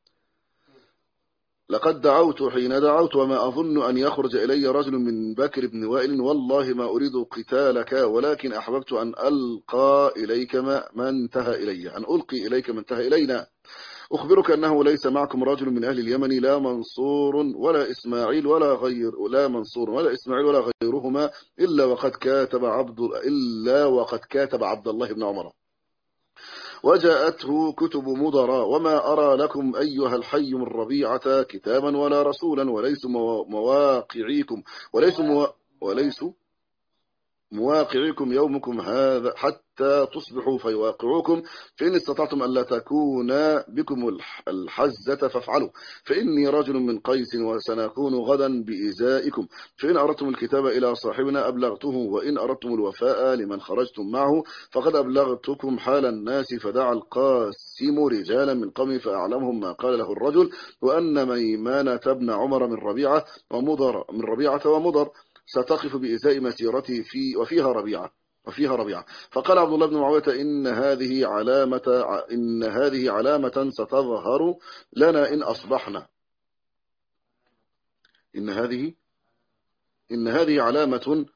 لقد دعوت حين دعوت وما أظن أن يخرج إلي رجل من بكر بن وائل، والله ما أريد قتالك، ولكن أحببت أن ألقى إليك ما انتهى إلي أن ألقي إليك ما انتهى إلينا. أخبرك أنه ليس معكم رجل من أهل اليمن، لا منصور ولا إسماعيل ولا غير لا منصور ولا إسماعيل ولا غيرهما، إلا وقد كاتب عبد إلا وقد كاتب عبد الله بن عمر، وجاءته كتب مضرا، وما أرى لكم أيها الحي من ربيعة كتابا ولا رسولا، وليس مواقعيكم وليس موا وليس مواقعكم يومكم هذا حتى تصبحوا فيواقعوكم، فإن استطعتم ألا تكون بكم الحزة فافعلوا، فإني رجل من قيس وسنكون غدا بإزائكم، فإن أردتم الكتاب إلى صاحبنا أبلغته، وإن أردتم الوفاء لمن خرجتم معه فقد أبلغتكم حال الناس. فدعا القاسم رجالا من قومه فأعلمهم ما قال له الرجل، وأن ميمانة بن عمر من ربيعة ومضر من ربيعة ومضر ستقف بإزاء مسيرته في وفيها ربيعة وفيها ربيعة. فقال عبد الله بن معاوية: إن هذه علامة إن هذه علامة ستظهر لنا إن أصبحنا إن هذه إن هذه علامة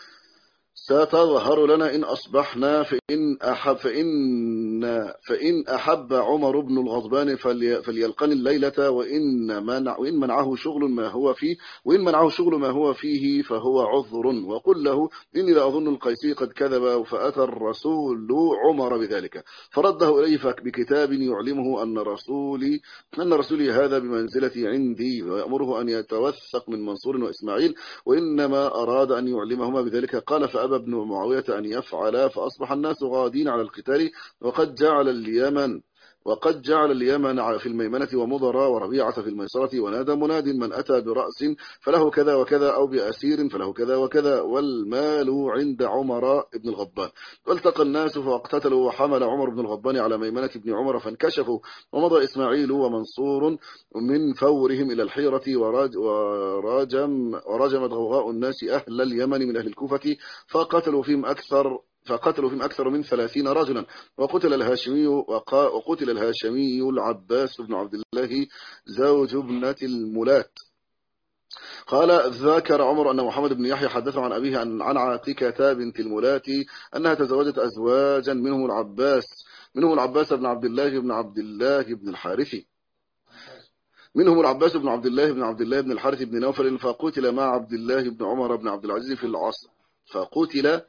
ستظهر لنا إن أصبحنا، فإن أحب فإن فإن أحب عمر بن الغضبان فليلقني الليلة، وإن منع وإن منعه شغل ما هو فيه وإن منعه شغل ما هو فيه فهو عذر، وقل له إني لا أظن القيسي قد كذب. فأتى الرسول عمر بذلك فرده إليه بكتاب يعلمه أن رسولي أن رسولي هذا بمنزلتي عندي، ويأمره أن يتوثق من منصور وإسماعيل، وإنما أراد أن يعلمهما بذلك. قال: فأبى ابن معاوية أن يفعل، فأصبح الناس غادين على القتال، وقد جعل اليمن وقد جعل اليمن في الميمنة ومضر وربيعة في الميسرة، ونادى مناد: من أتى برأس فله كذا وكذا، أو بأسير فله كذا وكذا، والمال عند عمر بن الغضبان. والتقى الناس فاقتتلوا، وحمل عمر بن الغضبان على ميمنة بن عمر فانكشفوا، ومضى إسماعيل ومنصور من فورهم إلى الحيرة، وراج وراجم ورجمت غوغاء الناس أهل اليمن من أهل الكوفة، فقتلوا فيهم أكثر فقتلوا فيهم أكثر من ثلاثين رجلا، وقتل الهاشمي وقتل الهاشمي العباس بن عبد الله زوج ابنة الملات. قال: ذكر عمر أن محمد بن يحيى حدث عن أبيه عن عاتكة بنت الملات أنها تزوجت أزواجا منهم العباس منهم العباس بن عبد الله بن عبد الله بن الحارثي منهم العباس بن عبد الله بن عبد الله بن الحارث بن نوفل، فقتل مع عبد الله بن عمر بن عبد العزيز في العصر فقتل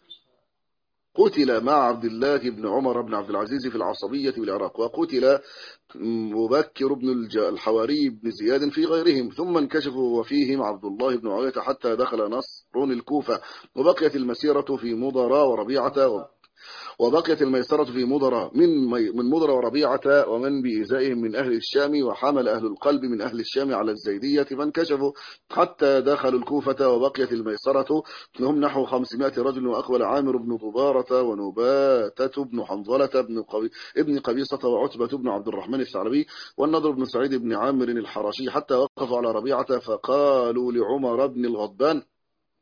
قتل مع عبد الله بن عمر بن عبد العزيز في العصبية بالعراق، وقتل مبكر بن الحواري بن زياد في غيرهم، ثم انكشفوا وفيهم عبد الله بن معاوية حتى دخل نصر الكوفة، وبقيت المسيرة في مضر وربيعة وبقيت الميسرة في مضر من من مضر وربيعة ومن بإزائهم من أهل الشام، وحمل أهل القلب من أهل الشام على الزيدية فانكشفوا حتى دخلوا الكوفة، وبقيت الميسرة هم نحو خمسمائة رجل. وأقبل عامر بن ضبارة ونباتة بن حنظلة بن قبي ابن قبيصة وعتبة بن عبد الرحمن الثعلبي والنضر بن سعيد بن عامر الحرشي حتى وقفوا على ربيعة، فقالوا لعمر بن الغضبان: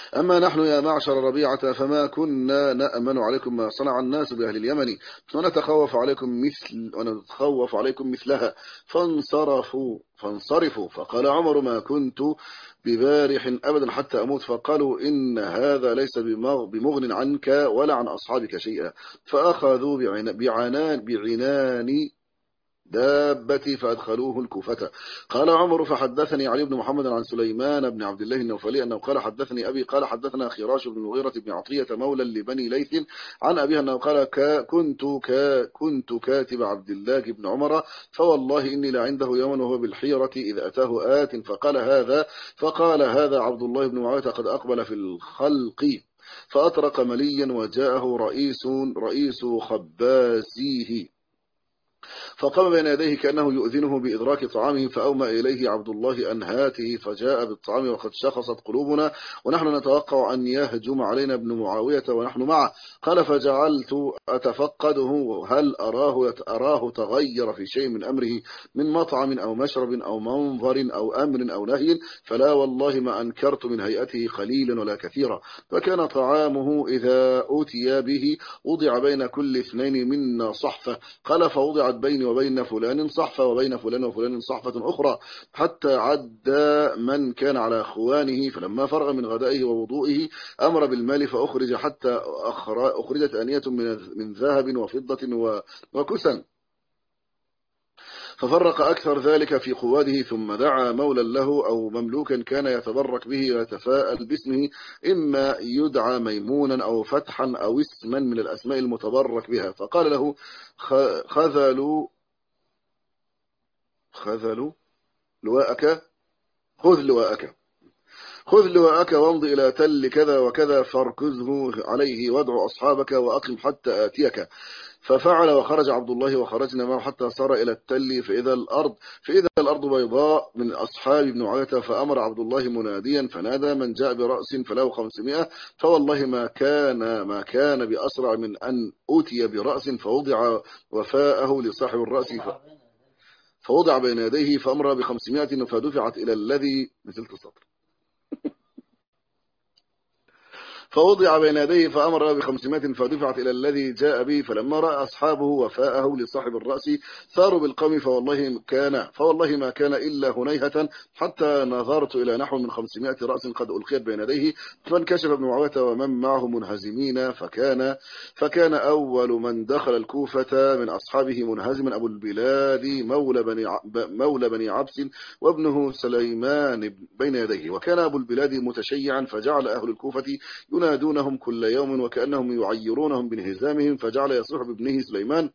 أما نحن يا معشر ربيعة فما كنا نأمن عليكم ما صنع الناس بأهل اليمن ونتخوف عليكم مثل ونتخوف عليكم مثلها فانصرفوا فانصرفوا فقال عمر ما كنت ببارح أبدا حتى أموت فقالوا إن هذا ليس بمغن عنك ولا عن أصحابك شيئا فأخذوا بعنان بعنان دابتي فأدخلوه الكوفة. قال عمر فحدثني علي بن محمد عن سليمان بن عبد الله النوفلي أنه قال حدثني أبي قال حدثنا خراش بن المغيرة بن عطية مولى لبني ليث عن أبيها أنه قال كنت كنت كاتب عبد الله بن عمر فوالله إني لعنده يوما وهو بالحيرة إذ أتاه آت فقال هذا فقال هذا عبد الله بن معاوية قد أقبل في الخلق فأطرق مليا وجاءه رئيس رئيس خبازيه فقام بين يديه كأنه يؤذنه بإدراك طعامه فأومى إليه عبد الله أن هاته فجاء بالطعام وقد شخصت قلوبنا ونحن نتوقع أن يهجم علينا ابن معاوية ونحن معه. قال فجعلت أتفقده هل أراه أراه تغير في شيء من أمره من مطعم أو مشرب أو منظر أو أمر أو نهي فلا والله ما أنكرت من هيئته قليلا ولا كثيرا. فكان طعامه إذا أتي به وضع بين كل اثنين منا صحفة. قال فوضعت بيني وبين فلان صحفة وبين فلان وفلان صحفة أخرى حتى عد من كان على أخوانه فلما فرغ من غدائه ووضوئه أمر بالمال فأخرج حتى أخرجت آنية من ذهب وفضة وكسن ففرق أكثر ذلك في قواده ثم دعا مولا له أو مملوكا كان يتبرك به ويتفاءل باسمه إما يدعى ميمونا أو فتحا أو اسما من الأسماء المتبرك بها فقال له خذلوا خذلوا لواءك خذ لواءك خذ لواءك وامض إلى تل كذا وكذا فاركزه عليه وادع أصحابك وأقم حتى آتيك. ففعل وخرج عبد الله وخرجنا معه حتى صار إلى التل فإذا الأرض فإذا الأرض بيضاء من أصحاب ابن معاوية فأمر عبد الله مناديا فنادى من جاء برأس فله خمسمائة فوالله ما كان ما كان بأسرع من أن أوتي برأس فوضع وفاءه لصاحب الرأس فوضع بين يديه فأمر بخمسمائة فدفعت إلى الذي نزلت السطر فوضع بين يديه فأمر بخمسمائة فدفعت إلى الذي جاء به فلما رأى أصحابه وفاءه لصاحب الرأس ثاروا بالقوم فوالله كان فوالله ما كان إلا هنيهة حتى نظرت إلى نحو من خمسمائة رأس قد ألقيت بين يديه فانكشف ابن معاوية ومن معه منهزمين فكان فكان أول من دخل الكوفة من أصحابه منهزما أبو البلاد مولى بني مولى بني عبس وابنه سليمان بين يديه وكان أبو البلاد متشيعا فجعل أهل الكوفة ينادونهم كل يوم وكأنهم يعيرونهم بانهزامهم فجعل يصيح بابنه سليمان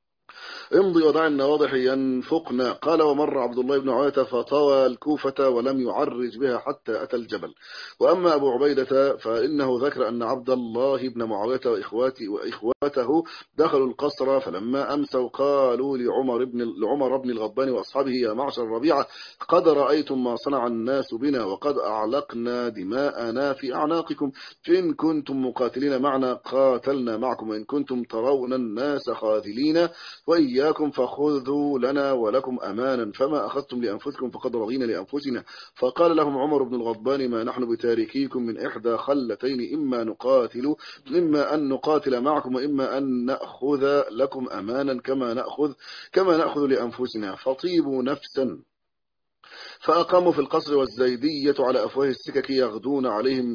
امضي ودع النواضح ينفقنا. قال ومر عبد الله بن عوية فطوى الكوفة ولم يعرج بها حتى أتى الجبل. وأما أبو عبيدة فإنه ذكر أن عبد الله بن معاوية وإخواتي وإخواته دخلوا القصر فلما أمسوا قالوا لعمر بن لعمر بن الغضبان وأصحابه يا معشر الربيعة قد رأيتم ما صنع الناس بنا وقد أعلقنا دماءنا في أعناقكم فإن كنتم مقاتلين معنا قاتلنا معكم وإن كنتم ترون الناس خاذلين وإياكم فخذوا لنا ولكم أمانا فما أخذتم لأنفسكم فقد رضينا لأنفسنا. فقال لهم عمر بن الغضبان ما نحن بتاركيكم من إحدى خلتين إما نقاتل إما أن نقاتل معكم وإما أن نأخذ لكم أمانا كما نأخذ كما نأخذ لأنفسنا فطيبوا نفسا. فأقاموا في القصر والزيدية على أفواه السكك يغدون عليهم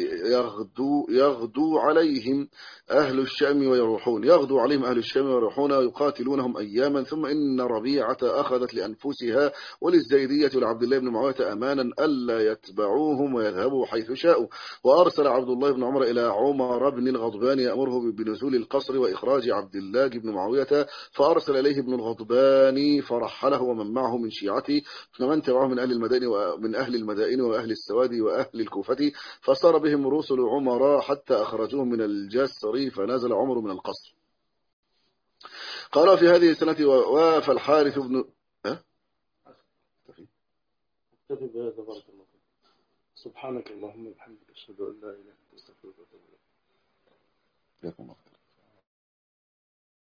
يغدو يغدو عليهم أهل الشام ويروحون يغدو عليهم أهل الشام ويروحون ويقاتلونهم أياما ثم إن ربيعة أخذت لأنفسها وللزيدية لعبد الله بن معاوية أمانا ألا يتبعوهم ويذهبوا حيث شاءوا. وأرسل عبد الله بن عمر إلى عمر بن الغضبان يأمره بنزول القصر وإخراج عبد الله بن معاوية فأرسل إليه ابن الغضبان فرحله ومن معه من شيعته ومن تبعه من أهل المدائن ومن أهل المدائن وأهل السواد وأهل الكوفة فصار بهم رسل عمر حتى أخرجوهم من الجسر فنزل عمر من القصر. قال في هذه السنة وافى الحارث بن أه؟ اكتفي بهذا بارك الله فيك. سبحانك اللهم وبحمدك أشهد أن لا إله إلا أنت أستغفرك وأتوب إليك.